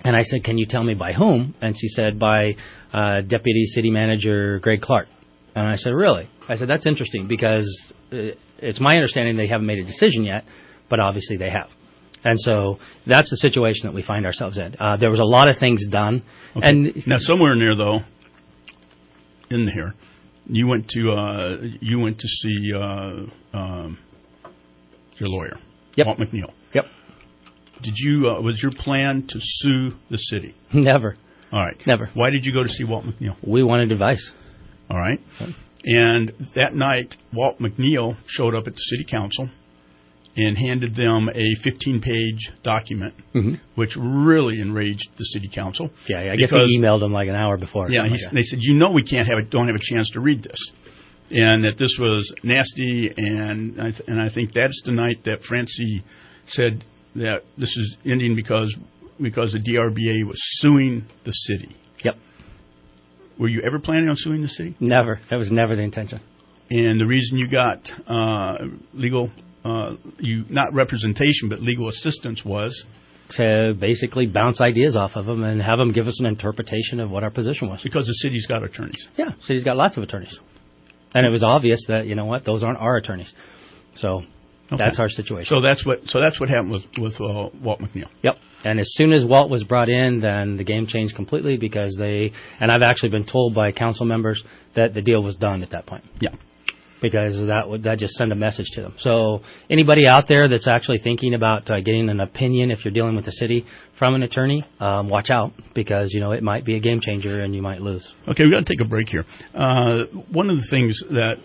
[SPEAKER 7] And I said, can you tell me by whom? And she said, by Deputy City Manager Greg Clark. And I said, really? I said, that's interesting because it's my understanding they haven't made a decision yet, but obviously they have. And so that's the situation that we find ourselves in. There was a lot of things done.
[SPEAKER 5] Okay.
[SPEAKER 7] And
[SPEAKER 5] now, somewhere in there, though, in here, you went to see your lawyer, Walt McNeil.
[SPEAKER 7] Yep.
[SPEAKER 5] Did you? Was your plan to sue the city?
[SPEAKER 7] Never.
[SPEAKER 5] All right.
[SPEAKER 7] Never.
[SPEAKER 5] Why did you go to see Walt McNeil?
[SPEAKER 7] We wanted advice.
[SPEAKER 5] All right. Okay. And that night, Walt McNeil showed up at the city council and handed them a 15-page document, which really enraged the city council.
[SPEAKER 7] Yeah, I guess he emailed them like an hour before.
[SPEAKER 5] Yeah, they said, you know, we don't have a chance to read this, and that this was nasty. And I think that's the night that Francie said that this is ending because the DRBA was suing the city.
[SPEAKER 7] Yep.
[SPEAKER 5] Were you ever planning on suing the city?
[SPEAKER 7] Never. That was never the intention.
[SPEAKER 5] And the reason you got legal. Not representation, but legal assistance was?
[SPEAKER 7] To basically bounce ideas off of them and have them give us an interpretation of what our position was.
[SPEAKER 5] Because the city's got attorneys.
[SPEAKER 7] Yeah, the city's got lots of attorneys. And it was obvious that, you know what, those aren't our attorneys. So that's our situation.
[SPEAKER 5] So that's what happened with Walt McNeil.
[SPEAKER 7] Yep. And as soon as Walt was brought in, then the game changed completely because and I've actually been told by council members that the deal was done at that point.
[SPEAKER 5] Yeah.
[SPEAKER 7] Because that just sent a message to them. So anybody out there that's actually thinking about getting an opinion if you're dealing with the city from an attorney, watch out because, you know, it might be a game changer and you might lose.
[SPEAKER 5] Okay, we've got to take a break here. One of the things that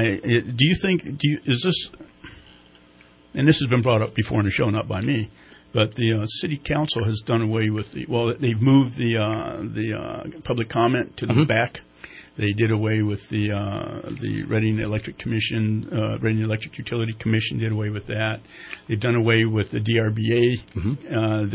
[SPEAKER 5] is this, and this has been brought up before in the show, not by me, but the city council has done away with they've moved the public comment to the back. They did away with the Reading Electric Commission, Reading Electric Utility Commission did away with that. They've done away with the DRBA.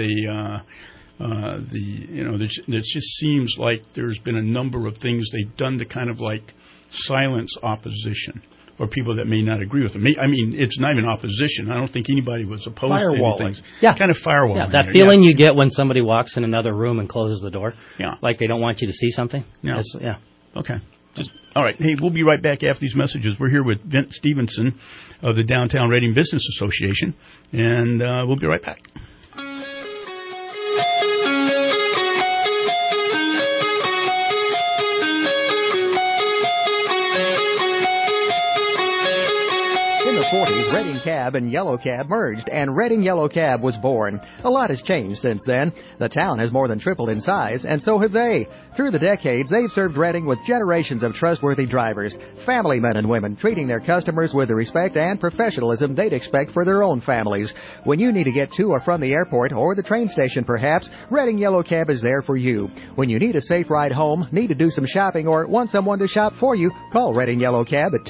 [SPEAKER 5] It just seems like there's been a number of things they've done to kind of like silence opposition or people that may not agree with them. I mean, it's not even opposition. I don't think anybody was opposed to anything.
[SPEAKER 7] Yeah.
[SPEAKER 5] Kind of firewalling.
[SPEAKER 7] Yeah, that feeling you get when somebody walks in another room and closes the door.
[SPEAKER 5] Yeah.
[SPEAKER 7] Like they don't want you to see something.
[SPEAKER 5] Yeah.
[SPEAKER 7] Yeah.
[SPEAKER 5] Okay. All right. Hey, we'll be right back after these messages. We're here with Vince Stevenson of the Downtown Reading Business Association, and we'll be right back.
[SPEAKER 1] In the 40s, Reading Cab and Yellow Cab merged, and Reading Yellow Cab was born. A lot has changed since then. The town has more than tripled in size, and so have they. Through the decades, they've served Reading with generations of trustworthy drivers, family men and women, treating their customers with the respect and professionalism they'd expect for their own families. When you need to get to or from the airport or the train station, perhaps, Reading Yellow Cab is there for you. When you need a safe ride home, need to do some shopping, or want someone to shop for you, call Reading Yellow Cab at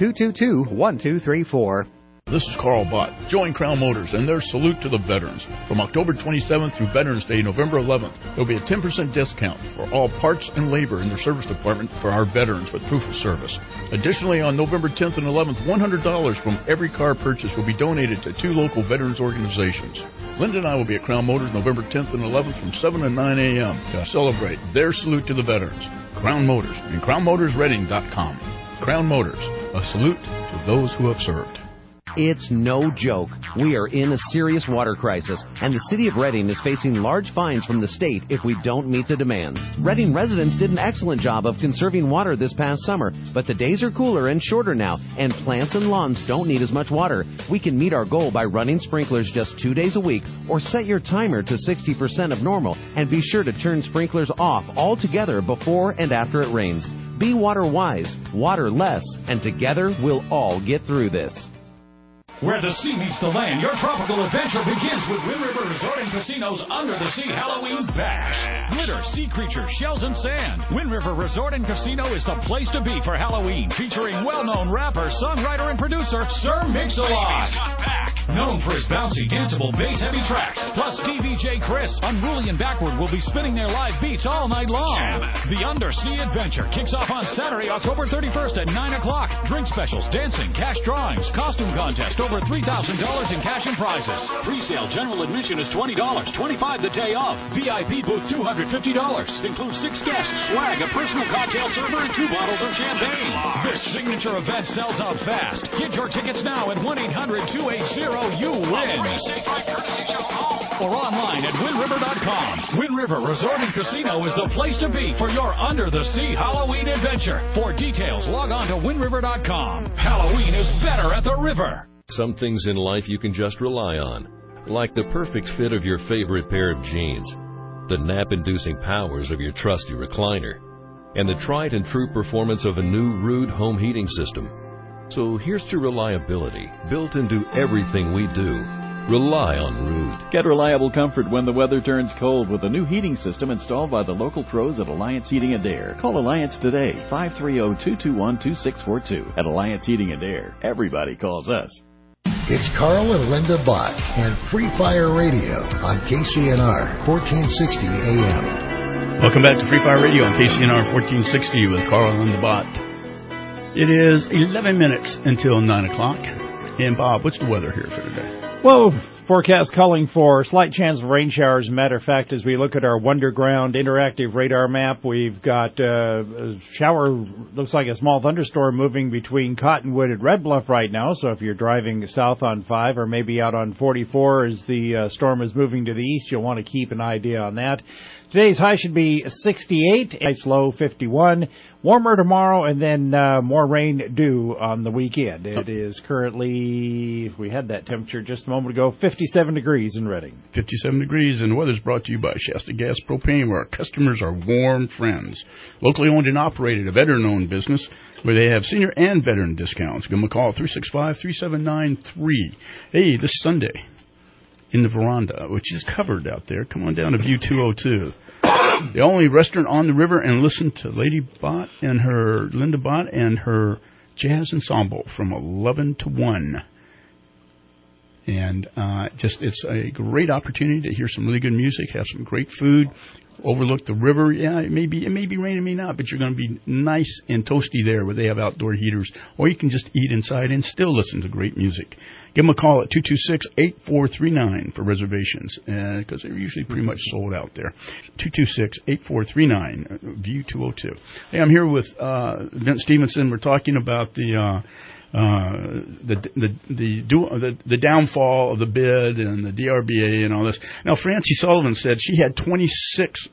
[SPEAKER 1] 222-1234.
[SPEAKER 5] This is Carl Bott. Join Crown Motors and their Salute to the Veterans. From October 27th through Veterans Day, November 11th, there will be a 10% discount for all parts and labor in their service department for our veterans with proof of service. Additionally, on November 10th and 11th, $100 from every car purchase will be donated to 2 local veterans organizations. Linda and I will be at Crown Motors November 10th and 11th from 7 to 9 a.m. to celebrate their Salute to the Veterans. Crown Motors and CrownMotorsReading.com. Crown Motors, a salute to those who have served.
[SPEAKER 16] It's no joke. We are in a serious water crisis, and the city of Reading is facing large fines from the state if we don't meet the demands. Reading residents did an excellent job of conserving water this past summer, but the days are cooler and shorter now, and plants and lawns don't need as much water. We can meet our goal by running sprinklers just 2 days a week, or set your timer to 60% of normal, and be sure to turn sprinklers off altogether before and after it rains. Be water wise, water less, and together we'll all get through this.
[SPEAKER 18] Where the sea meets the land, your tropical adventure begins with Wind River Resort and Casino's Under the Sea Halloween Bash. Glitter, sea creatures, shells, and sand. Wind River Resort and Casino is the place to be for Halloween, featuring well-known rapper, songwriter, and producer Sir Mix-a-Lot. Known for his bouncy, danceable, bass-heavy tracks. Plus, DVJ Chris, Unruly and Backward, will be spinning their live beats all night long. The Undersea Adventure kicks off on Saturday, October 31st at 9 o'clock. Drink specials, dancing, cash drawings, costume contest, over $3,000 in cash and prizes. Pre-sale general admission is $20, $25 the day of. VIP booth $250. Includes 6 guests, swag, a personal cocktail server, and 2 bottles of champagne. This signature event sells out fast. Get your tickets now at 1-800-280-YOU-WIN. Or online at WindRiver.com. Wind River Resort and Casino is the place to be for your under-the-sea Halloween adventure. For details, log on to WindRiver.com. Halloween is better at the river.
[SPEAKER 19] Some things in life you can just rely on, like the perfect fit of your favorite pair of jeans, the nap-inducing powers of your trusty recliner, and the tried and true performance of a new Ruud home heating system. So here's to reliability, built into everything we do. Rely on Ruud.
[SPEAKER 20] Get reliable comfort when the weather turns cold with a new heating system installed by the local pros at Alliance Heating and Air. Call Alliance today, 530-221-2642. At Alliance Heating and Air, everybody calls us.
[SPEAKER 11] It's Carl and Linda Bott and Free Fire Radio on KCNR 1460 AM.
[SPEAKER 5] Welcome back to Free Fire Radio on KCNR 1460 with Carl and Linda Bott. It is 11 minutes until 9 o'clock. And Bob, what's the weather here for today?
[SPEAKER 6] Well, forecast calling for slight chance of rain showers. As a matter of fact, as we look at our Wonderground interactive radar map, we've got a shower, looks like a small thunderstorm moving between Cottonwood and Red Bluff right now. So if you're driving south on 5 or maybe out on 44 as the storm is moving to the east, you'll want to keep an idea on that. Today's high should be 68, tonight's low 51. Warmer tomorrow, and then more rain due on the weekend. It is currently, we had that temperature just a moment ago, 57 degrees in Redding.
[SPEAKER 5] 57 degrees, and the weather's brought to you by Shasta Gas Propane, where our customers are warm friends. Locally owned and operated, a veteran-owned business where they have senior and veteran discounts. Give them a call, 365-3793. Hey, this Sunday, in the veranda, which is covered out there. Come on down to View 202. The only restaurant on the river, and listen to Linda Bott and her jazz ensemble from 11 to 1. And it's a great opportunity to hear some really good music, have some great food, overlook the river. Yeah, it may be raining, it may not, but you're going to be nice and toasty there where they have outdoor heaters. Or you can just eat inside and still listen to great music. Give them a call at 226-8439 for reservations, because they're usually pretty much sold out there. 226-8439, View 202. Hey, I'm here with Vince Stevenson. We're talking about the downfall of the bid and the DRBA and all this. Now, Francie Sullivan said she had 26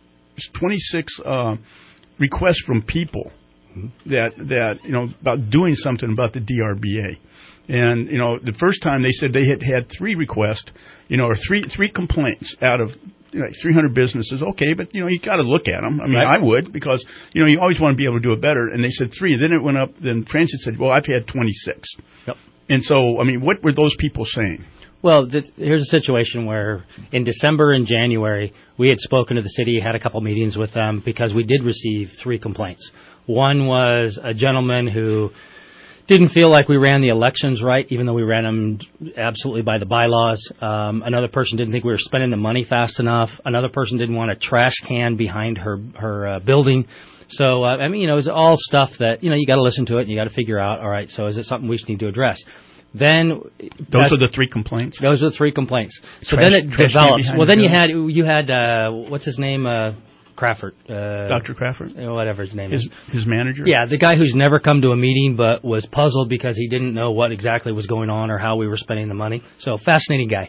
[SPEAKER 5] requests from people that about doing something about the DRBA. And, the first time they said they had 3 requests, or three complaints out of 300 businesses. Okay, but, you got to look at them. I mean, right. I would, because, you always want to be able to do it better. And they said 3. Then it went up. Then Francis said, well, I've had 26.
[SPEAKER 7] Yep.
[SPEAKER 5] And so, I mean, what were those people saying?
[SPEAKER 7] Well, here's a situation where in December and January, we had spoken to the city, had a couple meetings with them, because we did receive 3 complaints. One was a gentleman who didn't feel like we ran the elections right, even though we ran them absolutely by the bylaws. Another person didn't think we were spending the money fast enough. Another person didn't want a trash can behind her building. So, it was all stuff that, you got to listen to it and you got to figure out, all right, so is it something we need to address? Then
[SPEAKER 5] those are the 3 complaints.
[SPEAKER 7] Those are the 3 complaints. So then it develops. Well, then you had what's his name? Crawford.
[SPEAKER 5] Dr. Crawford?
[SPEAKER 7] Whatever his name is.
[SPEAKER 5] His manager?
[SPEAKER 7] Yeah, the guy who's never come to a meeting but was puzzled because he didn't know what exactly was going on or how we were spending the money. So, fascinating guy.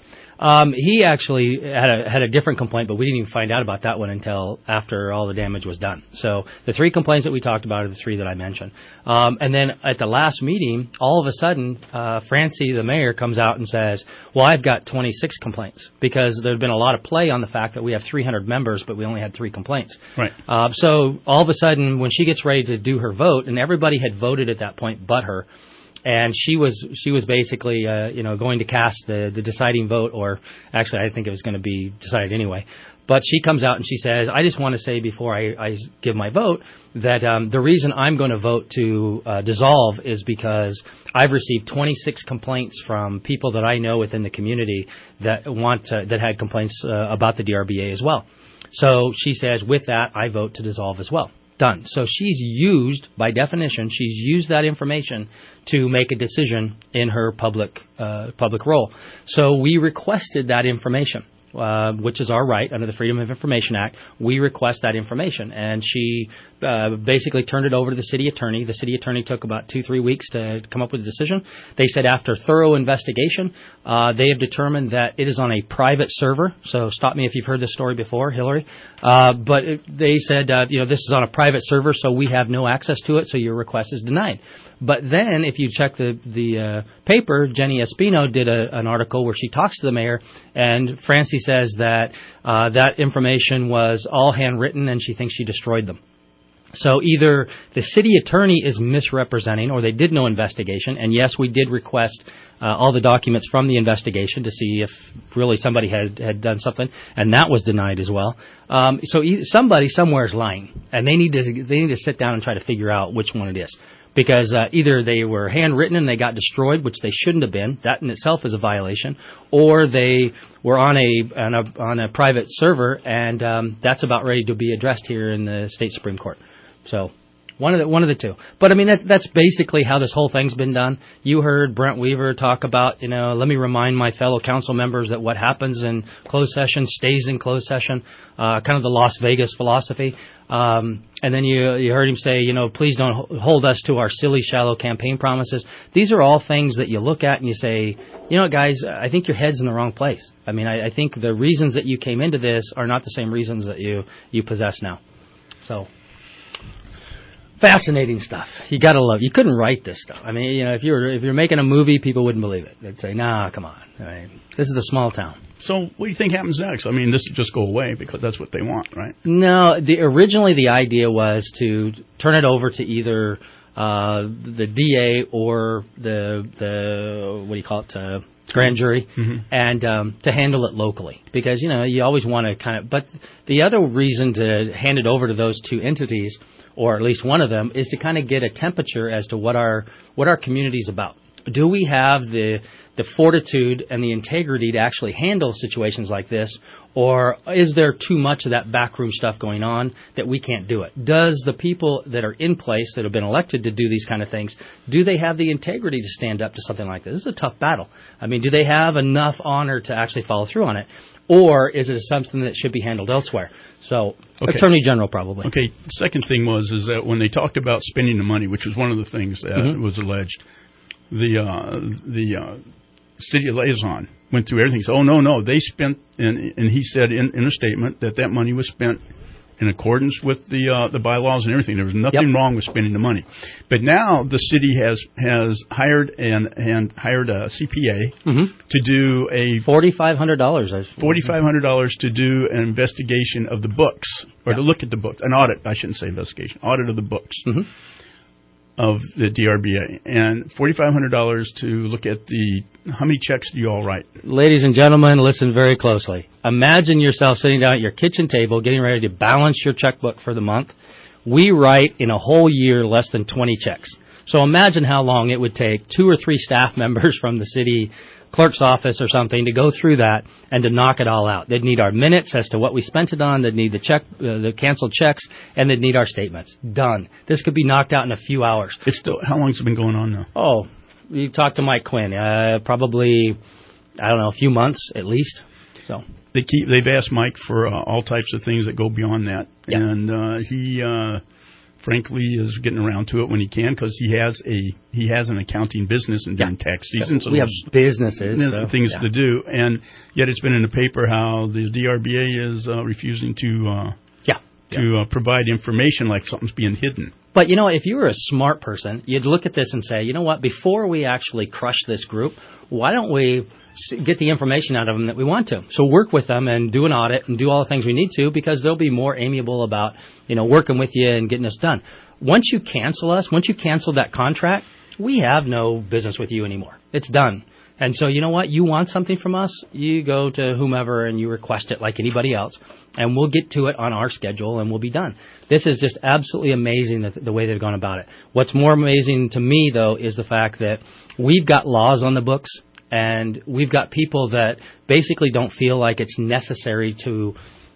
[SPEAKER 7] He actually had a different complaint, but we didn't even find out about that one until after all the damage was done. So the 3 complaints that we talked about are the 3 that I mentioned. And then at the last meeting, all of a sudden, Francie, the mayor, comes out and says, well, I've got 26 complaints, because there had been a lot of play on the fact that we have 300 members, but we only had 3 complaints.
[SPEAKER 5] Right.
[SPEAKER 7] So all of a sudden, when she gets ready to do her vote, and everybody had voted at that point but her, and she was basically, going to cast the deciding vote, or actually I think it was going to be decided anyway. But she comes out and she says, I just want to say before I give my vote that the reason I'm going to vote to dissolve is because I've received 26 complaints from people that I know within the community that that had complaints about the DRBA as well. So she says, with that, I vote to dissolve as well. Done. So she's used, by definition, she's used that information to make a decision in her public role. So we requested that information, which is our right under the Freedom of Information Act. We request that information, and she basically turned it over to the city attorney. The city attorney took about 2-3 weeks to come up with a decision. They said after thorough investigation, they have determined that it is on a private server. So stop me if you've heard this story before, Hillary. But they said, this is on a private server, so we have no access to it, so your request is denied. But then, if you check the paper, Jenny Espino did an article where she talks to the mayor, and Francie says that that information was all handwritten, and she thinks she destroyed them. So either the city attorney is misrepresenting, or they did no investigation. And yes, we did request all the documents from the investigation to see if really somebody had done something, and that was denied as well. So somebody somewhere is lying, and they need to sit down and try to figure out which one it is. Because either they were handwritten and they got destroyed, which they shouldn't have been. That in itself is a violation. Or they were on a private server, and that's about ready to be addressed here in the state Supreme Court. So one of the two. But I mean that's basically how this whole thing's been done. You heard Brent Weaver talk about, let me remind my fellow council members that what happens in closed session stays in closed session. Kind of the Las Vegas philosophy. And then you heard him say, please don't hold us to our silly, shallow campaign promises. These are all things that you look at and you say, guys, I think your head's in the wrong place. I mean, I think the reasons that you came into this are not the same reasons that you possess now. So, fascinating stuff. You gotta love. You couldn't write this stuff. I mean, if you're making a movie, people wouldn't believe it. They'd say, "Nah, come on. I mean, this is a small town."
[SPEAKER 5] So, what do you think happens next? I mean, this would just go away because that's what they want, right?
[SPEAKER 7] No. Originally, the idea was to turn it over to either the DA or the what do you call it? Grand jury, and to handle it locally, because you always want to kind of. But the other reason to hand it over to those two entities, or at least one of them, is to kind of get a temperature as to what our community's about. Do we have the fortitude and the integrity to actually handle situations like this, or is there too much of that backroom stuff going on that we can't do it? Does the people that are in place that have been elected to do these kind of things, do they have the integrity to stand up to something like this? This is a tough battle. I mean, do they have enough honor to actually follow through on it? Or is it something that should be handled elsewhere? So, okay. Attorney General probably.
[SPEAKER 5] Okay. The second thing is that when they talked about spending the money, which was one of the things that was alleged, the city liaison went through everything. So, no, they spent, and he said in a statement that money was spent in accordance with the bylaws and everything. There was nothing wrong with spending the money. But now the city has hired hired a CPA to do a $4,500 to do an investigation of the books, or to look at the books, an audit. I shouldn't say investigation, audit of the books of the DRBA, and $4,500 to look at how many checks do you all write?
[SPEAKER 7] Ladies and gentlemen, listen very closely. Imagine yourself sitting down at your kitchen table getting ready to balance your checkbook for the month. We write in a whole year less than 20 checks. So imagine how long it would take 2 or 3 staff members from the city clerk's office or something to go through that and to knock it all out. They'd need our minutes as to what we spent it on. They'd need the canceled checks, and they'd need our statements. Done. This could be knocked out in a few hours.
[SPEAKER 5] How long has it been going on now?
[SPEAKER 7] Oh, you talked to Mike Quinn. Probably, I don't know, a few months at least. So
[SPEAKER 5] they've asked Mike for all types of things that go beyond that, and he frankly is getting around to it when he can, because he has an accounting business and during tax season. So
[SPEAKER 7] we have businesses,
[SPEAKER 5] things to do, and yet it's been in the paper how the DRBA is refusing to provide information, like something's being hidden.
[SPEAKER 7] But if you were a smart person, you'd look at this and say, you know what? Before we actually crush this group, why don't we get the information out of them that we want to? So work with them and do an audit and do all the things we need to, because they'll be more amiable about, working with you and getting us done. Once you cancel that contract, we have no business with you anymore. It's done. And so, you know what? You want something from us, you go to whomever and you request it like anybody else, and we'll get to it on our schedule and we'll be done. This is just absolutely amazing, the way they've gone about it. What's more amazing to me, though, is the fact that we've got laws on the books, and we've got people that basically don't feel like it's necessary to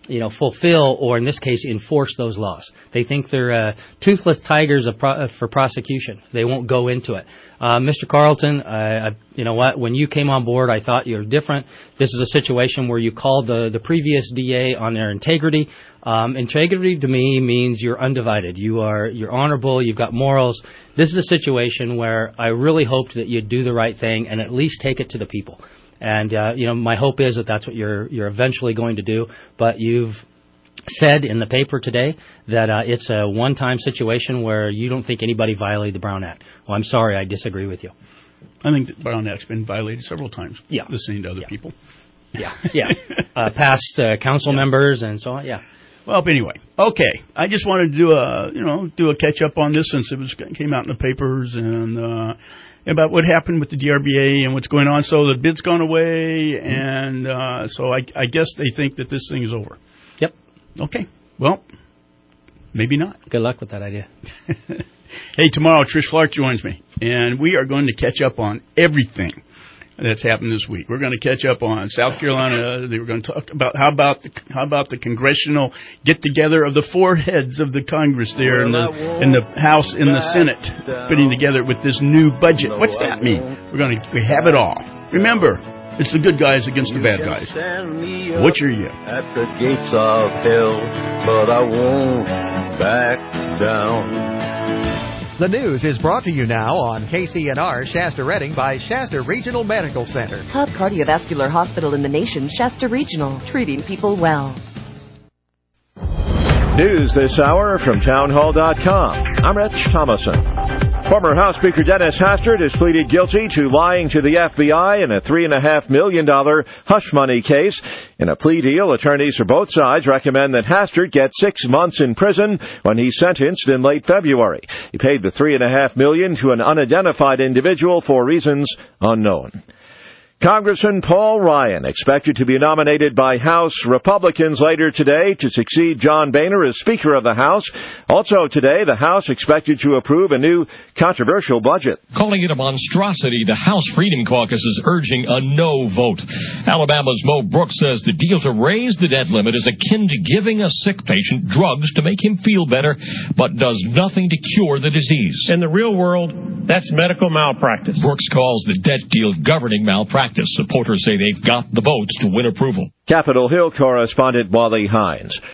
[SPEAKER 7] fulfill, or in this case, enforce those laws. They think they're toothless tigers for prosecution. They won't go into it. Mr. Carlton, you know what? When you came on board, I thought you were different. This is a situation where you called the previous DA on their integrity. Integrity to me means you're undivided. You're honorable. You've got morals. This is a situation where I really hoped that you'd do the right thing and at least take it to the people. And my hope is that that's what you're eventually going to do. But you've said in the paper today that it's a one-time situation where you don't think anybody violated the Brown Act. Well, I'm sorry, I disagree with you.
[SPEAKER 5] I think the Brown Act's been violated several times.
[SPEAKER 7] Yeah,
[SPEAKER 5] listening to other people.
[SPEAKER 7] Yeah. Past council members and so on. Yeah.
[SPEAKER 5] Well, but anyway, okay. I just wanted to do a catch up on this since it came out in the papers and about what happened with the DRBA and what's going on. So the bid's gone away, and so I guess they think that this thing is over.
[SPEAKER 7] Yep.
[SPEAKER 5] Okay. Well, maybe not.
[SPEAKER 7] Good luck with that idea.
[SPEAKER 5] Hey, tomorrow Trish Clark joins me, and we are going to catch up on everything that's happened this week. We're going to catch up on South Carolina. We're going to talk about how about the congressional get together of the four heads of the Congress there in the House and the Senate, putting together with this new budget. What's that mean? We have it all. Remember, it's the good guys against the bad guys. Which are you?
[SPEAKER 3] At the gates of hell, but I won't back down.
[SPEAKER 1] The news is brought to you now on KCNR Shasta Redding by Shasta Regional Medical Center.
[SPEAKER 2] Top cardiovascular hospital in the nation, Shasta Regional, treating people well.
[SPEAKER 21] News this hour from townhall.com. I'm Rich Thomason. Former House Speaker Dennis Hastert has pleaded guilty to lying to the FBI in a $3.5 million hush money case. In a plea deal, attorneys for both sides recommend that Hastert get 6 months in prison when he's sentenced in late February. He paid the $3.5 million to an unidentified individual for reasons unknown. Congressman Paul Ryan expected to be nominated by House Republicans later today to succeed John Boehner as Speaker of the House. Also today, the House expected to approve a new controversial budget.
[SPEAKER 22] Calling it a monstrosity, the House Freedom Caucus is urging a no vote. Alabama's Mo Brooks says the deal to raise the debt limit is akin to giving a sick patient drugs to make him feel better, but does nothing to cure the disease.
[SPEAKER 24] In the real world, that's medical malpractice.
[SPEAKER 22] Brooks calls the debt deal governing malpractice. Supporters say they've got the votes to win approval.
[SPEAKER 21] Capitol Hill correspondent Wally Hines.